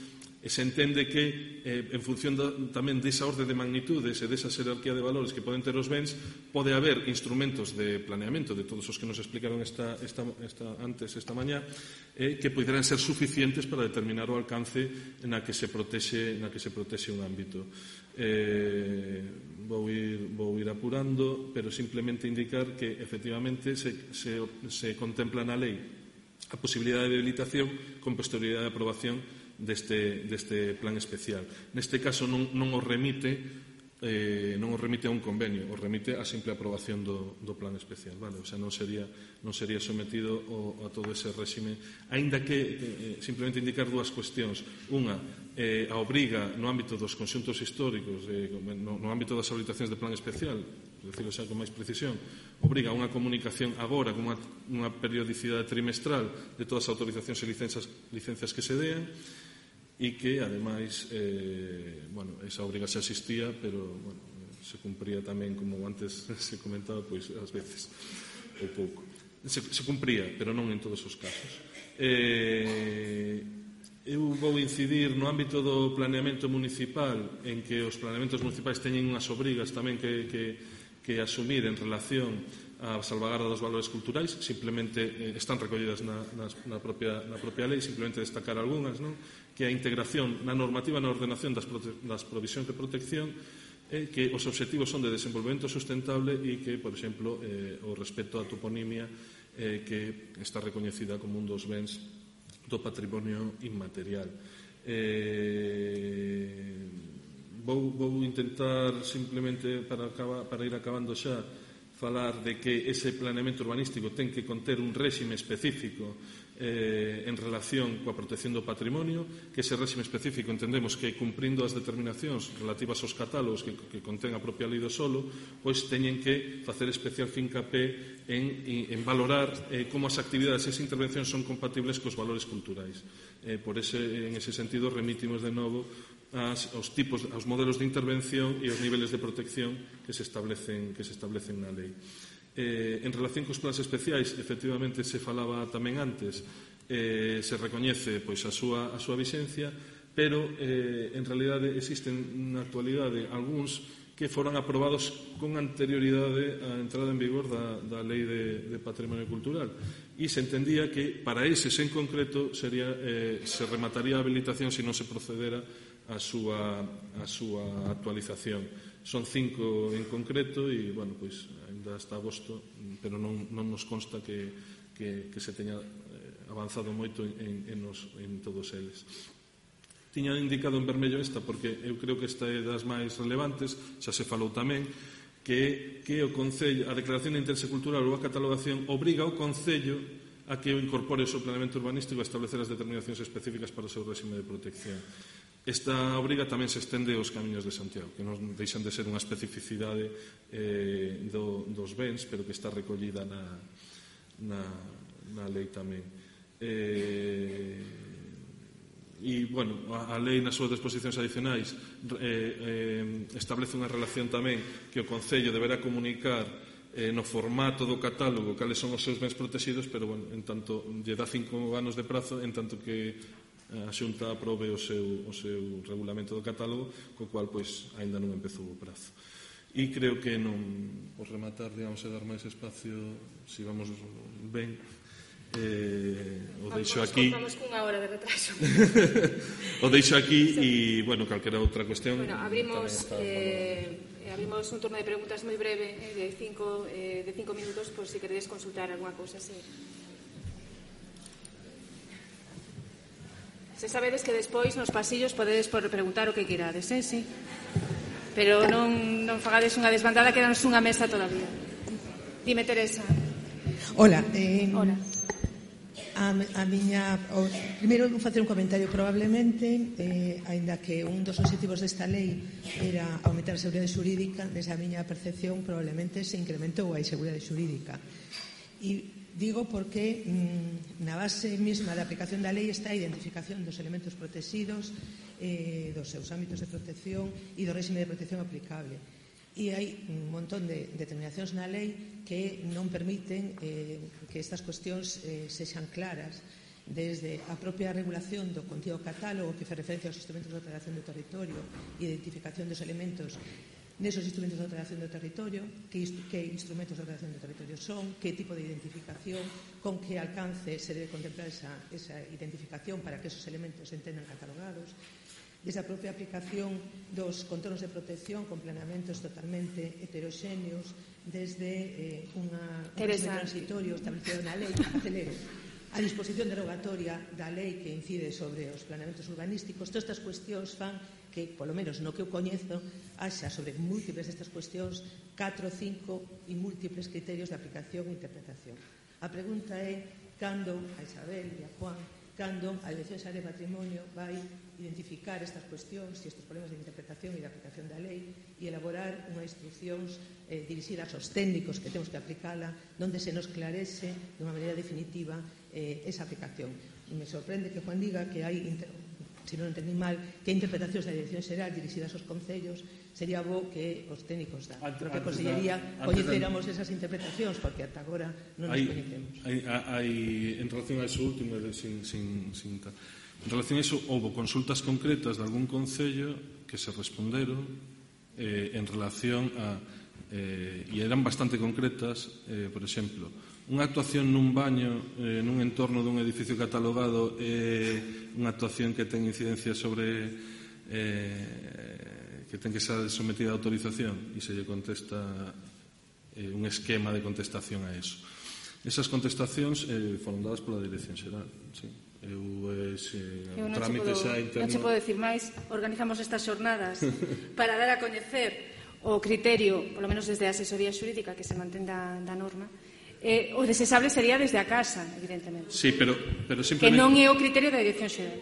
E se entende que, eh, en función da, tamén desa orde de magnitudes e desa xerarquía de valores que poden ter os bens, pode haber instrumentos de planeamento, de todos os que nos explicaron esta, esta, esta, antes esta mañá, eh, que poderán ser suficientes para determinar o alcance na que se protexe, na que se protexe un ámbito. Eh, vou, ir, vou ir apurando, pero simplemente indicar que, efectivamente, se, se, se contempla na lei a posibilidade de habilitación con posterioridade de aprobación deste, deste plan especial. Neste caso non, non o remite eh, non o remite a un convenio, o remite a simple aprobación do, do plan especial, vale? O sea, non sería, non sería sometido o, a todo ese réxime, aínda que eh, simplemente indicar dúas cuestións. Unha, eh, a obriga no ámbito dos conxuntos históricos, eh, no, no ámbito das habilitacións de plan especial, decirlo xa con máis precisión, obriga a unha comunicación agora con unha, unha periodicidade trimestral de todas as autorizacións e licencias, licencias que se dean, e que, ademais, eh, bueno, esa obriga xa existía, pero, bueno, se cumpría tamén, como antes se comentaba, pois, ás veces, ou pouco. Se, se cumpría, pero non en todos os casos. Eh, eu vou incidir no ámbito do planeamento municipal, en que os planeamentos municipais teñen unhas obrigas tamén que, que, que asumir en relación a salvagarda dos valores culturais, simplemente eh, están recollidas na, na, na, propia, na propia lei, simplemente destacar algunhas, non? Que a integración na normativa na ordenación das, prote, das provisións de protección, eh, que os obxectivos son de desenvolvemento sustentable e que, por exemplo, eh, o respecto á toponimia eh, que está recoñecida como un dos bens do patrimonio inmaterial. Eh, vou, vou intentar simplemente para, acabar, para ir acabando xa falar de que ese planeamento urbanístico ten que conter un réxime específico eh, en relación coa protección do patrimonio, que ese réxime específico entendemos que, cumprindo as determinacións relativas aos catálogos que, que contén a propia lei do solo, pois teñen que facer especial fincapé en, en valorar eh, como as actividades e as intervencións son compatibles cos valores culturais. Eh, por ese, en ese sentido, remitimos de novo As, aos tipos, aos modelos de intervención e os niveles de protección que se establecen, que se establecen na lei. Eh, en relación cos plans especiais, efectivamente se falaba tamén antes, eh, se recoñece pois a súa, a súa vixencia, pero eh, en realidade existen na actualidade algúns que foran aprobados con anterioridade á entrada en vigor da, da Lei de, de Patrimonio Cultural, e se entendía que para eses en concreto sería, eh, se remataría a habilitación se non se procedera a súa, a súa actualización. Son cinco en concreto e, bueno, pois, ainda está agosto, pero non, non nos consta que, que, que se teña avanzado moito en, en, nos, en todos eles. Tiña indicado en vermello esta, porque eu creo que esta é das máis relevantes, xa se falou tamén, que, que o Concello, a declaración de interese cultural ou a catalogación obriga ao Concello a que o incorpore o seu planeamento urbanístico a establecer as determinacións específicas para o seu réxime de protección. Esta obriga tamén se estende aos camiños de Santiago, que non deixan de ser unha especificidade eh, do, dos bens, pero que está recollida na, na, na lei tamén. Eh, e, bueno, a, a lei nas súas disposicións adicionais eh, eh, establece unha relación tamén que o Concello deberá comunicar eh, no formato do catálogo cales son os seus bens protegidos, pero, bueno, en tanto lle dá cinco anos de prazo, en tanto que a Xunta aprobe o seu, o seu regulamento do catálogo, co cual, pois, aínda non empezou o prazo. E creo que non, por rematar, digamos, e dar máis espacio, se vamos ben, eh, o deixo aquí. Vamos cunha hora de retraso. O deixo aquí e, bueno, calquera outra cuestión. Bueno, abrimos, eh, abrimos un turno de preguntas moi breve, eh, de cinco, eh, de cinco minutos, por si queredes consultar alguna cousa, sí. Se sabedes que despois nos pasillos podedes por preguntar o que queirades, eh? Sí. Pero non, non fagades unha desbandada, quedanos unha mesa todavía. Dime, Teresa. Hola. Eh, Hola. A, a miña, o, primeiro vou facer un comentario. Probablemente, eh, aínda que un dos objetivos desta lei era aumentar a seguridade xurídica, nesa miña percepción probablemente se incrementou a inseguridade xurídica. E digo porque mmm, na base mesma da aplicación da lei está a identificación dos elementos protegidos, eh, dos seus ámbitos de protección e do réxime de protección aplicable. E hai un montón de determinacións na lei que non permiten eh, que estas cuestións eh, sexan claras desde a propia regulación do contido catálogo que fai referencia aos instrumentos de ordenación do territorio e identificación dos elementos nesos instrumentos de ordenación do territorio, que, que instrumentos de ordenación do territorio son, que tipo de identificación, con que alcance se debe contemplar esa, esa identificación para que esos elementos se entendan catalogados, desde a propia aplicación dos contornos de protección con planeamentos totalmente heteroxéneos, desde eh, unha, un régimen transitorio establecido na lei, acelero, a disposición derogatoria da lei que incide sobre os planeamentos urbanísticos. Todas estas cuestións fan que, polo menos no que eu coñezo, haxa sobre múltiples destas cuestións catro, cinco e múltiples criterios de aplicación e interpretación. A pregunta é cando a Isabel e a Juan, cando a Dirección Xeral de Patrimonio vai identificar estas cuestións e estes problemas de interpretación e de aplicación da lei e elaborar unha instruccións eh, dirixidas aos técnicos que temos que aplicala, onde se nos clarece de unha maneira definitiva eh, esa aplicación. E me sorprende que Juan diga que hai, se non entendí mal, que hai interpretacións da Dirección Xeral dirixidas aos concellos. Sería bo que os técnicos da propia Consellería coñecéramos esas interpretacións, porque ata agora non nos coñecemos. Hai, hai, en relación a eso último, sin, sin, sin tal, en relación a eso, houve consultas concretas de algún concello que se responderon eh, en relación a, eh, e eran bastante concretas, eh, por exemplo, unha actuación nun baño, eh, nun entorno dun edificio catalogado, eh, unha actuación que ten incidencia sobre eh, que ten que ser sometida a autorización, e se lle contesta eh, un esquema de contestación a eso. Esas contestacións eh, foron dadas pola Dirección Xeral, sí. Eu, eh, se, Eu non, trámite podo, xa interno... non se pode decir máis. Organizamos estas xornadas para dar a coñecer o criterio, polo menos desde a asesoría xurídica que se mantén da, da norma. Eh, o desexable sería desde a casa, evidentemente. Sí, pero, pero simplemente... Que non é o criterio da Dirección Xeral.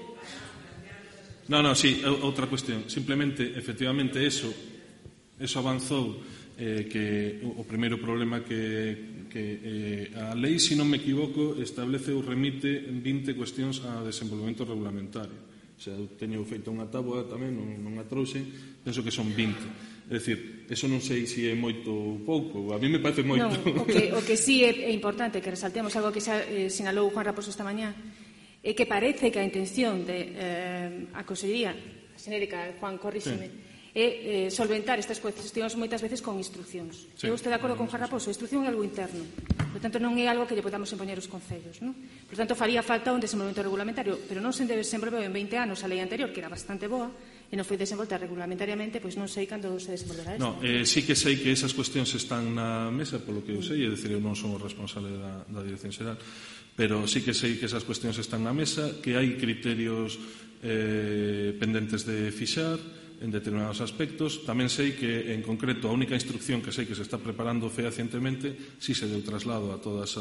No, no, sí, outra cuestión. Simplemente, efectivamente, eso, eso avanzou, eh, que o primeiro problema que, que eh, a lei, se non me equivoco, establece ou remite vinte cuestións a desenvolvemento regulamentario. O sea, eu teño feito unha táboa tamén, non, non a trouxe, penso que son vinte. É dicir, eso non sei se é moito ou pouco, a mí me parece moito. Non, o que, o que sí é, é importante que resaltemos algo que xa eh, sinalou Juan Raposo esta mañá, é que parece que a intención de eh, a Consellería, a xenérica, Juan, corríxeme, sí, é eh, solventar estas cuestións moitas veces con instruccións. Sí. Eu estou de acordo con Juan Raposo, a instrucción é algo interno, por tanto non é algo que lle podamos impoñer os concellos, non? Por tanto, faría falta un desenvolvemento regulamentario, pero non se desenvolveu en veinte anos a lei anterior, que era bastante boa, e non foi desenvolta regulamentariamente, pois non sei cando se desenvolverá isto. No, eh, sí que sei que esas cuestións están na mesa, polo que eu sei, é dicir, eu non son o responsable da, da Dirección Xeral, pero sí que sei que esas cuestións están na mesa, que hai criterios eh, pendentes de fixar en determinados aspectos. Tamén sei que, en concreto, a única instrucción que sei que se está preparando fehacientemente, si se deu traslado a todos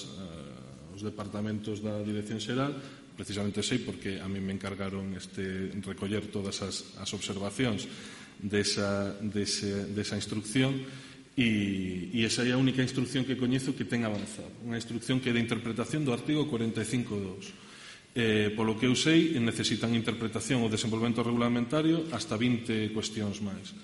uh, os departamentos da Dirección Xeral, precisamente sei porque a mí me encargaron este, recoller todas as, as observacións desa, dese, desa instrucción, e, e esa é a única instrucción que coñezo que ten avanzado, unha instrucción que é de interpretación do artigo cuarenta e cinco punto dos. Eh, polo que eu sei, necesitan interpretación ou desenvolvemento regulamentario hasta vinte cuestións máis.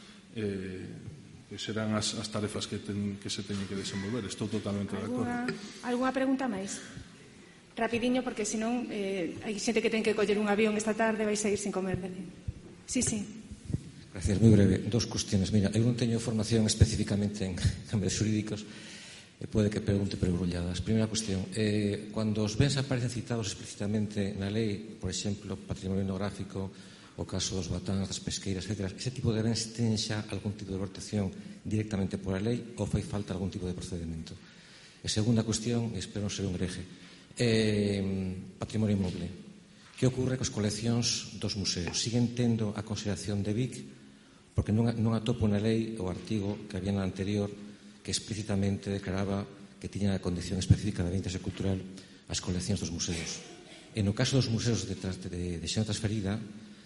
Eh, que serán as, as tarefas que, ten, que se teñen que desenvolver. Estou totalmente de acordo. Alguna pregunta máis? Rapidiño, porque senón eh, hai xente que ten que coller un avión esta tarde e vai seguir sin comer. Sí, sí. Gracias, moi breve. Dos cuestiones. Mira, eu non teño formación especificamente en cambios xurídicos, e pode que pregunte perogrulladas. Primeira cuestión, eh, cando os bens aparecen citados explícitamente na lei, por exemplo, patrimonio etnográfico, o caso dos batáns, das pesqueiras, etcétera, ese tipo de bens ten xa algún tipo de protección directamente por a lei ou fai falta algún tipo de procedimento? E segunda cuestión, e espero non ser un hereje, eh, patrimonio inmoble. Que ocorre cos coleccións dos museos? Siguen tendo a consideración de Vic? Porque non, non atopo na lei o artigo que había na anterior que explícitamente declaraba que tiña a condición específica de interese cultural as coleccións dos museos. E no caso dos museos de, de, de xena transferida,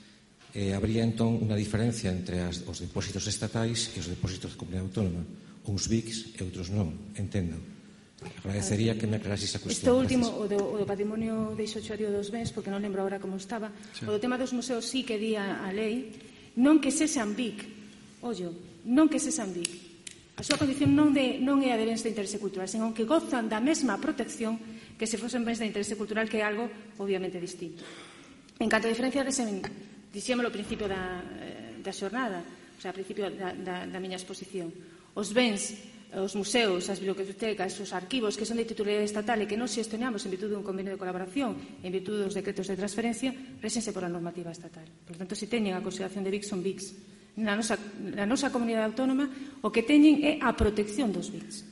eh, habría entón unha diferencia entre as, os depósitos estatais e os depósitos de comunidade autónoma. Uns B I Cs e outros non, entendo. Agradecería que me aclarase esa cuestión. Isto último, o do, o do patrimonio deixoxario dos bens, porque non lembro agora como estaba, sí. O do tema dos museos sí que di a lei, non que sexan B I C, ollo, non que sexan B I C. A súa condición non, de, non é a de bens de interese cultural, senón que gozan da mesma protección que se fosen bens de interese cultural, que é algo obviamente distinto. En canto a diferencia dese, dixémolo ao principio da, da xornada, o sea, ao principio da, da, da miña exposición, os bens, os museos, as bibliotecas, os arquivos que son de titularidade estatal e que non xestionamos en virtude dun convenio de colaboración, en virtude dos decretos de transferencia, réxense por a normativa estatal. Por tanto, se teñen a consideración de B I C, son B I C. Na nosa, na nosa comunidade autónoma, o que teñen é a protección dos B I C.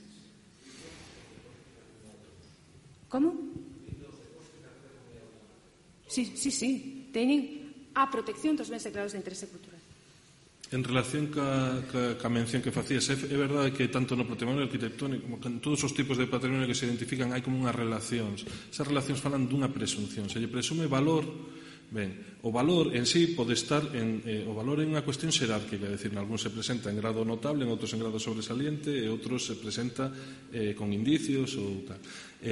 Como? Sí, sí, sí. Teñen a protección dos bens declarados de interese cultural. En relación ca, ca, ca mención que facías, é, é verdade que tanto no patrimonio arquitectónico como en todos os tipos de patrimonio que se identifican hai como unhas relacións. Esas relacións falan dunha presunción. Se lle presume valor, ben, o valor en sí pode estar en, eh, o valor é unha cuestión xerárquica, é dicir, en algún se presenta en grado notable, en outros en grado sobresaliente e outros se presenta eh, con indicios ou tal.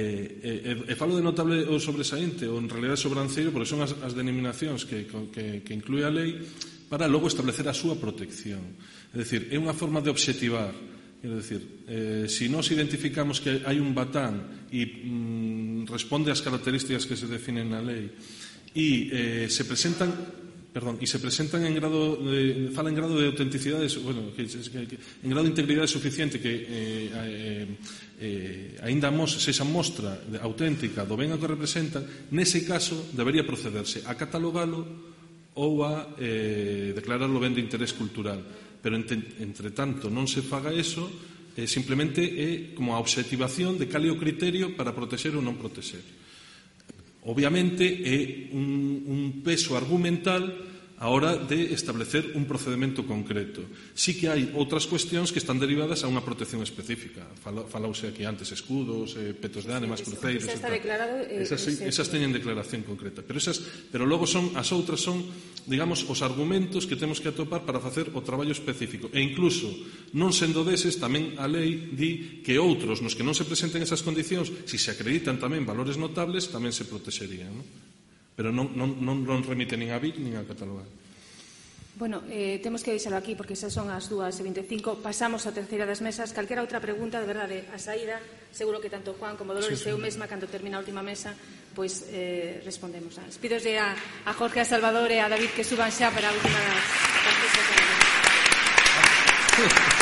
Eh, e, e falo de notable ou sobresaliente ou en realidad sobranceiro porque son as, as denominacións que, que, que inclúe a lei para logo establecer a súa protección. É dicir, é unha forma de obxectivar. Quero dicir, eh, se nós identificamos que hai un batán e mm, responde ás características que se definen na lei e eh, se presentan perdón, e se presentan en grado de, fala en grado de autenticidade, bueno, que, que, en grado de integridade suficiente que eh, eh, eh, aínda mos, se esa mostra auténtica do ben a que representan, nese caso debería procederse a catalogalo ou a eh, declararlo ben de interés cultural. Pero, entre, entre tanto, non se faga eso, eh, simplemente é como a obxectivación de cal é o criterio para protexer ou non protexer. Obviamente, é un, un peso argumental a hora de establecer un procedimento concreto. Sí que hai outras cuestións que están derivadas a unha protección específica. Falouse aquí antes escudos, eh, petos de ánimas, cruceiros... Esa está declarado... Eh, esas, sí, esas teñen declaración concreta. Pero, esas, pero logo son, as outras son, digamos, os argumentos que temos que atopar para facer o traballo específico. E incluso, non sendo deses, tamén a lei di que outros nos que non se presenten esas condicións, se se acreditan tamén valores notables, tamén se protexerían, non? Pero non, non, non, non remite nin a B I C nin a catalogar. Bueno, eh, temos que deixalo aquí porque esas son as dúas e vinte e cinco. Pasamos á terceira das mesas. Calquera outra pregunta, de verdade, a saída, seguro que tanto Juan como Dolores e eu mesma, cando termina a última mesa, pois eh, respondemos. Espídoslle a, a Jorge, a Salvador e a David que suban xa para a última das, das mesas.